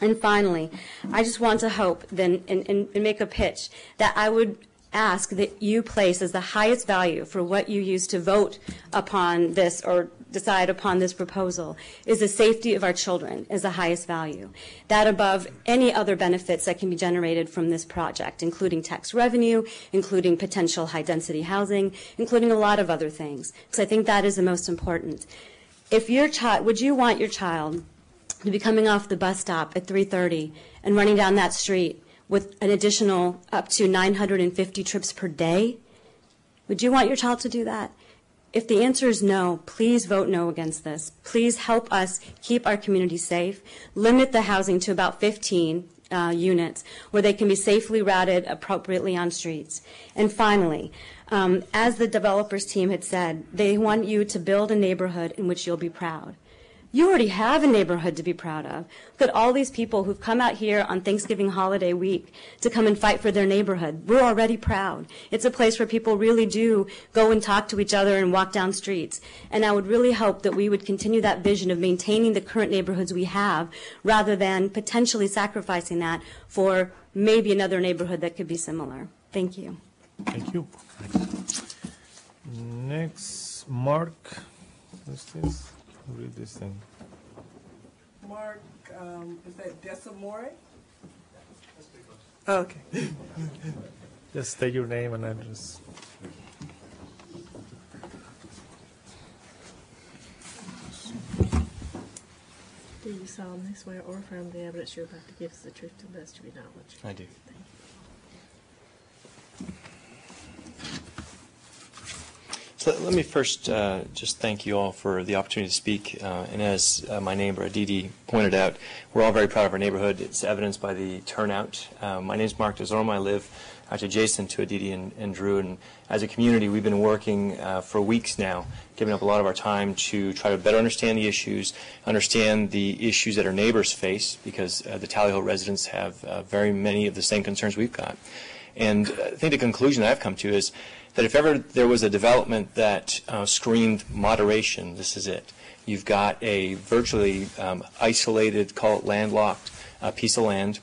And finally, I just want to hope then and, and, and make a pitch that I would ask that you place as the highest value for what you use to vote upon this or decide upon this proposal is the safety of our children is the highest value. That above any other benefits that can be generated from this project, including tax revenue, including potential high-density housing, including a lot of other things. So I think that is the most important. If your child, would you want your child to be coming off the bus stop at three thirty and running down that street with an additional up to nine hundred fifty trips per day? Would you want your child to do that? If the answer is no, please vote no against this. Please help us keep our community safe. Limit the housing to about fifteen uh, units where they can be safely routed appropriately on streets. And finally, um, as the developers team had said, they want you to build a neighborhood in which you'll be proud. You already have a neighborhood to be proud of. Look at all these people who've come out here on Thanksgiving holiday week to come and fight for their neighborhood. We're already proud. It's a place where people really do go and talk to each other and walk down streets. And I would really hope that we would continue that vision of maintaining the current neighborhoods we have rather than potentially sacrificing that for maybe another neighborhood that could be similar. Thank you. Thank you. Next, Mark. What's this? Read this thing. Mark, um, is that Desamore? Okay. Just state your name and address. Do you solemnly swear or affirm the evidence you're about to give is the truth to the best of your knowledge? I do. Thank you. So let me first uh, just thank you all for the opportunity to speak. Uh, and as uh, my neighbor Aditi pointed out, we're all very proud of our neighborhood. It's evidenced by the turnout. Uh, my name is Mark Desormeaux. I live actually adjacent to Aditi and, and Drew. And as a community, we've been working uh, for weeks now, giving up a lot of our time to try to better understand the issues, understand the issues that our neighbors face, because uh, the Tally Ho residents have uh, very many of the same concerns we've got. And I think the conclusion that I've come to is that if ever there was a development that uh, screamed moderation, this is it. You've got a virtually um, isolated, call it landlocked, uh, piece of land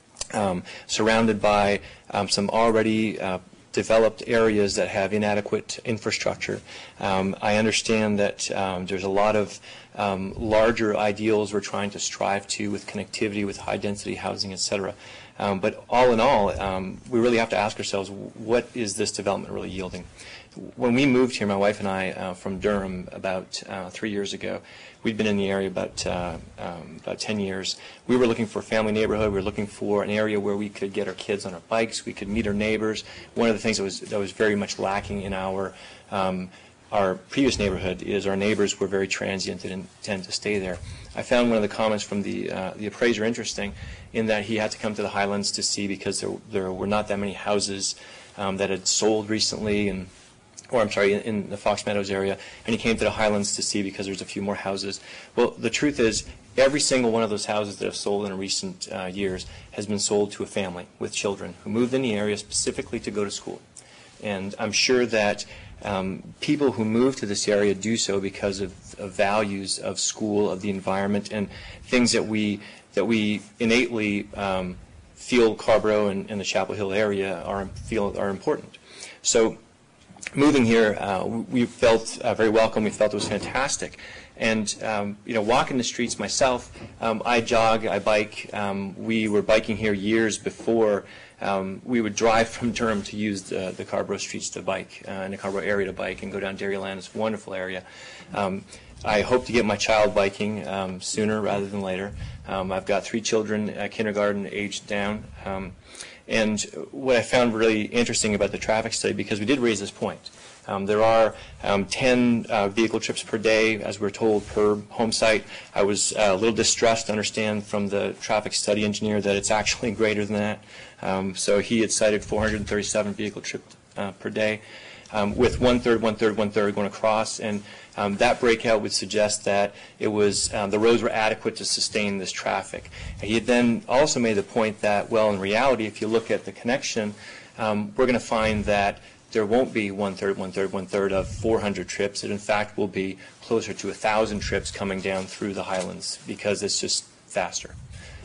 um, surrounded by um, some already uh, developed areas that have inadequate infrastructure. Um, I understand that um, there's a lot of um, larger ideals we're trying to strive to with connectivity, with high-density housing, et cetera. Um, but all in all, um, we really have to ask ourselves, what is this development really yielding? When we moved here, my wife and I, uh, from Durham about uh, three years ago, we'd been in the area about uh, um, about ten years. We were looking for a family neighborhood. We were looking for an area where we could get our kids on our bikes. We could meet our neighbors. One of the things that was that was very much lacking in our um, our previous neighborhood is our neighbors were very transient and didn't tend to stay there. I found one of the comments from the uh, the appraiser interesting, in that he had to come to the Highlands to see because there there were not that many houses um, that had sold recently, and or I'm sorry, in, in the Fox Meadows area, and he came to the Highlands to see because there's a few more houses. Well, the truth is, every single one of those houses that have sold in recent uh, years has been sold to a family with children who moved in the area specifically to go to school. And I'm sure that um, people who move to this area do so because of, of values of school, of the environment, and things that we that we innately um, feel Carrboro and, and the Chapel Hill area are feel are important. So moving here, uh, we felt uh, very welcome. We felt it was fantastic. And, um, you know, walking the streets myself, um, I jog, I bike. Um, we were biking here years before um, we would drive from Durham to use the, the Carrboro streets to bike, uh, in the Carrboro area to bike and go down Dairyland. It's a wonderful area. Um, I hope to get my child biking um, sooner rather than later. Um, I've got three children, uh, kindergarten aged down. Um, And what I found really interesting about the traffic study, because we did raise this point, um, there are um, ten uh, vehicle trips per day, as we're told, per home site. I was uh, a little distressed to understand from the traffic study engineer that it's actually greater than that. Um, so he had cited four hundred thirty-seven vehicle trips uh, per day, um, with one-third, one-third, one-third going across. And Um, that breakout would suggest that it was um, the roads were adequate to sustain this traffic. He had then also made the point that, well, in reality, if you look at the connection, um, we're going to find that there won't be one-third, one-third, one-third of four hundred trips. It, in fact, will be closer to one thousand trips coming down through the Highlands because it's just faster.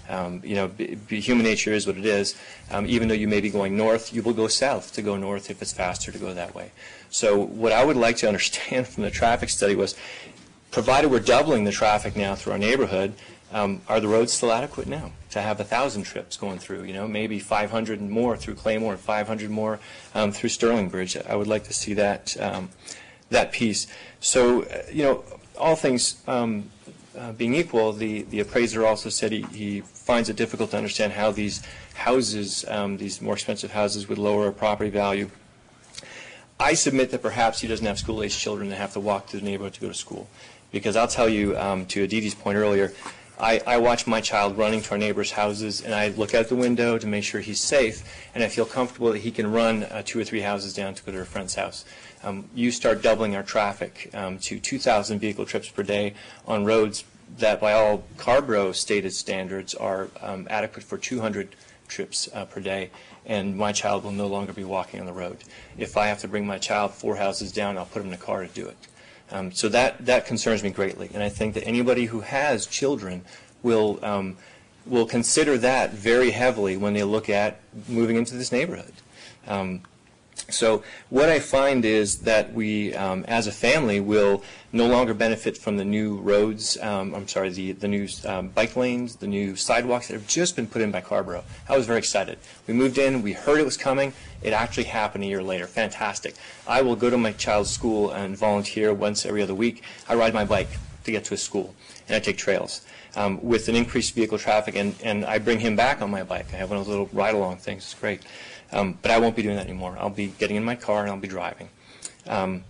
Um, you know, b- b- human nature is what it is. Um, even though you may be going north, you will go south to go north if it's faster to go that way. So what I would like to understand from the traffic study was, provided we're doubling the traffic now through our neighborhood, um, are the roads still adequate now to have a thousand trips going through? You know, maybe five hundred and more through Claymore, and five hundred more um, through Sterling Bridge. I would like to see that um, that piece. So, uh, you know, all things um, uh, being equal, the the appraiser also said he, he finds it difficult to understand how these houses, um, these more expensive houses, would lower our property value. I submit that perhaps he doesn't have school-aged children that have to walk through the neighborhood to go to school. Because I'll tell you, um, to Aditi's point earlier, I, I watch my child running to our neighbors' houses, and I look out the window to make sure he's safe, and I feel comfortable that he can run uh, two or three houses down to go to a friend's house. Um, you start doubling our traffic um, to two thousand vehicle trips per day on roads that, by all Carborough stated standards, are um, adequate for two hundred trips uh, per day, and my child will no longer be walking on the road. If I have to bring my child four houses down, I'll put him in a car to do it. Um, so that, that concerns me greatly, and I think that anybody who has children will um, will consider that very heavily when they look at moving into this neighborhood. Um, so what I find is that we, um, as a family, will no longer benefit from the new roads, um, I'm sorry, the, the new um, bike lanes, the new sidewalks that have just been put in by Carborough. I was very excited. We moved in, we heard it was coming, it actually happened a year later. Fantastic. I will go to my child's school and volunteer once every other week. I ride my bike to get to his school, and I take trails. Um, with an increased vehicle traffic, and, and I bring him back on my bike. I have one of those little ride-along things. It's great. Um, but I won't be doing that anymore. I'll be getting in my car and I'll be driving. Um,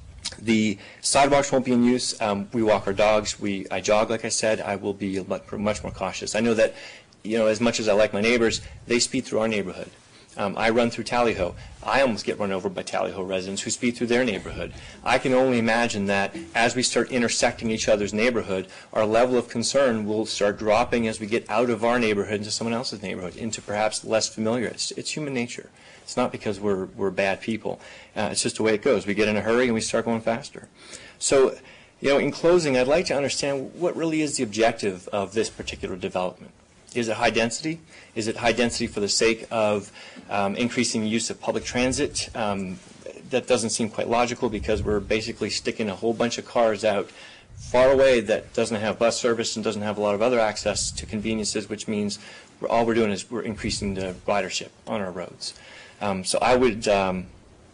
the sidewalks won't be in use. Um, we walk our dogs. We, I jog, like I said. I will be much more cautious. I know that, you know, as much as I like my neighbors, they speed through our neighborhood. Um, I run through Tally-Ho. I almost get run over by Tally-Ho residents who speed through their neighborhood. I can only imagine that as we start intersecting each other's neighborhood, our level of concern will start dropping as we get out of our neighborhood into someone else's neighborhood, into perhaps less familiar. It's, it's human nature. It's not because we're, we're bad people. Uh, it's just the way it goes. We get in a hurry and we start going faster. So, you know, in closing, I'd like to understand what really is the objective of this particular development. Is it high density? Is it high density for the sake of um, increasing the use of public transit? Um, that doesn't seem quite logical because we're basically sticking a whole bunch of cars out far away that doesn't have bus service and doesn't have a lot of other access to conveniences, which means we're, all we're doing is we're increasing the ridership on our roads. Um, so I would, um,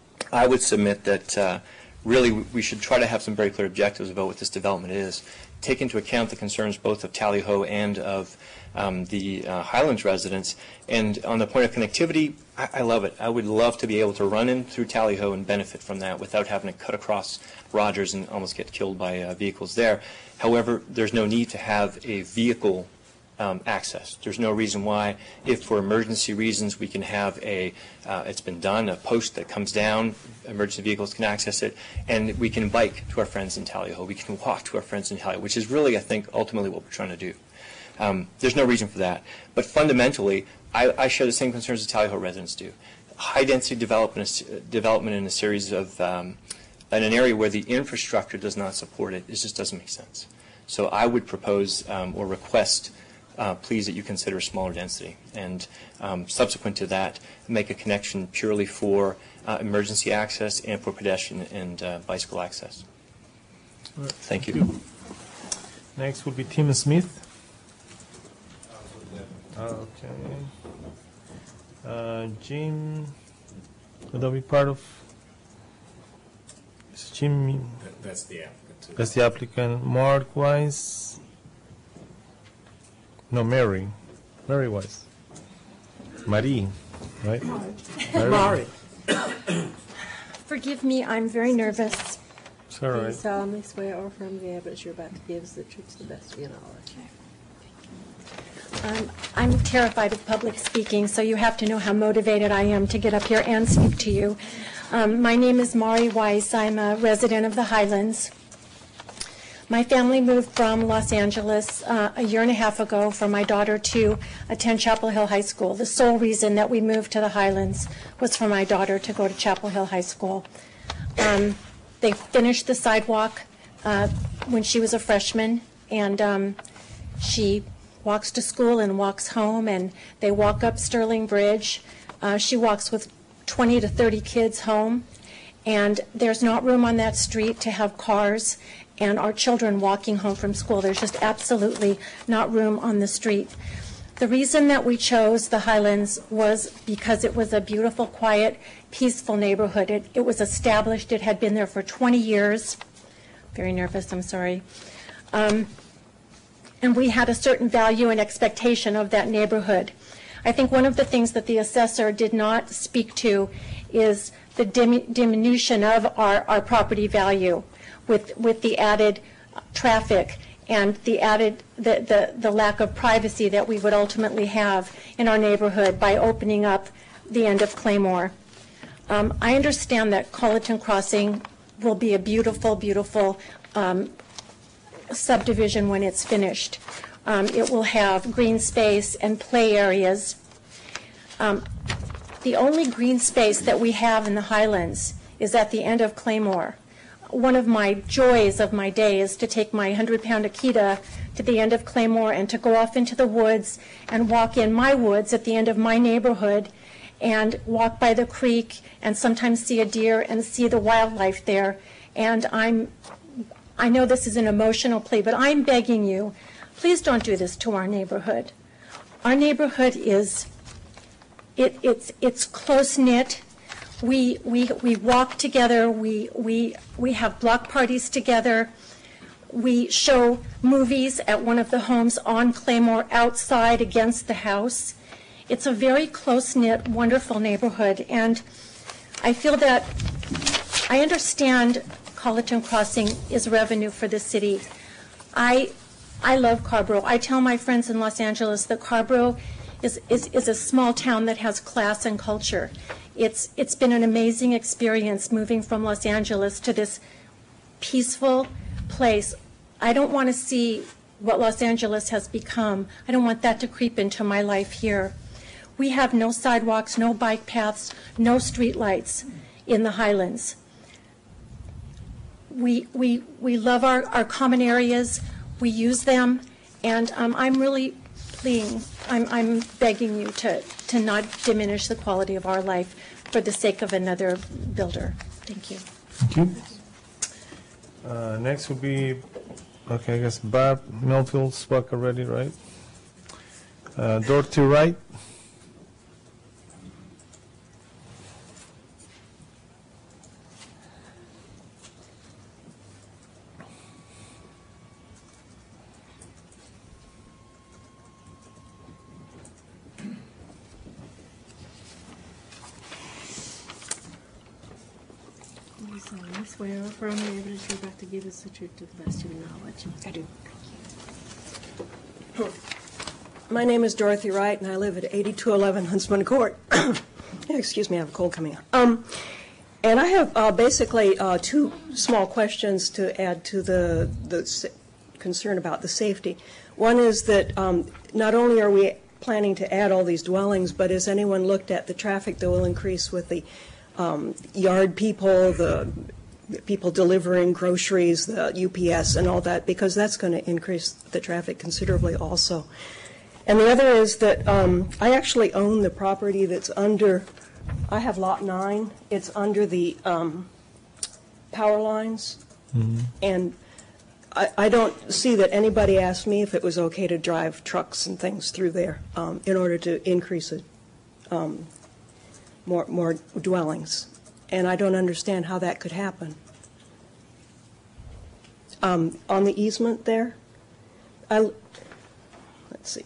I would submit that uh, really we should try to have some very clear objectives about what this development is. Take into account the concerns both of Tally-Ho and of um, the uh, Highlands residents. And on the point of connectivity, I, I love it. I would love to be able to run in through Tally-Ho and benefit from that without having to cut across Rogers and almost get killed by uh, vehicles there. However, there's no need to have a vehicle um, access. There's no reason why, if for emergency reasons we can have a, uh, it's been done, a post that comes down, emergency vehicles can access it, and we can bike to our friends in Tally-Ho. We can walk to our friends in Tally-Ho, which is really, I think, ultimately what we're trying to do. Um, there's no reason for that. But fundamentally, I, I share the same concerns that Tally-Ho residents do. High-density development, development in a series of, um, in an area where the infrastructure does not support it, it just doesn't make sense. So I would propose um, or request, uh, please, that you consider smaller density. And um, subsequent to that, make a connection purely for uh, emergency access and for pedestrian and uh, bicycle access. Right. Thank, Thank you. you. Next will be Tim Smith. Okay. Uh, Jim, will that be part of? Is Jim? That, that's the applicant. Too. That's the applicant. Mark Wise. No, Mary. Mary Wise. Marie, right? Mari. Forgive me, I'm very nervous. It's all Do you right. solemnly swear or affirm the evidence you're about to give is the truth to the best of your knowledge? Um, I'm terrified of public speaking, so you have to know how motivated I am to get up here and speak to you. Um, my name is Mari Weiss. I'm a resident of the Highlands. My family moved from Los Angeles uh, a year and a half ago for my daughter to attend Chapel Hill High School. The sole reason that we moved to the Highlands was for my daughter to go to Chapel Hill High School. Um, they finished the sidewalk uh, when she was a freshman, and um, she walks to school and walks home, and they walk up Sterling Bridge. Uh, she walks with twenty to thirty kids home, and there's not room on that street to have cars and our children walking home from school. There's just absolutely not room on the street. The reason that we chose the Highlands was because it was a beautiful, quiet, peaceful neighborhood. It, it was established. It had been there for twenty years. Very nervous, I'm sorry. Um, and we had a certain value and expectation of that neighborhood. I think one of the things that the assessor did not speak to is the dim- diminution of our, our property value with, with the added traffic and the added, the, the, the lack of privacy that we would ultimately have in our neighborhood by opening up the end of Claymore. Um, I understand that Colleton Crossing will be a beautiful, beautiful um, subdivision when it's finished. Um, it will have green space and play areas. Um, the only green space that we have in the Highlands is at the end of Claymore. One of my joys of my day is to take my hundred-pound Akita to the end of Claymore and to go off into the woods and walk in my woods at the end of my neighborhood and walk by the creek and sometimes see a deer and see the wildlife there. And I'm, I know this is an emotional plea, but I'm begging you, please don't do this to our neighborhood. Our neighborhood is, it, it's, it's close-knit. We, we, we walk together, we, we, we have block parties together, we show movies at one of the homes on Claymore outside against the house. It's a very close-knit, wonderful neighborhood, and I feel that I understand Colleton Crossing is revenue for the city. I, I love Carrboro. I tell my friends in Los Angeles that Carrboro is, is, is a small town that has class and culture. It's, it's been an amazing experience moving from Los Angeles to this peaceful place. I don't want to see what Los Angeles has become. I don't want that to creep into my life here. We have no sidewalks, no bike paths, no street lights in the Highlands. We, we, we love our, our common areas. We use them. And um, I'm really pleading, I'm, I'm begging you to, to not diminish the quality of our life for the sake of another builder. Thank you. Thank you. Uh, next will be, okay, I guess Barb Millfield spoke already, right? Uh, Dorothy Wright. I swear or affirm the evidence you're about to give is the truth to the best of your knowledge. I do. My name is Dorothy Wright, and I live at eighty-two eleven Huntsman Court. Excuse me, I have a cold coming on. Um, and I have uh, basically uh, two small questions to add to the, the sa- concern about the safety. One is that um, not only are we planning to add all these dwellings, but has anyone looked at the traffic that will increase with the um, yard people, the people delivering groceries, the U P S and all that, because that's going to increase the traffic considerably also. And the other is that um, I actually own the property that's under, I have lot nine, it's under the um, power lines, Mm-hmm. and I, I don't see that anybody asked me if it was okay to drive trucks and things through there um, in order to increase it, um, more, more dwellings. And I don't understand how that could happen. Um, on the easement there, I, let's see.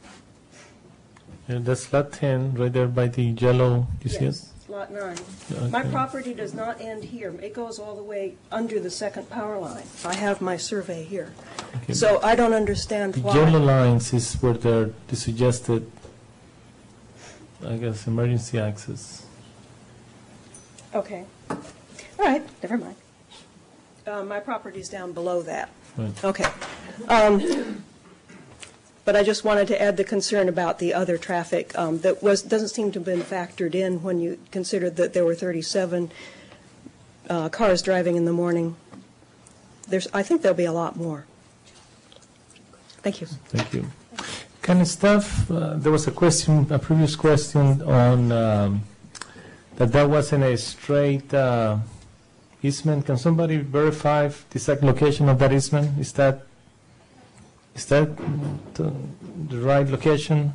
Yeah, that's lot ten, right there by the yellow, you see it? Yes, lot nine. Okay. My property does not end here. It goes all the way under the second power line. I have my survey here. Okay. So I don't understand The why. yellow lines is where they're the suggested, I guess, emergency access. Okay. All right, never mind. Uh, my property's down below that. Right. Okay. Um, But I just wanted to add the concern about the other traffic um, that was, doesn't seem to have been factored in when you considered that there were thirty-seven uh, cars driving in the morning. There's, I think there'll be a lot more. Thank you. Thank you. kind of stuff. Uh, there was a question, a previous question on um, that that wasn't a straight uh, easement. Can somebody verify the exact location of that easement? Is that is that the, the right location?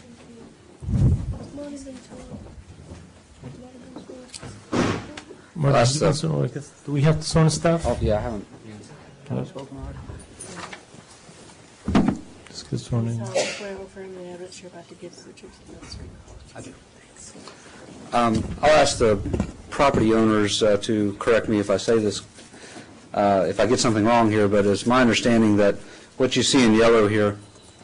Well, that's the- So, do we have some stuff? Oh, yeah, I haven't. No. spoken already? Just get sworn in. I do. Um, I'll ask the property owners uh, to correct me if I say this, uh, if I get something wrong here, but it's my understanding that what you see in yellow here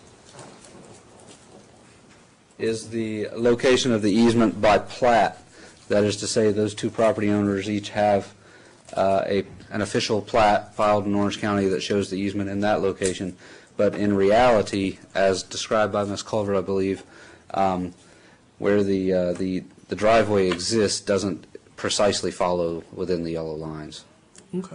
is the location of the easement by plat. That is to say, those two property owners each have uh, a, an official plat filed in Orange County that shows the easement in that location. But in reality, as described by Miz Culver, I believe, um, where the, uh, the, the driveway exists doesn't precisely follow within the yellow lines. Okay.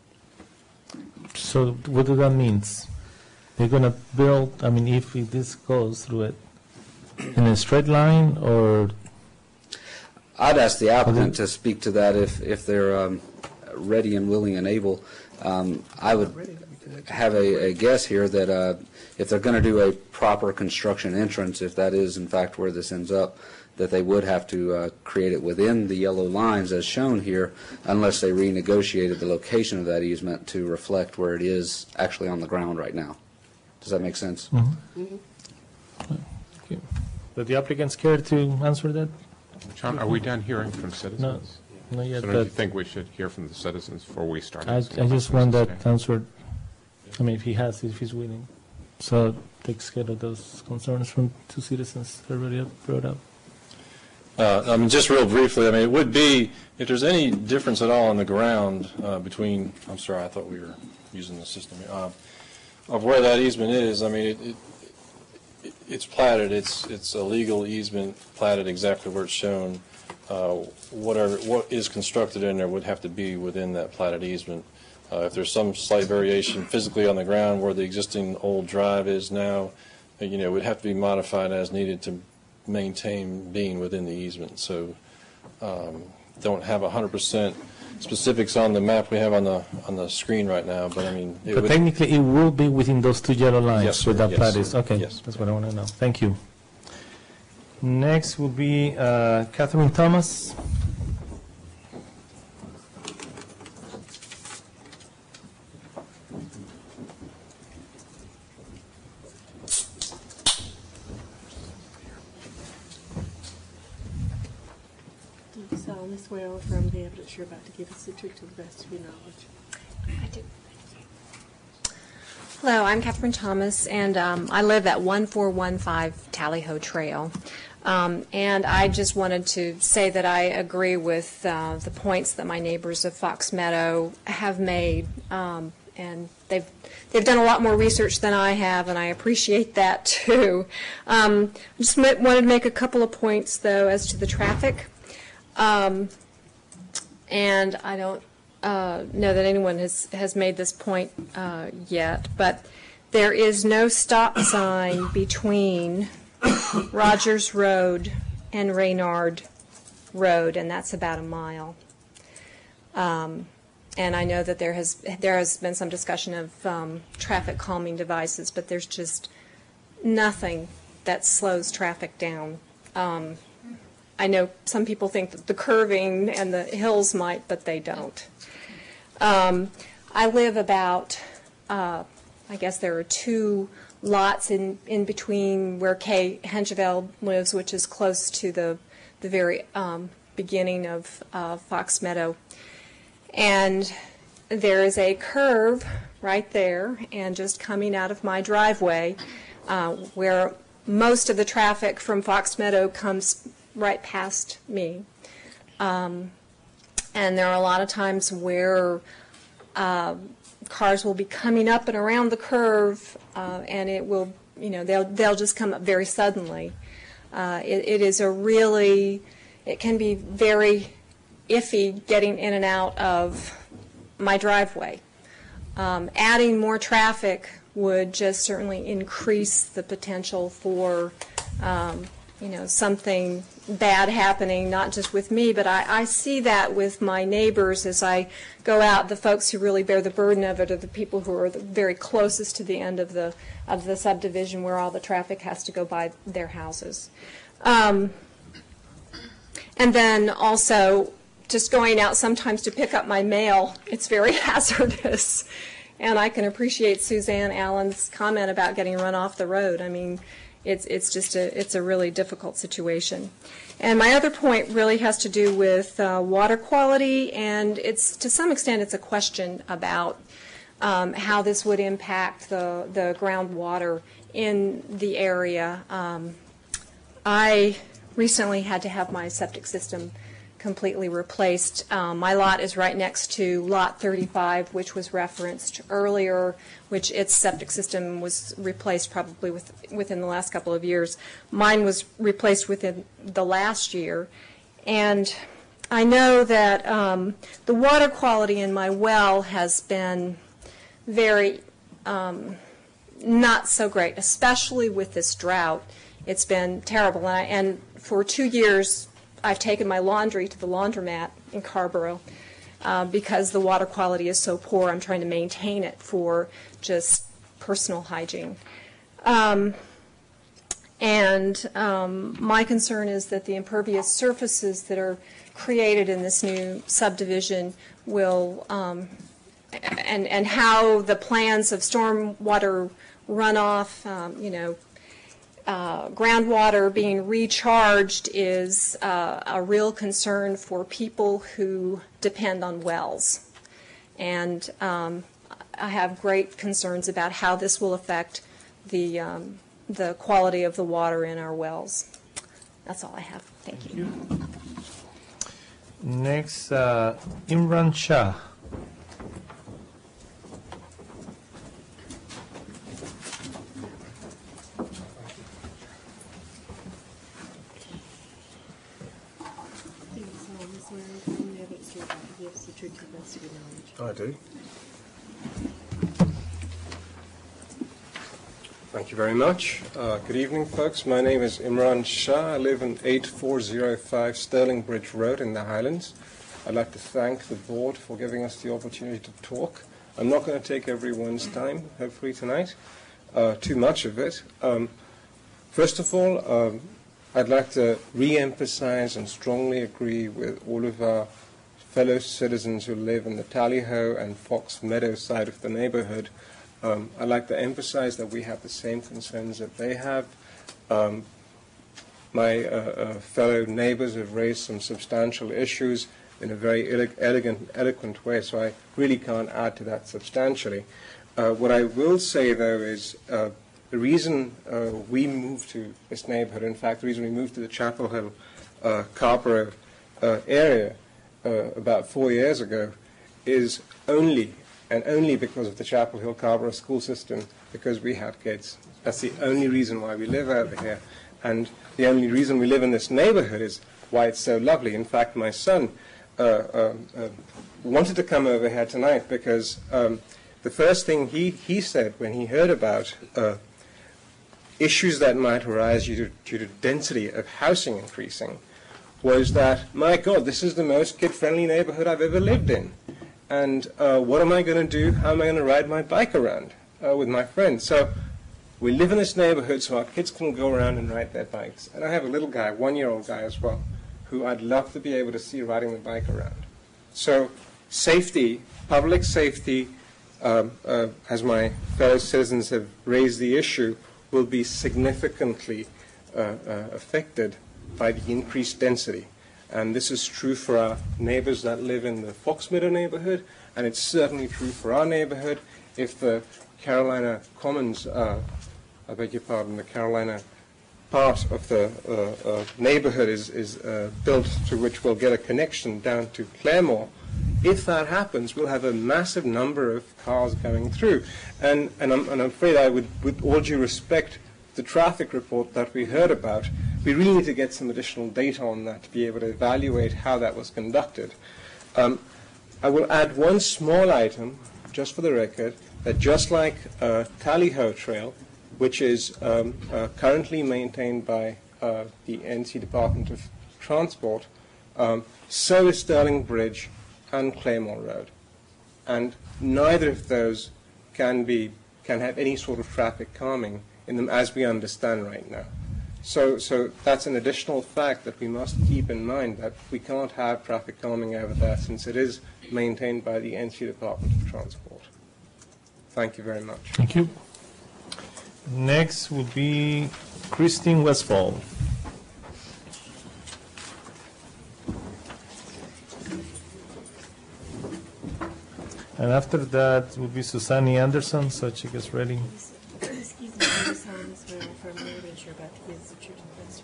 So what does that mean? They're going to build, I mean, if this goes through it, in a straight line, or? I'd ask the applicant to speak to that if, if they're um, ready and willing and able. Um, I would have a, a guess here that uh, if they're going to do a proper construction entrance, if that is in fact where this ends up, that they would have to uh, create it within the yellow lines as shown here, unless they renegotiated the location of that easement to reflect where it is actually on the ground right now. Does that make sense? Mm-hmm. Okay. But the applicant's care to answer that? John, are we done hearing from citizens? No, not yet. So don't you think we should hear from the citizens before we start? I, I just want that answered. I mean, if he has, if he's willing. So takes care of those concerns from two citizens already brought up. Uh, I mean, just real briefly, I mean, it would be, if there's any difference at all on the ground uh, between, I'm sorry, I thought we were using the system here, uh, of where that easement is, I mean, it, it, it, it's platted, it's it's a legal easement, platted exactly where it's shown. Uh, whatever, what is constructed in there would have to be within that platted easement. Uh, if there's some slight variation physically on the ground where the existing old drive is now, you know, it would have to be modified as needed to maintain being within the easement. So um, don't have one hundred percent specifics on the map we have on the on the screen right now, but I mean... It but would, technically it will be within those two yellow lines. Yes, where that yes, plat is. Okay, yes. That's what I want to know. Thank you. Next will be uh, Catherine Thomas. Do you solemnly swear or affirm the evidence you're about to give us the truth to the best of your knowledge? I do. Hello, I'm Catherine Thomas, and um, I live at one four one five Tally Ho Trail. Um, and I just wanted to say that I agree with uh, the points that my neighbors of Fox Meadow have made. Um, and they've they've done a lot more research than I have, and I appreciate that too. Um, I just wanted to make a couple of points, though, as to the traffic. Um, and I don't uh, know that anyone has, has made this point uh, yet, but there is no stop sign between Rogers Road and Reynard Road, and that's about a mile. Um, and I know that there has there has been some discussion of um, traffic calming devices, but there's just nothing that slows traffic down. Um, I know some people think that the curving and the hills might, but they don't. Um, I live about, uh, I guess there are two lots in, in between where Kay Hengevel lives, which is close to the, the very um, beginning of uh, Fox Meadow. And there is a curve right there, and just coming out of my driveway, uh, where most of the traffic from Fox Meadow comes right past me. Um, and there are a lot of times where uh, cars will be coming up and around the curve, uh, and it will, you know, they'll they'll just come up very suddenly. Uh, it, it is a really, it can be very iffy getting in and out of my driveway. Um, adding more traffic would just certainly increase the potential for, um, you know, something bad happening, not just with me, but I, I see that with my neighbors as I go out. The folks who really bear the burden of it are the people who are the very closest to the end of the of the subdivision where all the traffic has to go by their houses. Um, and then also just going out sometimes to pick up my mail, it's very hazardous. And I can appreciate Suzanne Allen's comment about getting run off the road. I mean, It's, it's just a, it's a really difficult situation. And my other point really has to do with uh, water quality, and it's, to some extent, it's a question about um, how this would impact the, the groundwater in the area. Um, I recently had to have my septic system completely replaced. Um, my lot is right next to lot thirty-five, which was referenced earlier, which its septic system was replaced probably with, within the last couple of years. Mine was replaced within the last year. And I know that um, the water quality in my well has been very um, not so great, especially with this drought. It's been terrible. And, I, and for two years, I've taken my laundry to the laundromat in Carborough uh, because the water quality is so poor. I'm trying to maintain it for just personal hygiene. Um, and um, my concern is that the impervious surfaces that are created in this new subdivision will, um, and, and how the plans of stormwater runoff, um, you know, Uh, groundwater being recharged is uh, a real concern for people who depend on wells. And um, I have great concerns about how this will affect the, um, the quality of the water in our wells. That's all I have. Thank you. Next, uh, Imran Shah. I do. Thank you very much. Uh, good evening, folks. My name is Imran Shah. I live in eight four zero five Sterling Bridge Road in the Highlands. I'd like to thank the board for giving us the opportunity to talk. I'm not going to take everyone's time, hopefully tonight, uh, too much of it. Um, first of all, um, I'd like to re-emphasize and strongly agree with all of our fellow citizens who live in the Tally-Ho and Fox Meadow side of the neighborhood. Um, I'd like to emphasize that we have the same concerns that they have. Um, my uh, uh, fellow neighbors have raised some substantial issues in a very ele elegant, eloquent way, so I really can't add to that substantially. Uh, what I will say, though, is uh, the reason uh, we moved to this neighborhood, in fact, the reason we moved to the Chapel Hill, uh, Carborough uh, area uh, about four years ago is only and only because of the Chapel Hill Carborough school system, because we have kids. That's the only reason why we live over here. And the only reason we live in this neighborhood is why it's so lovely. In fact, my son uh, uh, uh, wanted to come over here tonight because um, the first thing he, he said when he heard about uh, issues that might arise due to, due to density of housing increasing was that, my God, this is the most kid-friendly neighborhood I've ever lived in. And uh, what am I going to do? How am I going to ride my bike around uh, with my friends? So we live in this neighborhood so our kids can go around and ride their bikes. And I have a little guy, one-year-old guy as well, who I'd love to be able to see riding the bike around. So safety, public safety, um, uh, as my fellow citizens have raised the issue, will be significantly uh, uh, affected by the increased density. And this is true for our neighbors that live in the Fox Meadow neighborhood, and it's certainly true for our neighborhood. If the Carolina Commons, uh, I beg your pardon, the Carolina part of the uh, uh, neighborhood is, is uh, built to which we'll get a connection down to Claremore, if that happens, we'll have a massive number of cars going through. And, and, I'm, and I'm afraid I would, with all due respect, the traffic report that we heard about, we really need to get some additional data on that to be able to evaluate how that was conducted. Um, I will add one small item, just for the record. that just like uh, Tally Ho Trail, which is um, uh, currently maintained by uh, the N C Department of Transport, um, so is Sterling Bridge and Claymore Road. And neither of those can be can have any sort of traffic calming in them as we understand right now. So, so that's an additional fact that we must keep in mind, that we can't have traffic calming over there since it is maintained by the N C Department of Transport. Thank you very much. Thank you. Next will be Christine Westfall. And after that will be Susanne Anderson, so she gets ready. Excuse me, I just saw Miz Will from the that you're about to give the church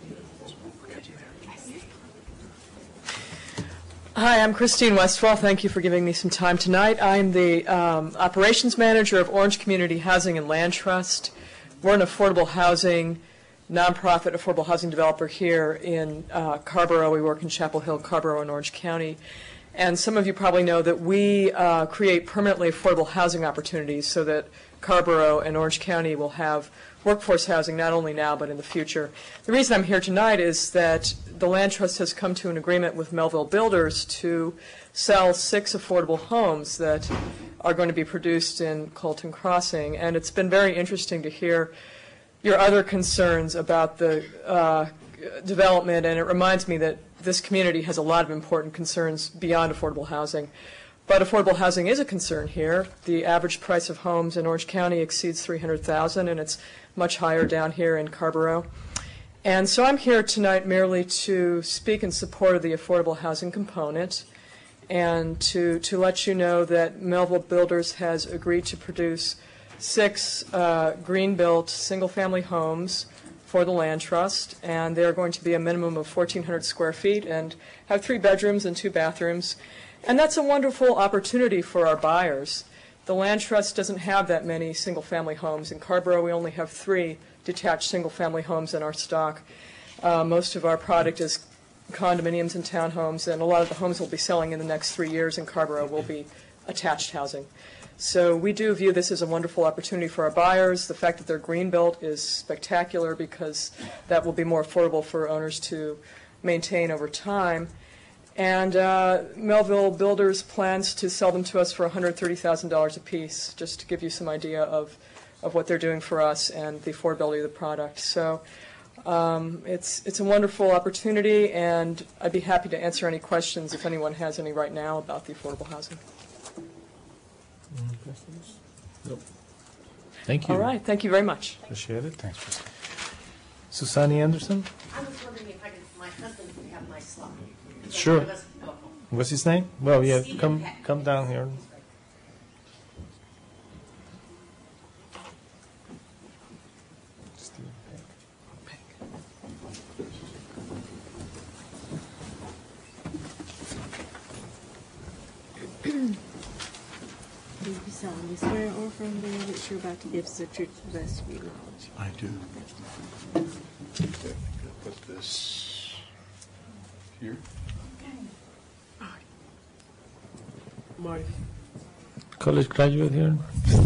Hi, I'm Christine Westfall. Thank you for giving me some time tonight. I'm the um, operations manager of Orange Community Housing and Land Trust. We're an affordable housing, nonprofit affordable housing developer here in uh, Carrboro. We work in Chapel Hill, Carrboro, and Orange County. And some of you probably know that we uh, create permanently affordable housing opportunities so that Carrboro and Orange County will have workforce housing not only now but in the future. The reason I'm here tonight is that the Land Trust has come to an agreement with Melville Builders to sell six affordable homes that are going to be produced in Colton Crossing. And it's been very interesting to hear your other concerns about the uh, development, and it reminds me that this community has a lot of important concerns beyond affordable housing. But affordable housing is a concern here. The average price of homes in Orange County exceeds three hundred thousand dollars, and it's much higher down here in Carrboro. And so I'm here tonight merely to speak in support of the affordable housing component and to, to let you know that Melville Builders has agreed to produce six uh, green-built single-family homes for the Land Trust, and they're going to be a minimum of fourteen hundred square feet and have three bedrooms and two bathrooms. And that's a wonderful opportunity for our buyers. The Land Trust doesn't have that many single-family homes. In Carrboro, we only have three detached single-family homes in our stock. Uh, most of our product is condominiums and townhomes, and a lot of the homes we'll be selling in the next three years in Carrboro will be attached housing. So we do view this as a wonderful opportunity for our buyers. The fact that they're green-built is spectacular because that will be more affordable for owners to maintain over time. And uh, Melville Builders plans to sell them to us for one hundred thirty thousand dollars apiece, just to give you some idea of, of what they're doing for us and the affordability of the product. So um, it's, it's a wonderful opportunity, and I'd be happy to answer any questions if anyone has any right now about the affordable housing. Any questions? Nope. Thank you. All right. Thank you very much. Appreciate it. Thanks, Christine. Susanne Anderson? I was wondering if I could, my husband could have my slide. Sure. What's his name? Well, yeah, come come down here. Do you solemnly swear or affirm that you're about to give the truth to the best of your knowledge? I do. Okay, put this here. Marty. College graduate here?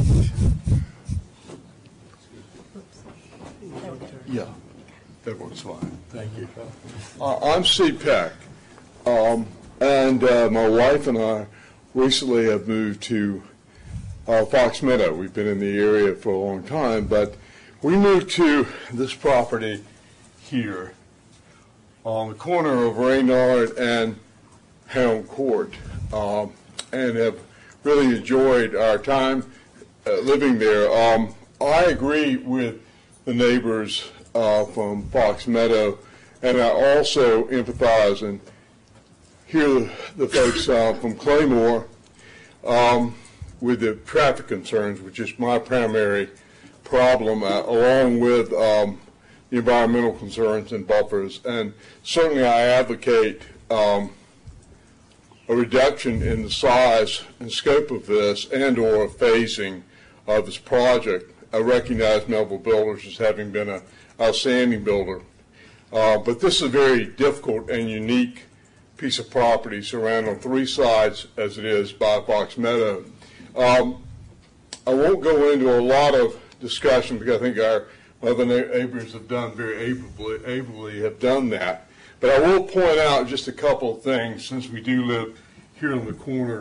Yeah, that works fine. Thank you. Uh, I'm Steve Peck, um, and uh, my wife and I recently have moved to uh, Fox Meadow. We've been in the area for a long time, but we moved to this property here on the corner of Reynard and Helm Court, um, and have really enjoyed our time uh, living there. Um, I agree with the neighbors uh, from Fox Meadow, and I also empathize and hear the folks uh, from Claymore um, with the traffic concerns, which is my primary problem, uh, along with um, the environmental concerns and buffers. And certainly I advocate um, a reduction in the size and scope of this and or a phasing of this project. I recognize Melville Builders as having been an outstanding builder. Uh, but this is a very difficult and unique piece of property surrounded on three sides, as it is by Fox Meadow. Um, I won't go into a lot of discussion because I think our other neighbors have done very ably, ably have done that. But I will point out just a couple of things since we do live here on the corner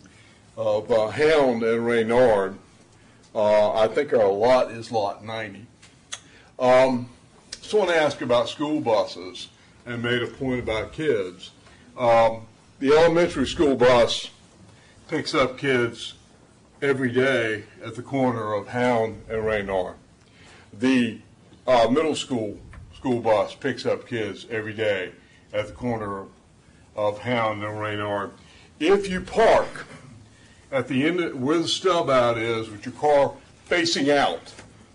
of uh, Hound and Raynard. Uh, I think our lot is lot ninety. Um, just want to ask about school buses and made a point about kids. Um, the elementary school bus picks up kids every day at the corner of Hound and Raynard. The uh, middle school school bus picks up kids every day at the corner of, of Hound and Raynard. If you park at the end of, where the stub out is with your car facing out,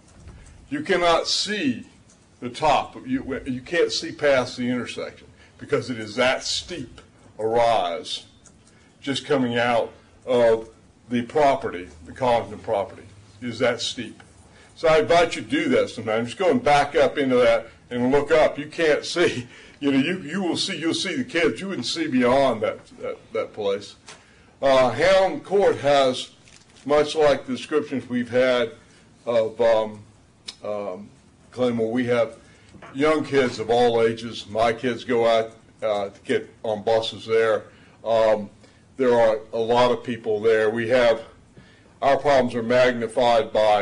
you cannot see the top. You, you can't see past the intersection because it is that steep a rise just coming out of the property, the Collington property. It is that steep. So I invite you to do that sometime. Just go and back up into that and look up. You can't see. You know, you, you will see, you'll see the kids. You wouldn't see beyond that, that, that place. Uh, Hound Court has, much like the descriptions we've had of um, um, Claymore, we have young kids of all ages. My kids go out uh, to get on buses there. Um, there are a lot of people there. We have, our problems are magnified by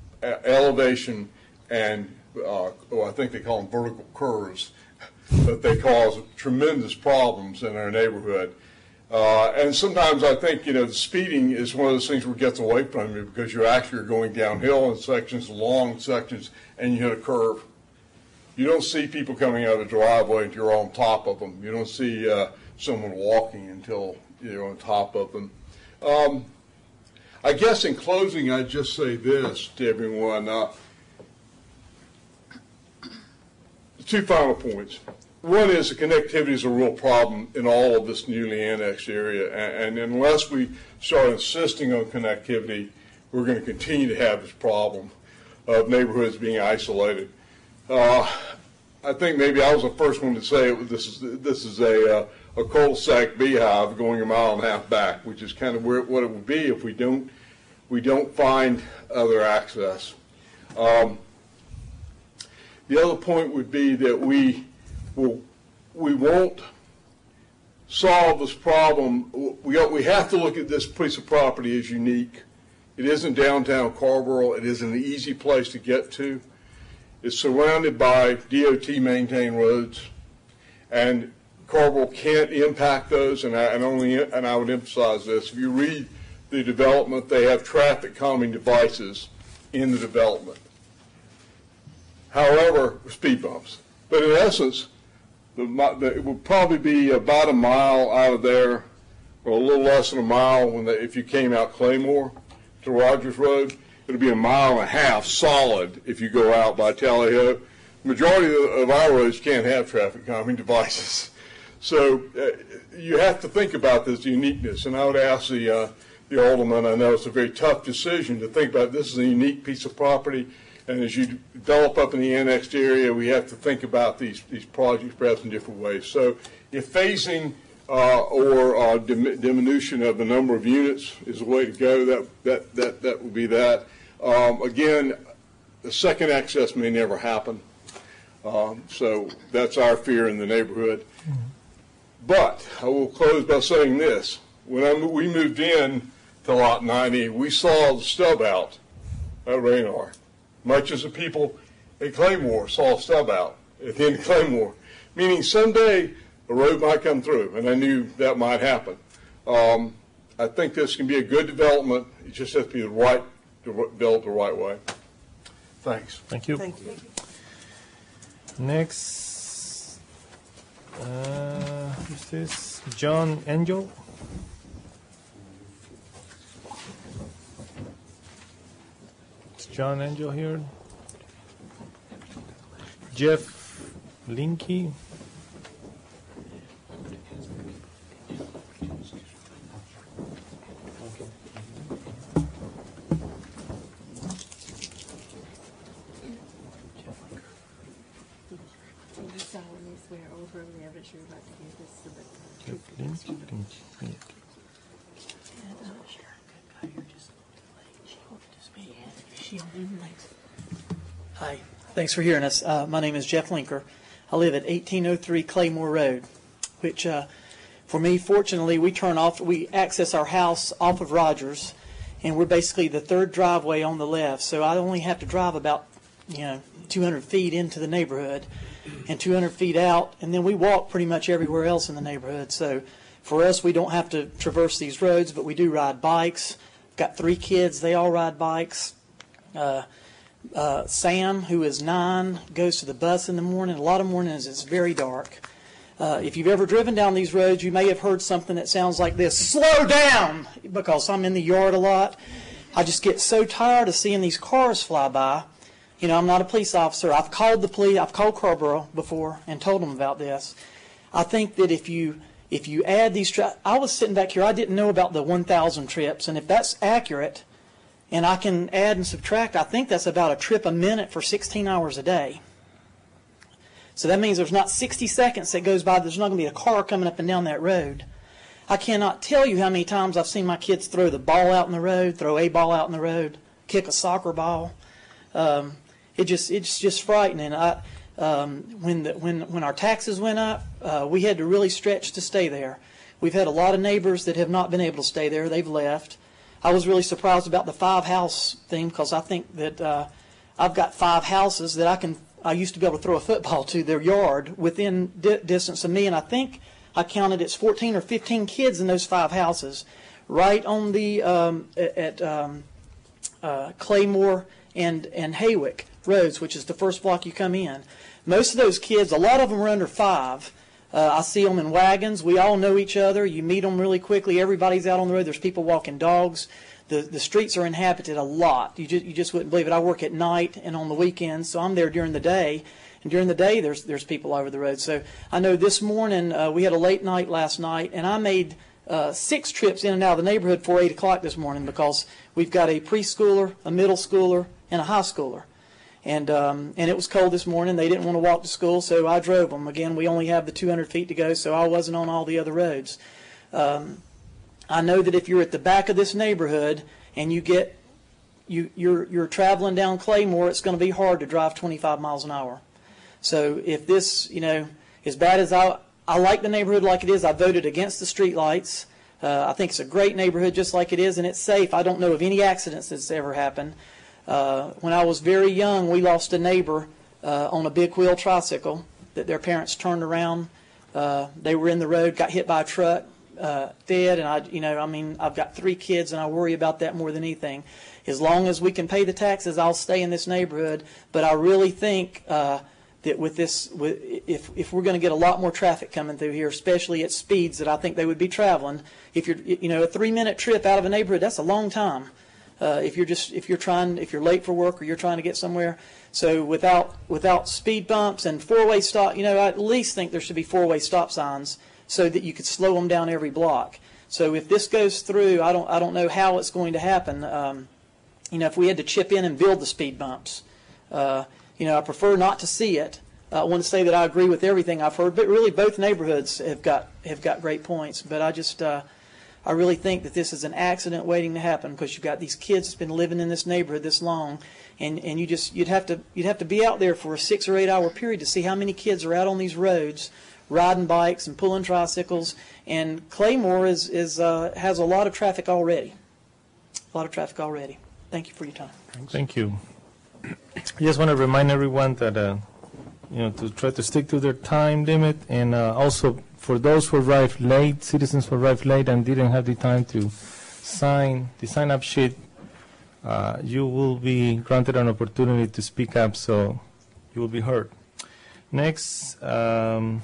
elevation and, uh, oh, I think they call them vertical curves, but they cause tremendous problems in our neighborhood. Uh, and sometimes I think, you know, the speeding is one of those things where it gets away from you because you actually are going downhill in sections, long sections, and you hit a curve. You don't see people coming out of the driveway until you're on top of them. You don't see uh, someone walking until you're on top of them. Um, I guess in closing, I'd just say this to everyone. Uh, two final points. One is the connectivity is a real problem in all of this newly annexed area, and, and unless we start insisting on connectivity, we're going to continue to have this problem of neighborhoods being isolated. Uh, I think maybe I was the first one to say it, this is this is a, uh, a cul-de-sac beehive going a mile and a half back, which is kind of where, what it would be if we don't we don't find other access. Um, the other point would be that we will we won't solve this problem. We we have to look at this piece of property as unique. It isn't downtown Carrboro. It isn't an easy place to get to. It's surrounded by D O T maintained roads, and Carrboro can't impact those. And I, and only and I would emphasize this: if you read the development, they have traffic calming devices in the development. However, speed bumps. But in essence, the, the, it would probably be about a mile out of there, or a little less than a mile when they, if you came out Claymore to Rogers Road. It'll be a mile and a half solid if you go out by Tally-Ho. The majority of our roads can't have traffic calming devices. So uh, you have to think about this uniqueness. And I would ask the, uh, the alderman, I know it's a very tough decision to think about this is a unique piece of property. And as you develop up in the annexed area, we have to think about these, these projects perhaps in different ways. So if phasing uh, or uh, dim diminution of the number of units is the way to go, that, that, that, that would be that. Um, again, the second access may never happen. Um, so that's our fear in the neighborhood. But I will close by saying this. When I, we moved in to Lot ninety, we saw the stub out at Raynard, much as the people at Claymore saw a stub out at the end of Claymore, meaning someday a road might come through, and I knew that might happen. Um, I think this can be a good development. It just has to be the right built the right way. Thanks. Thank you. Thank you. Next, uh, who's this? John Angel. Is John Angel here? Jeff Linky. Swear over the evidence you're about to give this to the Jeff Linky. Can- yeah. And, uh, sure, good God, you're just a little delayed. She hoped Hi, thanks for hearing us. Uh, my name is Jeff Linker. I live at eighteen oh three Claymore Road, which uh, for me, fortunately, we turn off, we access our house off of Rogers, and we're basically the third driveway on the left. So I only have to drive about, you know, two hundred feet into the neighborhood and two hundred feet out, and then we walk pretty much everywhere else in the neighborhood. So for us, we don't have to traverse these roads, but we do ride bikes. Got three kids, they all ride bikes. Uh, uh, Sam, who is nine, goes to the bus in the morning. A lot of mornings it's very dark. Uh, if you've ever driven down these roads, you may have heard something that sounds like this: slow down, because I'm in the yard a lot. I just get so tired of seeing these cars fly by. You know, I'm not a police officer. I've called the police, I've called Carborough before and told them about this. I think that if you if you add these, tri- I was sitting back here, I didn't know about the one thousand trips, and if that's accurate, and I can add and subtract, I think that's about a trip a minute for sixteen hours a day. So that means there's not sixty seconds that goes by, there's not going to be a car coming up and down that road. I cannot tell you how many times I've seen my kids throw the ball out in the road, throw a ball out in the road, kick a soccer ball. Um, it just it's just frightening. I, um, when the, when when our taxes went up, uh, we had to really stretch to stay there. We've had a lot of neighbors that have not been able to stay there. They've left. I was really surprised about the five house thing, because I think that uh, I've got five houses that I can. I used to be able to throw a football to their yard within di- distance of me, and I think I counted it's fourteen or fifteen kids in those five houses, right on the um, at um, uh, Claymore and and Haywick roads, which is the first block you come in. Most of those kids, a lot of them are under five. Uh, I see them in wagons. We all know each other. You meet them really quickly. Everybody's out on the road. There's people walking dogs. The the streets are inhabited a lot. You just you just wouldn't believe it. I work at night and on the weekends, so I'm there during the day. And during the day, there's there's people over the road. So I know this morning uh, we had a late night last night, and I made uh, six trips in and out of the neighborhood before eight o'clock this morning, because we've got a preschooler, a middle schooler, and a high schooler. And um, and it was cold this morning. They didn't want to walk to school, so I drove them. Again, we only have the two hundred feet to go, so I wasn't on all the other roads. Um, I know that if you're at the back of this neighborhood and you get you you're you're traveling down Claymore, it's going to be hard to drive twenty-five miles an hour. So if this, you know, as bad as I I like the neighborhood like it is, I voted against the street lights. Uh, I think it's a great neighborhood just like it is, and it's safe. I don't know of any accidents that's ever happened. Uh, when I was very young, we lost a neighbor uh, on a big wheel tricycle that their parents turned around. Uh, they were in the road, got hit by a truck, uh, dead. And I, you know, I mean, I've got three kids, and I worry about that more than anything. As long as we can pay the taxes, I'll stay in this neighborhood. But I really think uh, that with this, with, if if we're going to get a lot more traffic coming through here, especially at speeds that I think they would be traveling, if you're, you know, a three-minute trip out of a neighborhood, that's a long time. Uh, if you're just if you're trying if you're late for work or you're trying to get somewhere, so without without speed bumps and four-way stop, you know, I at least think there should be four-way stop signs so that you could slow them down every block. So if this goes through, I don't I don't know how it's going to happen. Um, you know, if we had to chip in and build the speed bumps, uh, you know, I prefer not to see it. Uh, I want to say that I agree with everything I've heard, but really both neighborhoods have got have got great points. But I just uh, I really think that this is an accident waiting to happen, because you've got these kids that's been living in this neighborhood this long, and, and you just you'd have to you'd have to be out there for a six or eight hour period to see how many kids are out on these roads riding bikes and pulling tricycles. And Claymore is is uh, has a lot of traffic already, a lot of traffic already. Thank you for your time. Thank you. I just want to remind everyone that uh, you know to try to stick to their time limit, and uh, also. For those who arrived late, citizens who arrived late and didn't have the time to sign the sign-up sheet, uh, you will be granted an opportunity to speak up, so you will be heard. Next, um,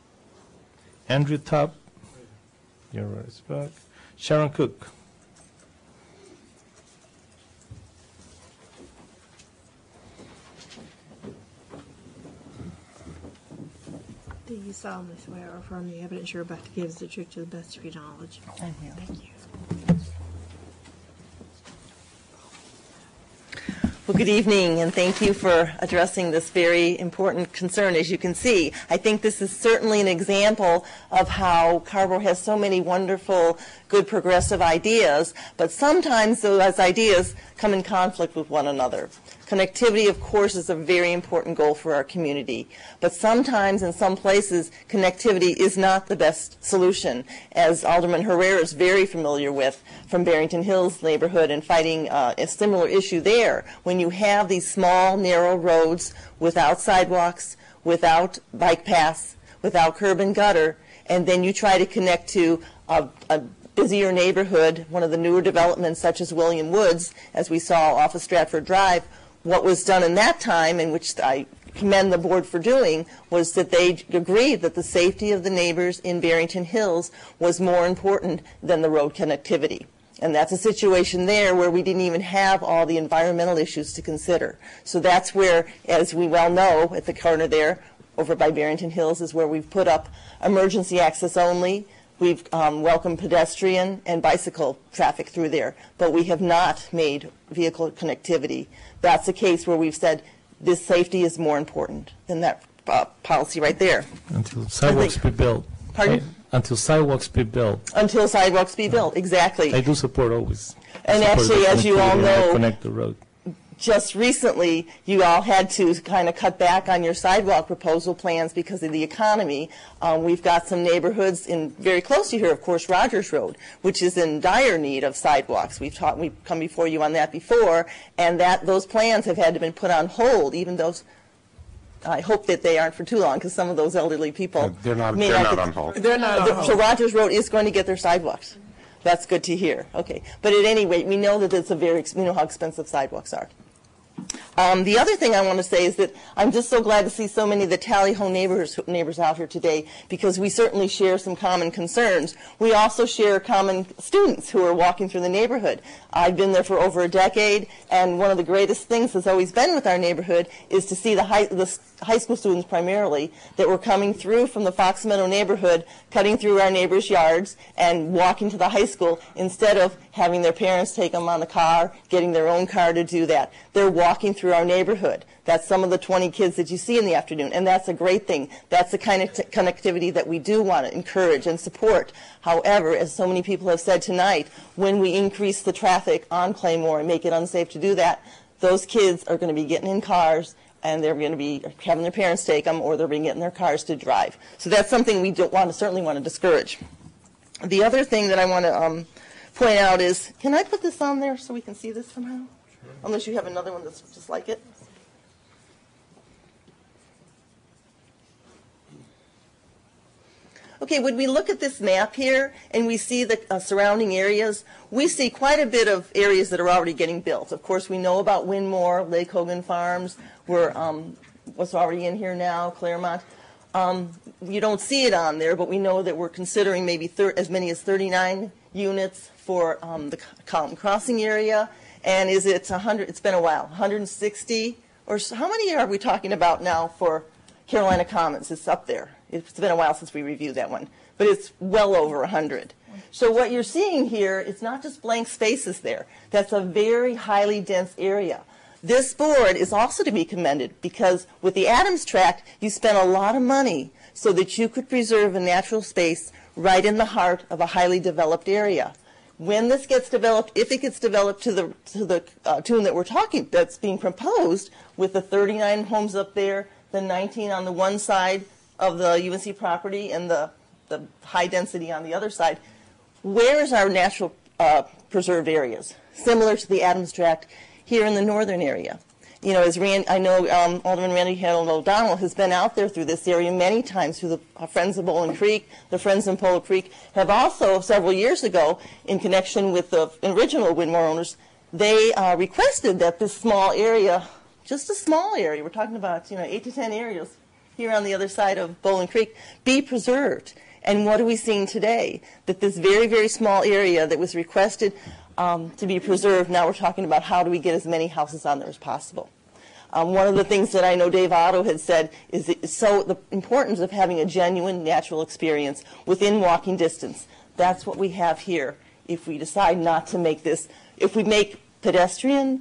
Andrew Tubb, your respect. Sharon Cook. Do you solemnly swear or affirm the evidence you're about to give is the truth to the best of your knowledge? Thank you. Thank you. Well, Good evening, and thank you for addressing this very important concern. As you can see, I think this is certainly an example of how Carrboro has so many wonderful, good progressive ideas, but sometimes those ideas come in conflict with one another. Connectivity, of course, is a very important goal for our community, but sometimes in some places connectivity is not the best solution, as Alderman Herrera is very familiar with from Barrington Hills neighborhood and fighting uh, a similar issue there. When you have these small, narrow roads without sidewalks, without bike paths, without curb and gutter, and then you try to connect to a, a busier neighborhood, one of the newer developments such as William Woods, as we saw off of Stratford Drive, what was done in that time, and which I commend the board for doing, was that they agreed that the safety of the neighbors in Barrington Hills was more important than the road connectivity. And that's a situation there where we didn't even have all the environmental issues to consider. So that's where, as we well know, at the corner there, over by Barrington Hills, is where we've put up emergency access only. We've um, welcomed pedestrian and bicycle traffic through there, but we have not made vehicle connectivity. That's a case where we've said this safety is more important than that uh, policy right there. Until sidewalks be built. Pardon? Right? Until sidewalks be built. Until sidewalks be built, exactly. I do support always. And support actually, the as you all connectivity and know, connect the road. just recently, you all had to kind of cut back on your sidewalk proposal plans because of the economy. Um, we've got some neighborhoods in very close to here, of course, Rogers Road, which is in dire need of sidewalks. We've taught, we've come before you on that before, and that those plans have had to been put on hold, even though I hope that they aren't for too long, because some of those elderly people Uh, they're not- may they're not not get- on hold. They're not on The- hold. So Rogers Road is going to get their sidewalks. That's good to hear. Okay, but at any rate, we know that it's a very, ex- we know how expensive sidewalks are. Um, the other thing I want to say is that I'm just so glad to see so many of the Tally Ho neighbors, neighbors out here today, because we certainly share some common concerns. We also share common students who are walking through the neighborhood. I've been there for over a decade, and one of the greatest things that's always been with our neighborhood is to see the high, the high school students primarily that were coming through from the Fox Meadow neighborhood, cutting through our neighbors' yards and walking to the high school instead of having their parents take them on the car, getting their own car to do that. They're walking through our neighborhood. That's some of the twenty kids that you see in the afternoon, and that's a great thing. That's the kind of t- connectivity that we do want to encourage and support. However, as so many people have said tonight, when we increase the traffic on Claymore and make it unsafe to do that, those kids are going to be getting in cars, and they're going to be having their parents take them, or they're going to get in their cars to drive. So that's something we don't want to, certainly want to discourage. The other thing that I want to um, point out is, can I put this on there so we can see this somehow? Sure. Unless you have another one that's just like it. Okay, when we look at this map here and we see the uh, surrounding areas, we see quite a bit of areas that are already getting built. Of course, we know about Winmore, Lake Hogan Farms, we're, um, what's already in here now, Claremont. Um, you don't see it on there, but we know that we're considering maybe thir- as many as thirty-nine units for um, the Column Crossing area. And is it one hundred? It's been a while, one hundred sixty? Or so, how many are we talking about now for Carolina Commons? It's up there. It's been a while since we reviewed that one, but it's well over one hundred. So what you're seeing here, it's not just blank spaces there. That's a very highly dense area. This board is also to be commended because with the Adams Tract, you spent a lot of money so that you could preserve a natural space right in the heart of a highly developed area. When this gets developed, if it gets developed to the to the uh, tune that we're talking, that's being proposed, with the thirty-nine homes up there, the nineteen on the one side of the U N C property and the, the high density on the other side, where is our natural uh, preserved areas? Similar to the Adams Tract here in the northern area. You know, as Rand, I know um, Alderman Randy Harold O'Donnell has been out there through this area many times through the uh, Friends of Bowling Creek. The Friends in Polo Creek have also, several years ago, in connection with the original Winmore owners, they uh, requested that this small area, just a small area, we're talking about, you know, eight to ten areas here on the other side of Bowling Creek, be preserved. And what are we seeing today? That this very, very small area that was requested um, to be preserved, now we're talking about how do we get as many houses on there as possible. Um, one of the things that I know Dave Otto had said is it's so the importance of having a genuine natural experience within walking distance. That's what we have here if we decide not to make this, if we make pedestrian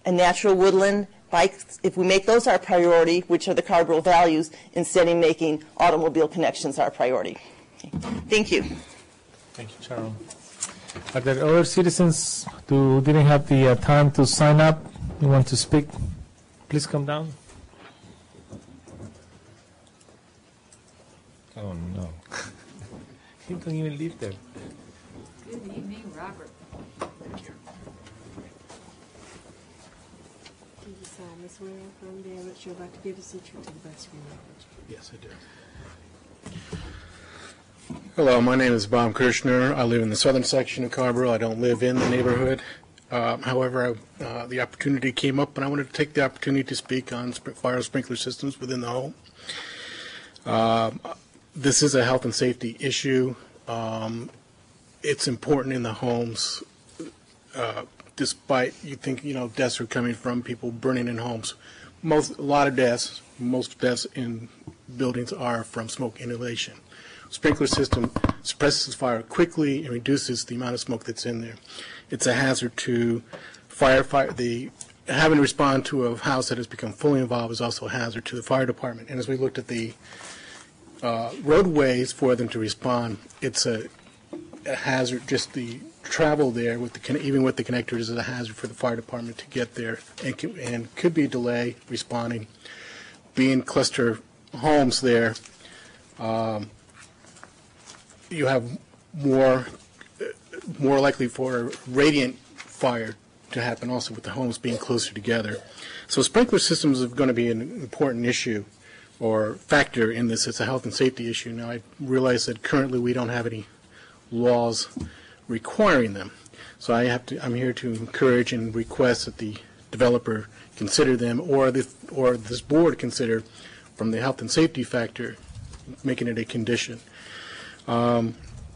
and natural woodland, bikes, if we make those our priority, which are the Carrboro values, instead of making automobile connections our priority. Okay. Thank you. Thank you, Cheryl. Are there other citizens who didn't have the uh, time to sign up? You want to speak? Please come down. Oh, no. You don't even live there. Good evening, Robert. Do you solemnly swear affirm the evidence you're about to give us the truth to the best of your knowledge? Yes, I do. Hello, my name is Bob Kirshner. I live in the southern section of Carrboro. I don't live in the neighborhood. Uh, however, I, uh, the opportunity came up, and I wanted to take the opportunity to speak on sp- fire sprinkler systems within the home. Uh, this is a health and safety issue. Um, it's important in the homes, uh, despite you think, you know, deaths are coming from people burning in homes. Most, a lot of deaths, most deaths in buildings are from smoke inhalation. Sprinkler system suppresses fire quickly and reduces the amount of smoke that's in there. It's a hazard to firefighter. The having to respond to a house that has become fully involved is also a hazard to the fire department. And as we looked at the uh, roadways for them to respond, it's a, a hazard. Just the travel there, with the even with the connectors, is a hazard for the fire department to get there, and can, and could be a delay responding. Being cluster homes there. Um, you have more more likely for radiant fire to happen also with the homes being closer together. So sprinkler systems are going to be an important issue or factor in this. It's a health and safety issue. Now, I realize that currently we don't have any laws requiring them. So I have to, I'm here to encourage and request that the developer consider them, or this, or this board consider, from the health and safety factor, making it a condition. Um,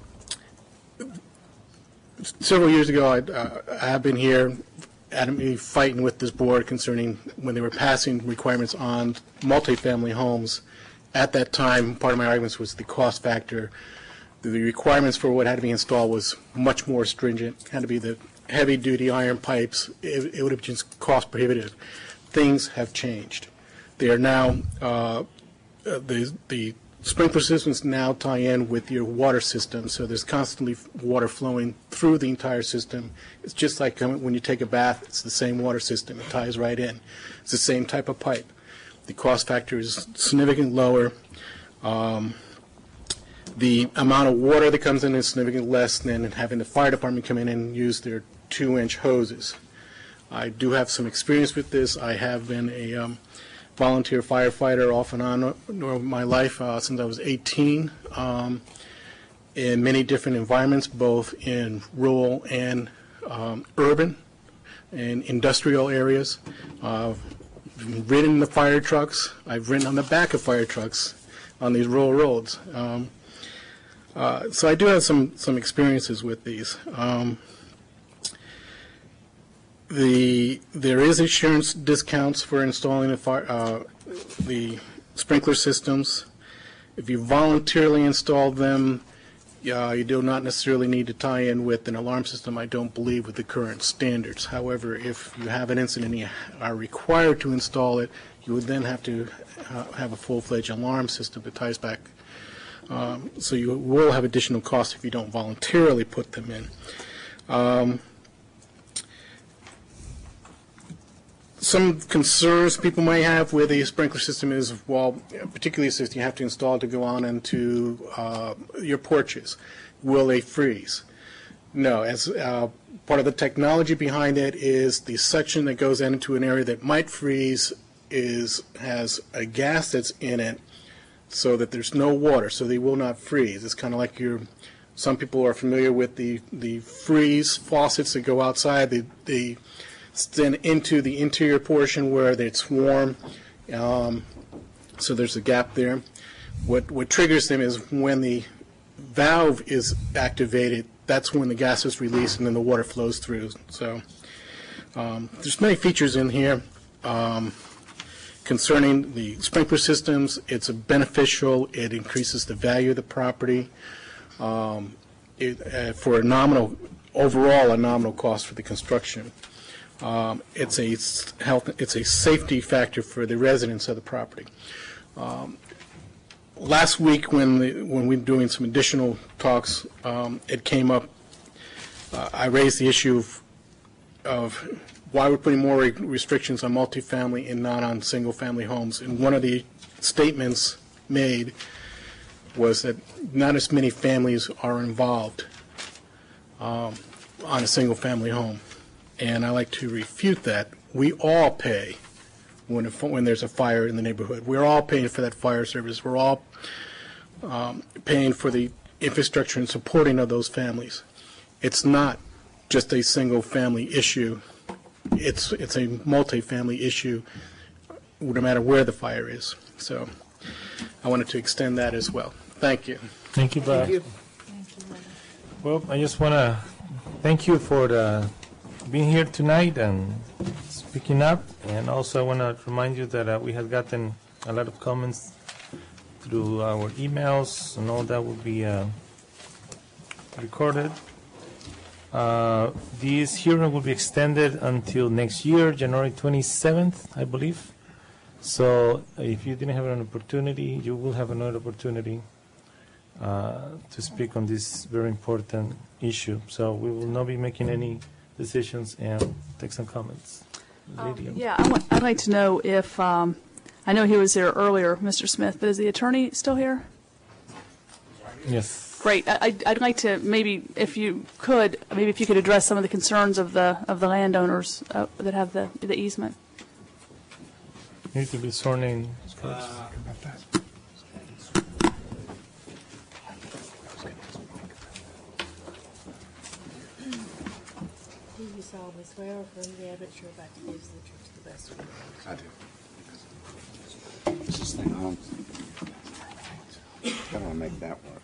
several years ago, I, uh, I have been here adamantly fighting with this board concerning when they were passing requirements on multifamily homes. At that time, part of my arguments was the cost factor. The requirements for what had to be installed was much more stringent. It had to be the heavy-duty iron pipes. It, it would have just cost prohibitive. Things have changed. They are now uh, the the sprinkler systems now tie in with your water system, so there's constantly water flowing through the entire system. It's just like when you take a bath, it's the same water system. It ties right in. It's the same type of pipe. The cost factor is significantly lower. Um, the amount of water that comes in is significantly less than having the fire department come in and use their two-inch hoses. I do have some experience with this. I have been a um, volunteer firefighter off and on over my life uh, since I was eighteen, um, in many different environments, both in rural and um, urban and industrial areas. Uh, I've ridden the fire trucks. I've ridden on the back of fire trucks on these rural roads. Um, uh, so I do have some, some experiences with these. Um, The there is insurance discounts for installing the, fire, uh, the sprinkler systems. If you voluntarily install them, uh, you do not necessarily need to tie in with an alarm system, I don't believe, with the current standards. However, if you have an incident and you are required to install it, you would then have to uh, have a full-fledged alarm system that ties back. Um, so you will have additional costs if you don't voluntarily put them in. Um, Some concerns people might have with a sprinkler system is, well, particularly since you have to install it to go on into uh, your porches, will they freeze? No, as uh, part of the technology behind it is the suction that goes into an area that might freeze is has a gas that's in it, so that there's no water, so they will not freeze. It's kind of like your. Some people are familiar with the the freeze faucets that go outside. The the then into the interior portion where it's warm, um, so there's a gap there. What what triggers them is when the valve is activated. That's when the gas is released and then the water flows through. So um, there's many features in here um, concerning the sprinkler systems. It's a beneficial. It increases the value of the property um, it, uh, for a nominal overall a nominal cost for the construction. Um, It's a s- health, it's a safety factor for the residents of the property. Um, Last week, when the, when we were doing some additional talks, um, it came up, uh, I raised the issue of, of why we're putting more re- restrictions on multifamily and not on single-family homes. And one of the statements made was that not as many families are involved um, on a single-family home. And I like to refute that. We all pay when, a, when there's a fire in the neighborhood. We're all paying for that fire service. We're all um, paying for the infrastructure and supporting of those families. It's not just a single-family issue. It's it's a multi-family issue, no matter where the fire is. So I wanted to extend that as well. Thank you. Thank you, Bob. Thank you. Well, I just want to thank you for the, being here tonight and speaking up. And also I want to remind you that uh, we have gotten a lot of comments through our emails, and all that will be uh, recorded. Uh, This hearing will be extended until next year, January twenty-seventh, I believe. So if you didn't have an opportunity, you will have another opportunity uh, to speak on this very important issue. So we will not be making any decisions and take some comments. Um, Lydia. Yeah, I want, I'd like to know if, um, I know he was there earlier, Mister Smith, but is the attorney still here? Yes. Great. I- I'd, I'd like to maybe, if you could, maybe if you could address some of the concerns of the of the landowners uh, that have the the easement. Need to be sworn in first. Do you solemnly swear or affirm the evidence you're about to give is the truth to the best of your knowledge? I do. Is this thing on? I don't want to make that work.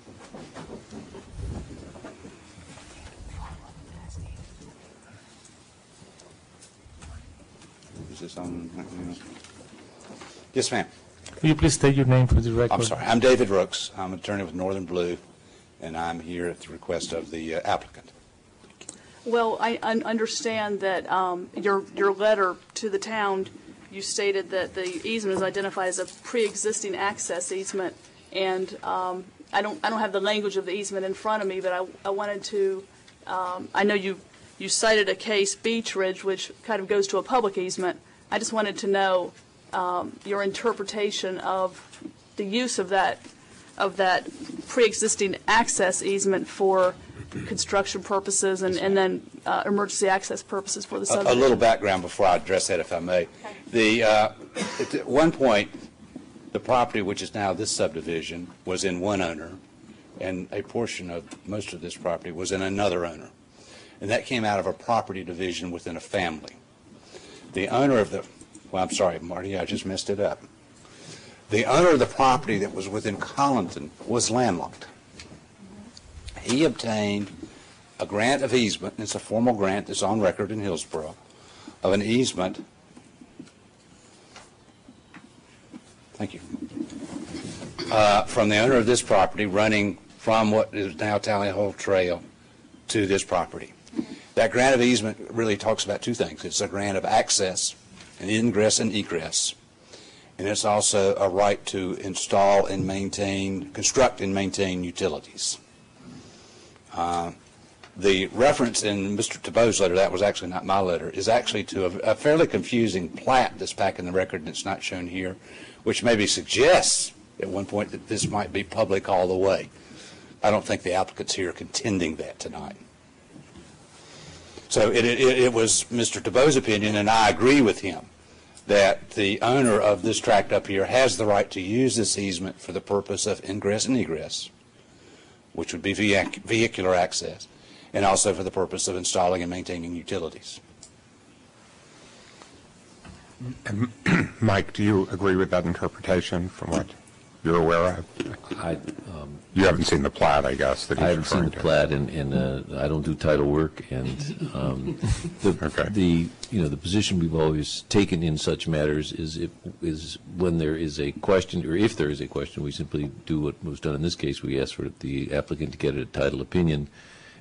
Is this on? Yes, ma'am. Will you please state your name for the record? I'm sorry. I'm David Rooks. I'm an attorney with Northern Blue, and I'm here at the request of the uh, applicant. Well, I, I understand that um, your your letter to the town, you stated that the easement is identified as a pre-existing access easement, and um, I don't I don't have the language of the easement in front of me, but I, I wanted to. Um, I know you you cited a case, Beach Ridge, which kind of goes to a public easement. I just wanted to know um, your interpretation of the use of that of that pre-existing access easement for construction purposes and, and then uh, emergency access purposes for the A, subdivision. a little background before I address that, if I may. Okay. The uh, at one point, the property, which is now this subdivision, was in one owner, and a portion of most of this property was in another owner. And that came out of a property division within a family. The owner of the, well, I'm sorry, Marty, I just messed it up. The owner of the property that was within Collinton was landlocked. He obtained a grant of easement, and it's a formal grant that's on record in Hillsborough, of an easement. Thank you. Uh, from the owner of this property running from what is now Tally Hole Trail to this property. That grant of easement really talks about two things. It's a grant of access, an ingress and egress, and it's also a right to install and maintain, construct and maintain utilities. Uh, the reference in Mister Tebow's letter, that was actually not my letter, is actually to a, a fairly confusing plat that's back in the record and it's not shown here, which maybe suggests at one point that this might be public all the way. I don't think the applicant's here contending that tonight. So it, it, it was Mister Tebow's opinion, and I agree with him, that the owner of this tract up here has the right to use this easement for the purpose of ingress and egress, which would be vehic- vehicular access, and also for the purpose of installing and maintaining utilities. And Mike, do you agree with that interpretation from what you're aware of? I, um, you haven't seen the plat, I guess. That I he's haven't seen the referring to. plat, and, and uh, I don't do title work. And um, the, Okay. the you know the position we've always taken in such matters is if, is when there is a question, or if there is a question, we simply do what was done in this case. We ask for the applicant to get a title opinion,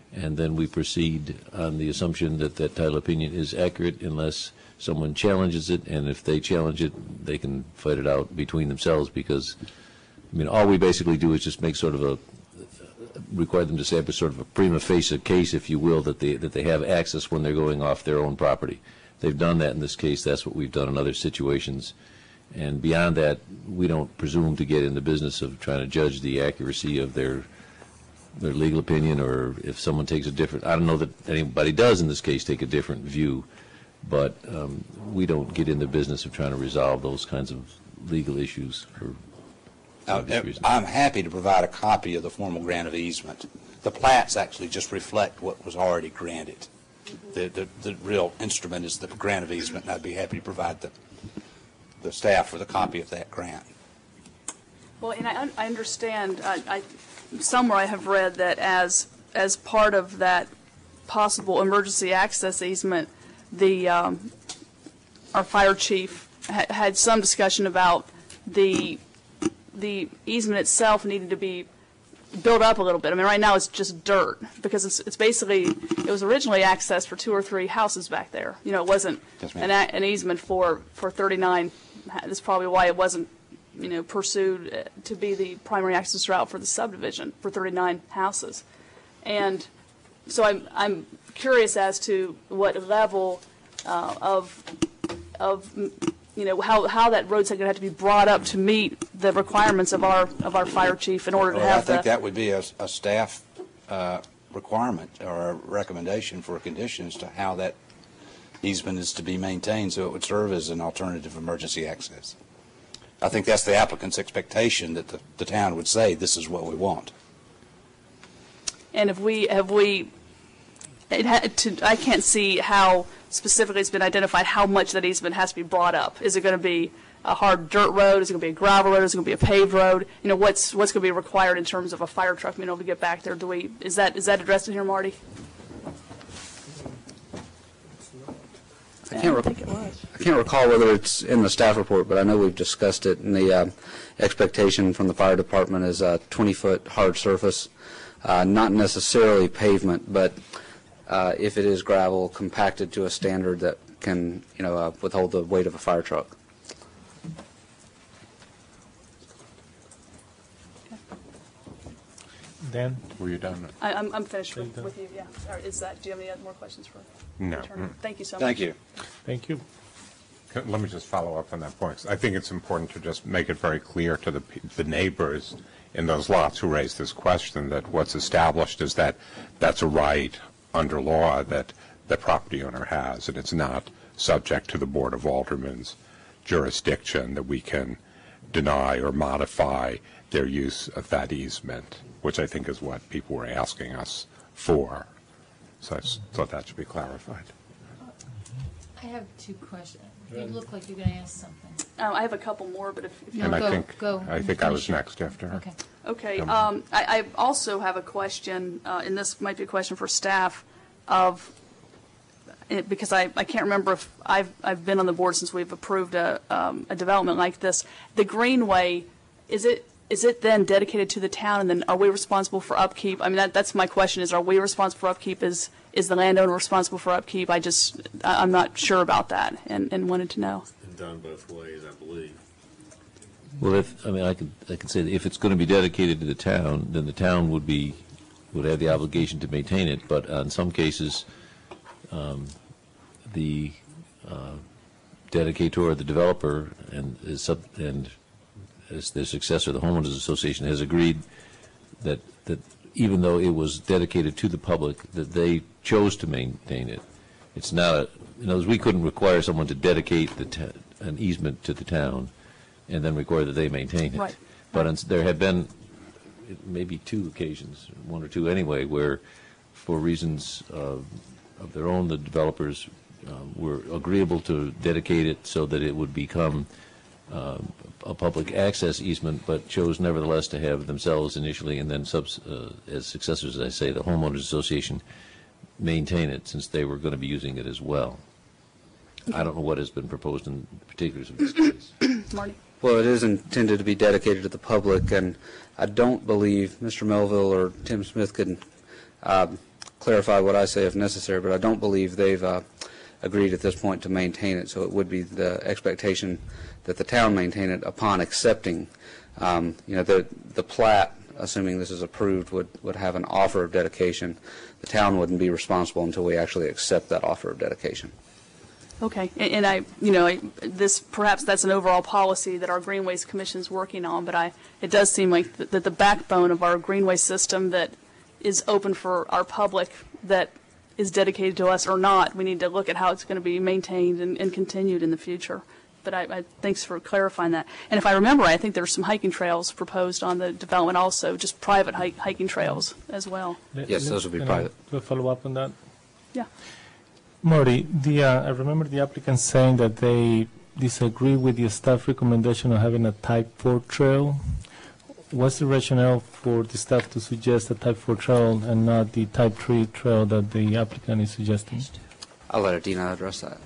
and then we proceed on the assumption that that title opinion is accurate unless someone challenges it, and if they challenge it, they can fight it out between themselves, because, I mean, all we basically do is just make sort of a, require them to establish sort of a prima facie case, if you will, that they, that they have access when they're going off their own property. They've done that in this case. That's what we've done in other situations. And beyond that, we don't presume to get in the business of trying to judge the accuracy of their their legal opinion, or if someone takes a different, I don't know that anybody does in this case take a different view, but um, we don't get in the business of trying to resolve those kinds of legal issues for Uh, I'm happy to provide a copy of the formal grant of easement. The plats actually just reflect what was already granted. The, the, the real instrument is the grant of easement, and I'd be happy to provide the, the staff with a copy of that grant. Well, and I, I understand, I, I, somewhere I have read that as, as part of that possible emergency access easement, the, um, our fire chief ha had some discussion about the the easement itself needed to be built up a little bit. I mean, right now it's just dirt, because it's, it's basically, it was originally access for two or three houses back there. You know, it wasn't yes, an, an easement for, for thirty-nine. That's probably why it wasn't, you know, pursued to be the primary access route for the subdivision for thirty-nine houses. And so I'm, I'm curious as to what level uh, of, of you know, how, how that road's going to have to be brought up to meet the requirements of our of our fire chief in order to well, have I think the, that would be a, a staff uh, requirement or a recommendation for conditions to how that easement is to be maintained so it would serve as an alternative emergency access. I think that's the applicant's expectation, that the, the town would say this is what we want. And if we have we, it had to, I can't see how specifically it's been identified how much that easement has to be brought up. Is it going to be a hard dirt road? Is it going to be a gravel road? Is it going to be a paved road? You know, what's what's going to be required in terms of a fire truck being able to get back there? Do we is that is that addressed in here, Marty? I can't, rec I can't recall whether it's in the staff report, but I know we've discussed it. And the uh, expectation from the fire department is a twenty foot hard surface, uh, not necessarily pavement, but uh, if it is gravel, compacted to a standard that can, you know, uh, withhold the weight of a fire truck. Dan, were you done? I, I'm, I'm finished with, with you. Yeah. Or is that? Do you have any other more questions for? No. Mm. Thank you so Thank much. you. Thank you. Let me just follow up on that point. I think it's important to just make it very clear to the, the neighbors in those lots who raised this question that what's established is that that's a right under law that the property owner has, and it's not subject to the Board of Aldermen's jurisdiction that we can deny or modify their use of that easement, which I think is what people were asking us for. So I thought that should be clarified. I have two questions. You look like you're going to ask something. Um, I have a couple more, but if, if you And want I to think, go I think I was next after her. Okay. Okay. Um, Um, I, I also have a question, uh, and this might be a question for staff, of it, because I, I can't remember if I've I've been on the board since we've approved a um, a development like this. The Greenway, is it is it then dedicated to the town, and then are we responsible for upkeep? I mean, that that's my question: is are we responsible for upkeep? Is is the landowner responsible for upkeep? I just I, I'm not sure about that, and and wanted to know. It's been done both ways, I believe. Well, if, I mean, I could, I could say that if it's going to be dedicated to the town, then the town would be, would have the obligation to maintain it, but in some cases, um, the uh, dedicator, the developer, and is sub, and as their successor, the homeowners association, has agreed that that even though it was dedicated to the public, that they chose to maintain it. It's not a, in other words, we couldn't require someone to dedicate the ta an easement to the town and then require that they maintain it. Right. But right. there have been maybe two occasions, one or two anyway, where for reasons of, of their own, the developers um, were agreeable to dedicate it so that it would become um, a public access easement, but chose nevertheless to have themselves initially and then subs, uh, as successors, as I say, the homeowners association maintain it, since they were going to be using it as well. I don't know what has been proposed in particulars of this case. Marty? Well, it is intended to be dedicated to the public, and I don't believe Mister Melville or Tim Smith can uh, clarify what I say if necessary, but I don't believe they've uh, agreed at this point to maintain it, so it would be the expectation that the town maintain it upon accepting. Um, you know, the, the plat, assuming this is approved, would, would have an offer of dedication. The town wouldn't be responsible until we actually accept that offer of dedication. Okay, and, and I, you know, I, this perhaps that's an overall policy that our Greenways Commission is working on, but I, it does seem like th- that the backbone of our Greenway system that is open for our public, that is dedicated to us or not, we need to look at how it's going to be maintained and, and continued in the future. But I, I thanks for clarifying that. And if I remember right, I think there's some hiking trails proposed on the development also, just private hike, hiking trails as well. Yes, those would be Can private. I do a follow-up on that? Yeah. Marty, the, uh, I remember the applicant saying that they disagree with the staff recommendation of having a type four trail. What's the rationale for the staff to suggest a type four trail and not the type three trail that the applicant is suggesting? I'll let Adina address that.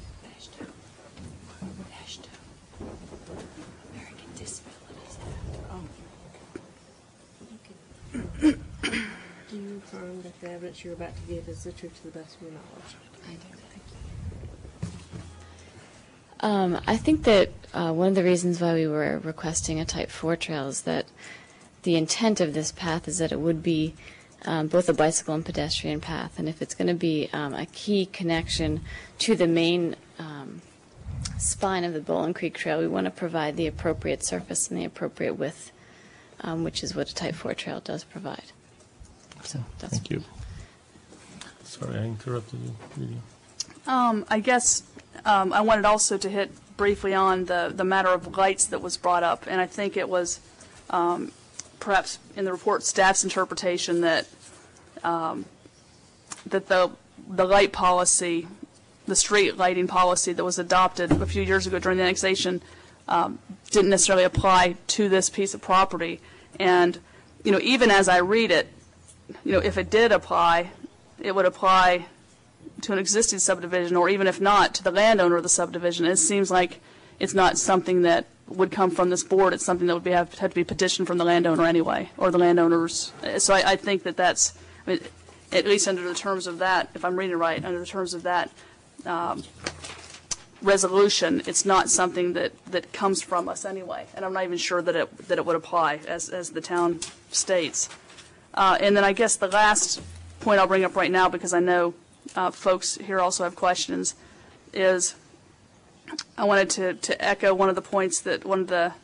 Do you affirm that the evidence you're about to give is the truth to the best of your knowledge? I do. Thank you. Um, I think that uh, one of the reasons why we were requesting a Type four trail is that the intent of this path is that it would be um, both a bicycle and pedestrian path, and if it's going to be um, a key connection to the main um, spine of the Bowling Creek Trail, we want to provide the appropriate surface and the appropriate width, um, which is what a Type four trail does provide. So that's Thank you. Sorry, I interrupted you. Lydia. Um, I guess um, I wanted also to hit briefly on the, the matter of lights that was brought up, and I think it was um, perhaps in the report staff's interpretation that um, that the the light policy, the street lighting policy that was adopted a few years ago during the annexation um, didn't necessarily apply to this piece of property. And you know, even as I read it, you know, if it did apply, it would apply to an existing subdivision, or even if not, to the landowner of the subdivision. It seems like it's not something that would come from this board. It's something that would be have, have to be petitioned from the landowner anyway, or the landowners. So I, I think that that's, I mean, at least under the terms of that, if I'm reading it right, under the terms of that um, resolution, it's not something that, that comes from us anyway. And I'm not even sure that it that it would apply, as as the town states. Uh, and then I guess the last point I'll bring up right now, because I know uh, folks here also have questions, is I wanted to, to echo one of the points that one of the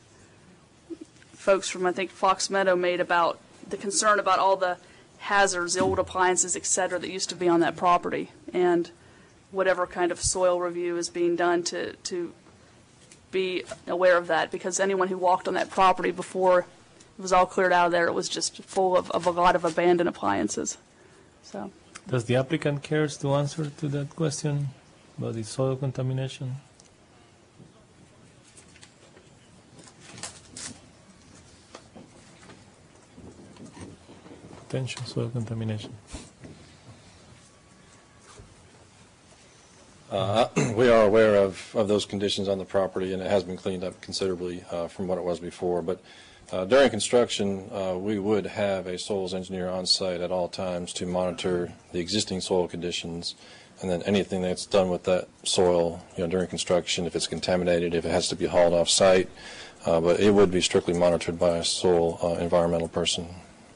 folks from, I think, Fox Meadow made about the concern about all the hazards, the old appliances, et cetera, that used to be on that property, and whatever kind of soil review is being done to, to be aware of that, because anyone who walked on that property before it was all cleared out of there, it was just full of, of a lot of abandoned appliances. So, does the applicant cares to answer to that question about the soil contamination? Potential soil contamination. Uh, we are aware of, of those conditions on the property, and it has been cleaned up considerably uh, from what it was before. But uh, during construction, uh, we would have a soils engineer on site at all times to monitor the existing soil conditions, and then anything that's done with that soil, you know, during construction, if it's contaminated, if it has to be hauled off site. Uh, but it would be strictly monitored by a soil uh, environmental person.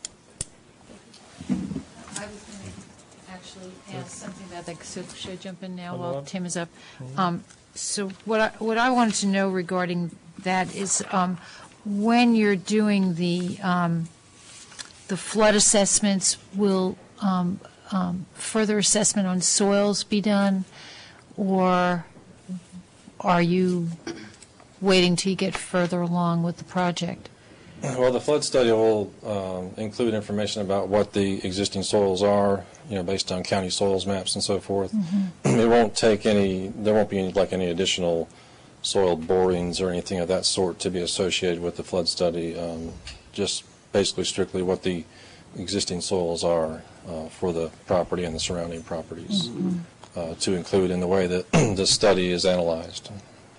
I was going to actually ask something about that, so should I jump in now while Tim is up? Um, so what I, what I wanted to know regarding that is um, when you're doing the um, the flood assessments, will um, um, further assessment on soils be done, or are you waiting till you get further along with the project? Well, the flood study will um, include information about what the existing soils are, you know, based on county soils maps and so forth. Mm-hmm. It won't take any, there won't be any, like any additional soil borings or anything of that sort to be associated with the flood study, um, just basically strictly what the existing soils are uh, for the property and the surrounding properties, mm-hmm. uh, to include in the way that the study is analyzed.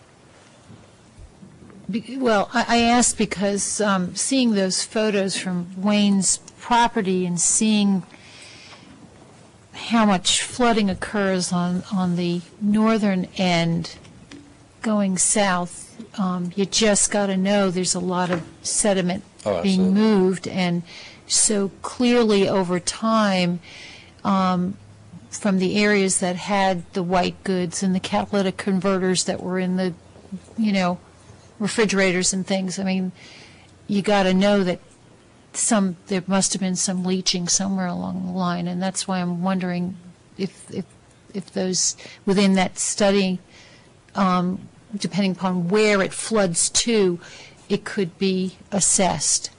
Well, I, I asked because um, seeing those photos from Wayne's property and seeing how much flooding occurs on, on the northern end going south, um, you just got to know there's a lot of sediment Oh, being absolutely. moved. And so clearly over time, um, from the areas that had the white goods and the catalytic converters that were in the, you know, refrigerators and things, I mean, you got to know that some there must have been some leaching somewhere along the line, and that's why I'm wondering if if if those within that study, um, depending upon where it floods to, it could be assessed.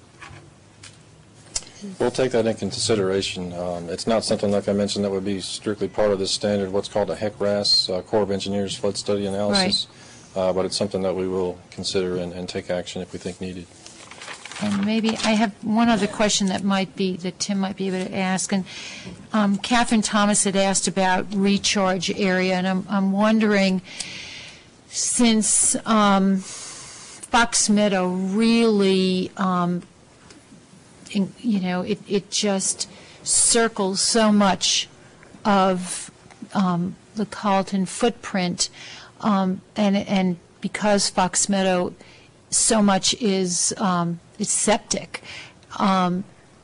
We'll take that into consideration. Um, It's not something, like I mentioned, that would be strictly part of this standard, what's called a H E C R A S, uh, Corps of Engineers Flood Study Analysis. Uh, But it's something that we will consider and, and take action if we think needed. And maybe I have one other question that might be, that Tim might be able to ask. And um, Catherine Thomas had asked about recharge area, and I'm, I'm wondering, since um, Fox Meadow really, um, in, you know, it, it just circles so much of um, the Carlton footprint, um, and, and because Fox Meadow so much is um, is septic. Um,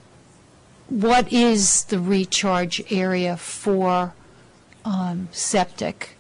what is the recharge area for um, septic?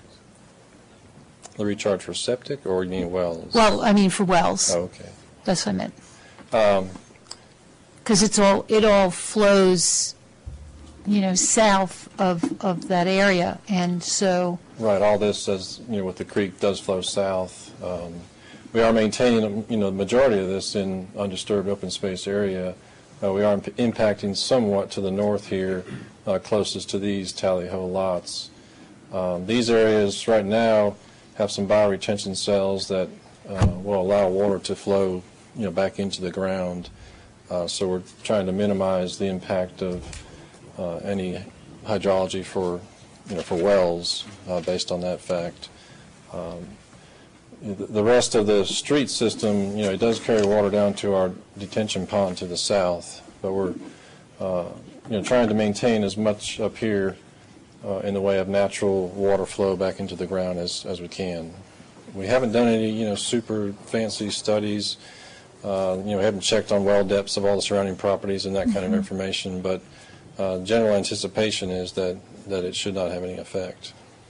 The recharge for septic, or you mean wells? Well, I mean for wells. Oh, okay. That's what I meant. Um, Because it's all it all flows, you know, south of of that area, and so. Right, all this, as, you know, with the creek does flow south. Um, We are maintaining, you know, the majority of this in undisturbed open space area. Uh, we are imp- impacting somewhat to the north here, uh, closest to these tally ho lots. Um, these areas right now have some bioretention cells that uh, will allow water to flow, you know, back into the ground. Uh, so we're trying to minimize the impact of uh, any hydrology for, you know, for wells uh, based on that fact. Um, The rest of the street system, you know, it does carry water down to our detention pond to the south, but we're, uh, you know, trying to maintain as much up here uh, in the way of natural water flow back into the ground as, as we can. We haven't done any, you know, super fancy studies. Uh, you know, we haven't checked on well depths of all the surrounding properties and that kind of Mhm. information, but uh, general anticipation is that, that it should not have any effect.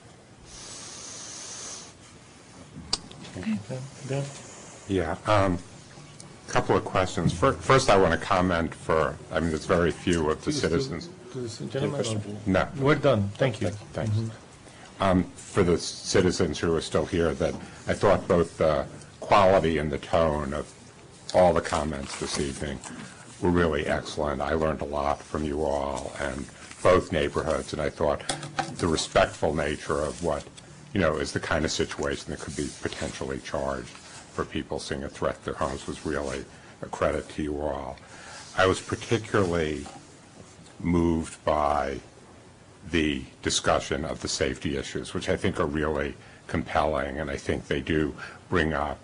Ben? Yeah, um, couple of questions. Fir- First, I want to comment for, I mean, there's very few of the Please, citizens. to this gentleman, or- No. We're done, thank you. Thanks. Um, For the citizens who are still here, that I thought both the quality and the tone of all the comments this evening were really excellent. I learned a lot from you all and both neighborhoods, and I thought the respectful nature of what, you know, is the kind of situation that could be potentially charged for people seeing a threat to their homes was really a credit to you all. I was particularly moved by the discussion of the safety issues, which I think are really compelling, and I think they do bring up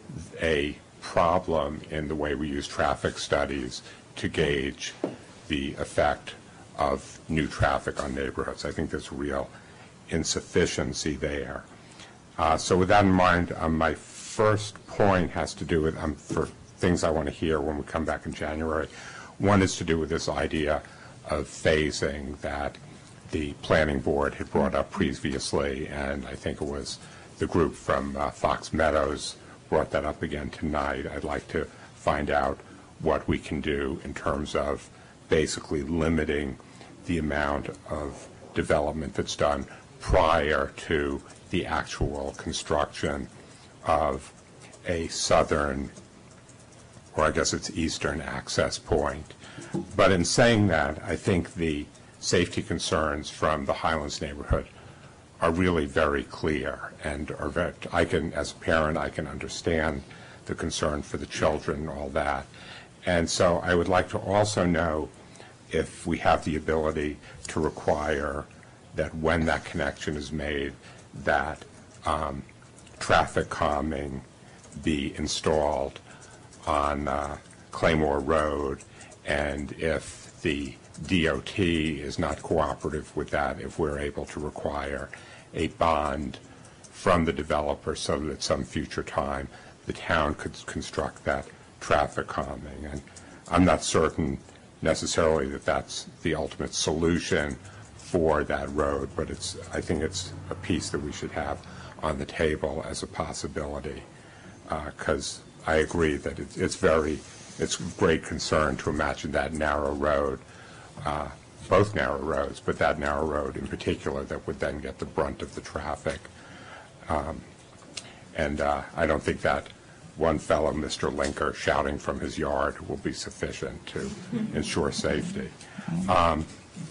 a problem in the way we use traffic studies to gauge the effect of new traffic on neighborhoods. I think there's real insufficiency there. Uh, so with that in mind, um, my first point has to do with, um, for things I want to hear when we come back in January. One is to do with this idea of phasing that the planning board had brought up previously, and I think it was the group from uh, Fox Meadows brought that up again tonight. I'd like to find out what we can do in terms of basically limiting the amount of development that's done prior to the actual construction of a southern, or I guess it's eastern access point. But in saying that, I think the safety concerns from the Highlands neighborhood are really very clear, and are very, I can, as a parent, I can understand the concern for the children and all that. And so I would like to also know if we have the ability to require that when that connection is made, that um, traffic calming be installed on uh, Claymore Road And if the D O T is not cooperative with that, if we're able to require a bond from the developer so that at some future time the town could construct that traffic calming. And I'm not certain necessarily that that's the ultimate solution for that road, but it's, I think it's a piece that we should have on the table as a possibility, because uh, I agree that it, it's very, it's great concern to imagine that narrow road, uh, both narrow roads, but that narrow road in particular that would then get the brunt of the traffic. Um, and uh, I don't think that one fellow, Mister Linker, shouting from his yard will be sufficient to ensure safety. Um,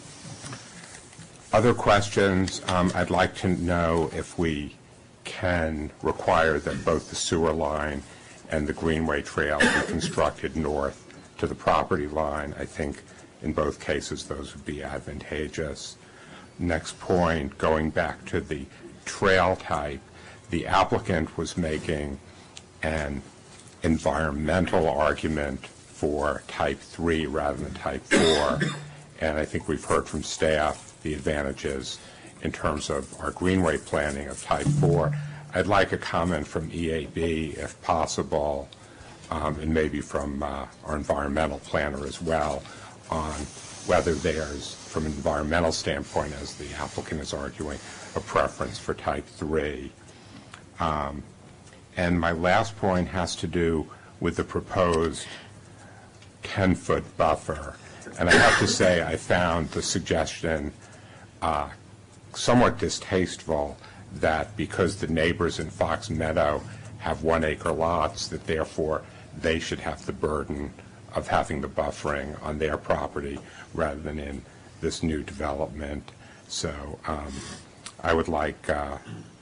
other questions? Um, I'd like to know if we can require that both the sewer line and the Greenway Trail be constructed north to the property line. I think in both cases those would be advantageous. Next point, going back to the trail type, the applicant was making an environmental argument for type three rather than type four, and I think we've heard from staff the advantages in terms of our greenway planning of type four. I'd like a comment from E A B, if possible, um, and maybe from uh, our environmental planner as well, on whether there's, from an environmental standpoint, as the applicant is arguing, a preference for type three. Um, and my last point has to do with the proposed ten-foot buffer. And I have to say I found the suggestion uh, somewhat distasteful that because the neighbors in Fox Meadow have one-acre lots, that therefore they should have the burden of having the buffering on their property rather than in this new development. So um, I would like uh,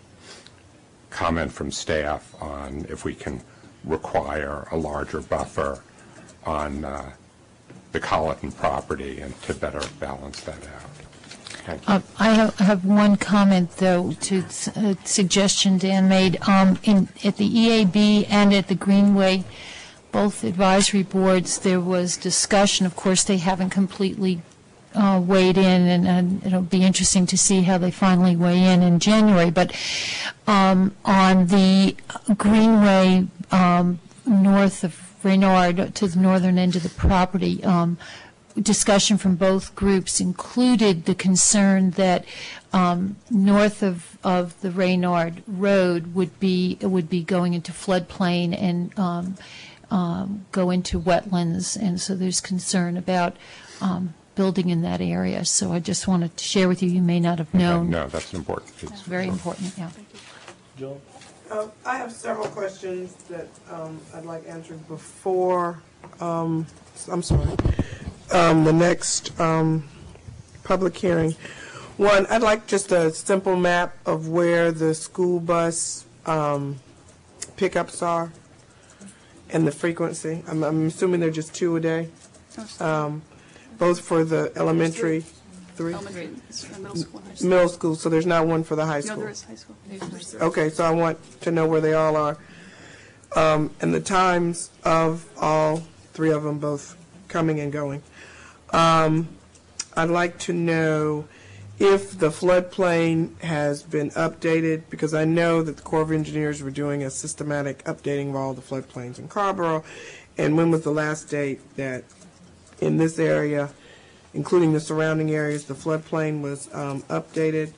comment from staff on if we can require a larger buffer on uh, the Colleton property and to better balance that out. Thank you. Uh, I have, have one comment, though, to a suggestion Dan made. Um, in, at the E A B and at the Greenway, both advisory boards, there was discussion. Of course, they haven't completely uh, weighed in, and, and it'll be interesting to see how they finally weigh in in January. But um, on the Greenway um, north of Reynard, to the northern end of the property, um, discussion from both groups included the concern that um, north of, of the Reynard Road would be would be going into floodplain and um, um, go into wetlands, and so there's concern about um, building in that area. So I just wanted to share with you. You may not have known. No, that's an important piece. That's very important. Yeah. Joe? Uh, I have several questions that um, I'd like answered before. Um, I'm sorry. Um, the next um, public hearing. One, I'd like just a simple map of where the school bus um, pickups are and the frequency. I'm, I'm assuming they're just two a day, um, both for the elementary. Three? Elementary, middle school, high school. Middle school, so there's not one for the high school? No, there is high school. Okay, so I want to know where they all are. Um, and the times of all three of them, both coming and going. Um, I'd like to know if the floodplain has been updated, because I know that the Corps of Engineers were doing a systematic updating of all the floodplains in Carrboro, and when was the last date that in this area, including the surrounding areas, the floodplain was um, updated.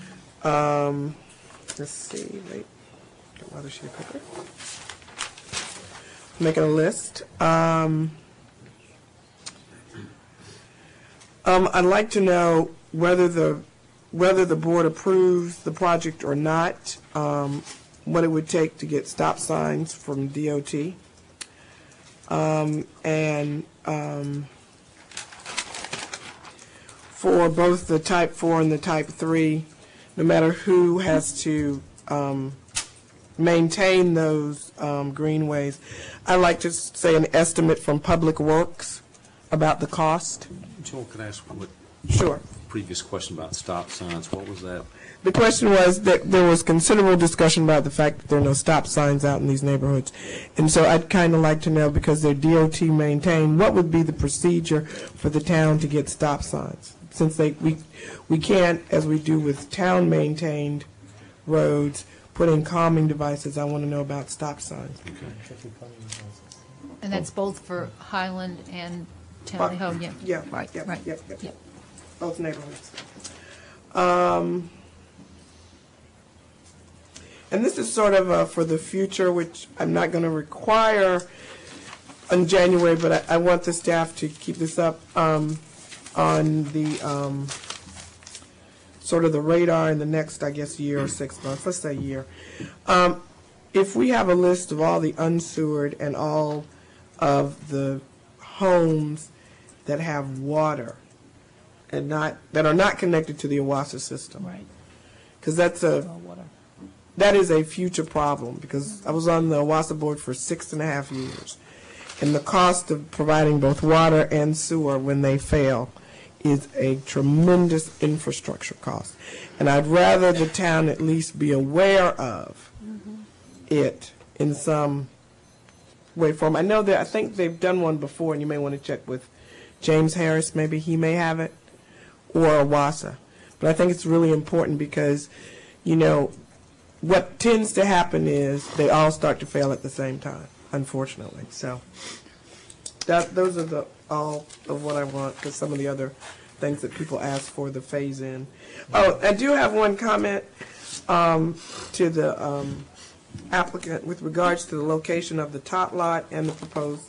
Um, let's see, wait, got another sheet of paper. Making a list. Um, um, I'd like to know whether the whether the board approves the project or not. Um, what it would take to get stop signs from D O T, um, and um, for both the type four and the type three, no matter who has to um, maintain those um, greenways, I'd like to say an estimate from Public Works about the cost. Joel, can I ask what? Sure. previous question about stop signs. What was that? The question was that there was considerable discussion about the fact that there are no stop signs out in these neighborhoods. And so I'd kind of like to know, because they're D O T maintained, what would be the procedure for the town to get stop signs? Since they, we, we can't, as we do with town-maintained roads, put in calming devices. I want to know about stop signs. And that's both for Highland and Tally Ho, yeah? Yeah, Right, yep, right. yep, yep. Yep. Both neighborhoods. Um, and this is sort of uh, for the future, which I'm not going to require in January, but I, I want the staff to keep this up um, on the um, sort of the radar in the next, I guess, year or six months. Let's say year. Um, if we have a list of all the unsewered and all of the homes that have water and not that are not connected to the Owasso system, right? Because that's a that is a future problem. Because I was on the Owasso board for six and a half years, and the cost of providing both water and sewer when they fail is a tremendous infrastructure cost. And I'd rather the town at least be aware of it in some way, form. I know that I think they've done one before, and you may want to check with James Harris. Maybe he may have it, or Owasso. But I think it's really important because, you know, what tends to happen is they all start to fail at the same time, unfortunately. So that those are the all of what I want, because some of the other things that people ask for, the phase in. Oh, I do have one comment um, to the um, applicant with regards to the location of the top lot and the proposed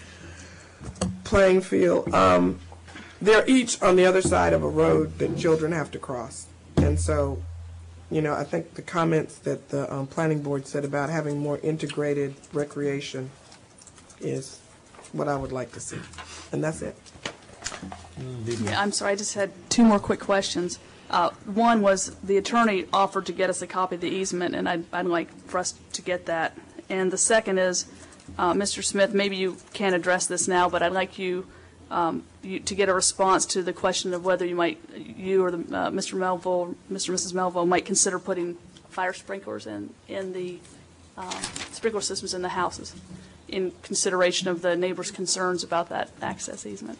playing field. Um, they're each on the other side of a road that children have to cross. And so, you know, I think the comments that the um, planning board said about having more integrated recreation is what I would like to see. And that's it. Yeah, I'm sorry, I just had two more quick questions. Uh, one was the attorney offered to get us a copy of the easement, and I'd, I'd like for us to get that. And the second is, uh, Mister Smith, maybe you can't address this now, but I'd like you, um, you to get a response to the question of whether you might, you or the, uh, Mister Melville, Mister and Missus Melville might consider putting fire sprinklers in, in the um, sprinkler systems in the houses in consideration of the neighbors' concerns about that access easement.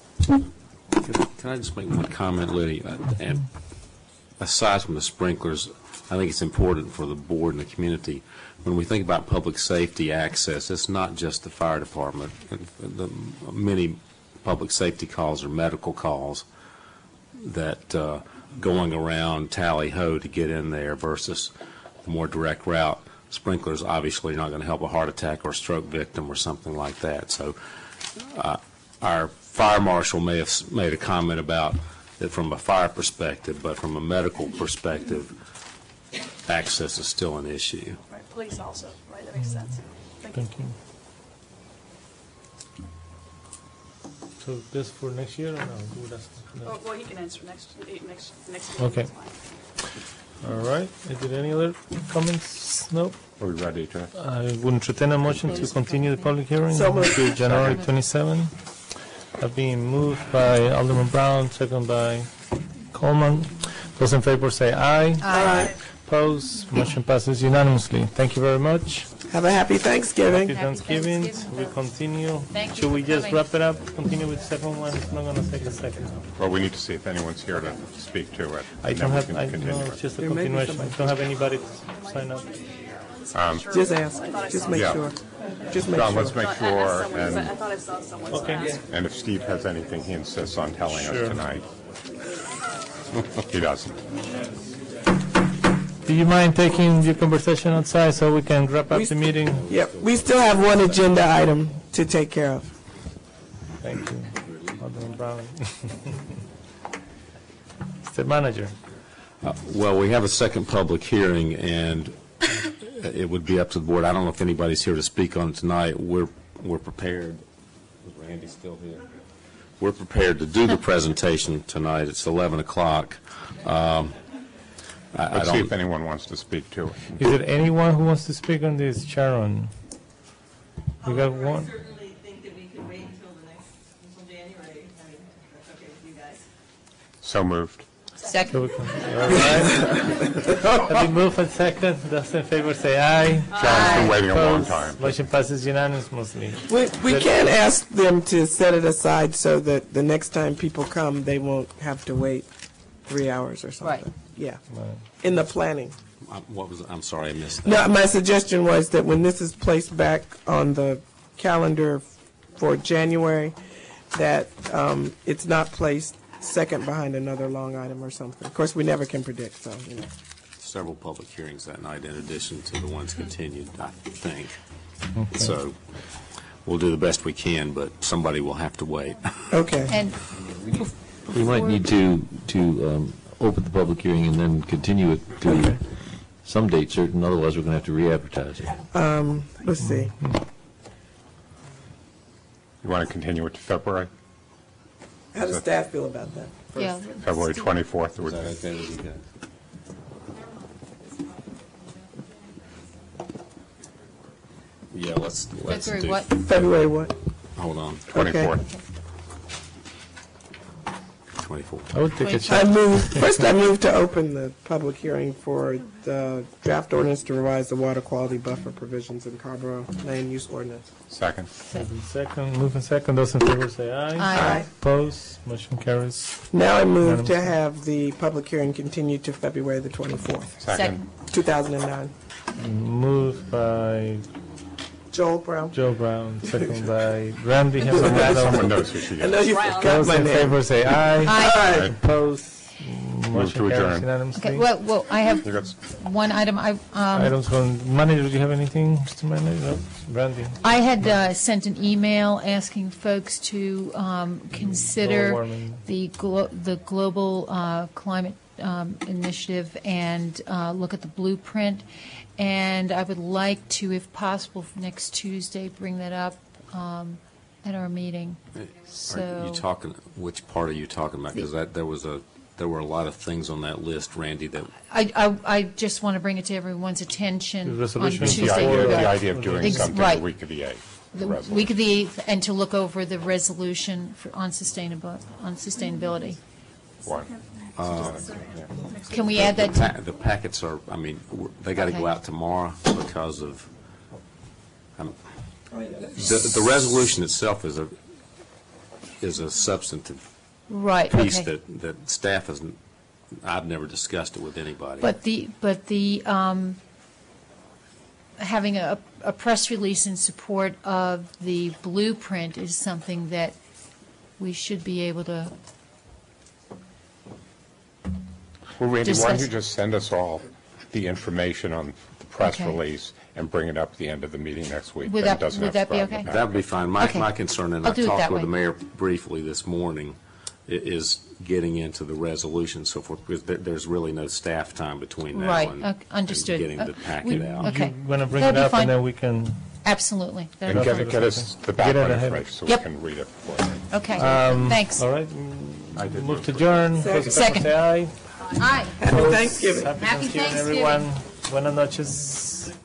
Can I just make one comment, Liddy? Uh, and aside from the sprinklers, I think it's important for the board and the community, when we think about public safety access, it's not just the fire department. The many public safety calls are medical calls that uh, going around Tally Ho to get in there versus the more direct route. Sprinklers obviously not going to help a heart attack or a stroke victim or something like that. So uh, our fire marshal may have made a comment about it from a fire perspective, but from a medical perspective, access is still an issue. Right, police also, right, that makes sense. Thank you. Thank you. So this for next year or no? Do that- no? Oh, well, he can answer next, next, next. Okay. All right. Is there any other comments? No? Are we ready to? I would entertain a motion to continue the public hearing So moved. to January twenty-seventh. Have been moved by Alderman Brown, second by Coleman. Those in favor say aye. Aye. Opposed? Motion passes unanimously. Thank you very much. Have a happy Thanksgiving. Happy Thanksgiving. We continue. Thank you Should for we just coming. wrap it up? Continue with the second one? It's not going to take a second. Well, we need to see if anyone's here to speak to it. I and don't then we have, can I continue no, it. it's just a There may be continuation. I somebody. don't have anybody to sign up. Um, Just ask. Just make Yeah. sure. Just make John, sure. let's make I thought- I sure, asked someone- and, I thought I saw someone Okay. ask. and if Steve has anything he insists on telling Sure. us tonight. He doesn't. Do you mind taking your conversation outside so we can wrap up We the meeting? Yep. We still have one agenda item to take care of. Thank you, Alderman Brown. Mister Manager. Uh, Well, we have a second public hearing, and it would be up to the board. I don't know if anybody's here to speak on it tonight. We're, we're prepared. Is Randy still here? We're prepared to do the presentation tonight. It's eleven o'clock. Um, I- I Let's see don't- if anyone wants to speak to it. Is there anyone who wants to speak on this, Sharon? We got one. certainly think that we could wait until the next, until January, I mean, that's okay with you guys. So moved. So we can- All right. Have you moved and second? Those in favor say aye. John's been waiting a long Opposed? time. Motion passes unanimously. We, we That- can ask them to set it aside so that the next time people come, they won't have to wait three hours or something. Right. Yeah, Right. in the planning. Uh, What was, I'm sorry, I missed No, that. my suggestion was that when this is placed back on the calendar for January, that um, it's not placed second behind another long item or something. Of course, we never can predict, so, you know. Several public hearings that night in addition to the ones continued, I think. Okay. So we'll do the best we can, but somebody will have to wait. Okay. And We might need to, to um, open the public hearing and then continue it to some date certain, otherwise we're going to have to re-advertise it. Um, let's see. You want to continue it to February? How does staff feel about that? first? Yeah. February twenty-fourth? Is that okay with you guys? Yeah, let's, let's February do. what? February what? Hold on, twenty-fourth. twenty-fourth. I would take a I chance. move, first I move to open the public hearing for the draft ordinance to revise the water quality buffer provisions in Carrboro land use ordinance. Second. Moving second, moving second. Those in favor say aye. Aye. Opposed? Motion carries. Now I move to Unanimously. have the public hearing continue to February the twenty-fourth, Second. two thousand nine. Moved by Joel Brown. Joe Brown, second by Randy Someone Hamilton. knows who she I know is. you forgot Those my in name. favor say aye. Aye. Opposed? Move Motion to carries adjourn. unanimously. Okay, well, well, I have You got- one item. I, um, Items from manager, do you have anything, Mister Manager? No? Randy? I had uh, sent an email asking folks to um, Global consider warming. the glo- the global uh, climate um, initiative and uh, look at the blueprint. And I would like to, if possible, for next Tuesday, bring that up um, at our meeting. Are So you talking, which part are you talking about? Because that, there was a, there were a lot of things on that list, Randy, that, I, I, I just want to bring it to everyone's attention The on resolution. The Tuesday. idea, the Right. idea of doing Ex- something right. the week of the eighth. The week of the eighth, and to look over the resolution for, on sustainable, on sustainability. One. uh, Can we add that the to? pa- the packets are, I mean, w- they got to go Okay. out tomorrow because of, um, the, the resolution itself is a, is a substantive Right, piece okay. that, that staff hasn't, I've never discussed it with anybody. But the, but the, um, having a, a press release in support of the blueprint is something that we should be able to, Well, Randy, why don't you Discuss. just send us all the information on the press Okay. release and bring it up at the end of the meeting next week? Would Then it that- doesn't would have to that be go out in the okay? packet. That would be fine. My, Okay. my concern, and I'll I do it talked that with the way. mayor briefly this morning, i- is getting into the resolution and so forth, because there, there's really no staff time between now right, and, okay, understood. and getting Uh, the packet we- out. Okay. You want to bring That'd it be up, fine. and then we can... Absolutely. That'd And be get, fine. it- get us the Get it background ahead. information so Yep. we can read it before. Okay, Um, thanks. All right. I did Move move to for- adjourn. Those in favor Second. say aye. Aye. Happy Thanksgiving. Happy Happy Thanksgiving, Thanksgiving. everyone. Buenas noches.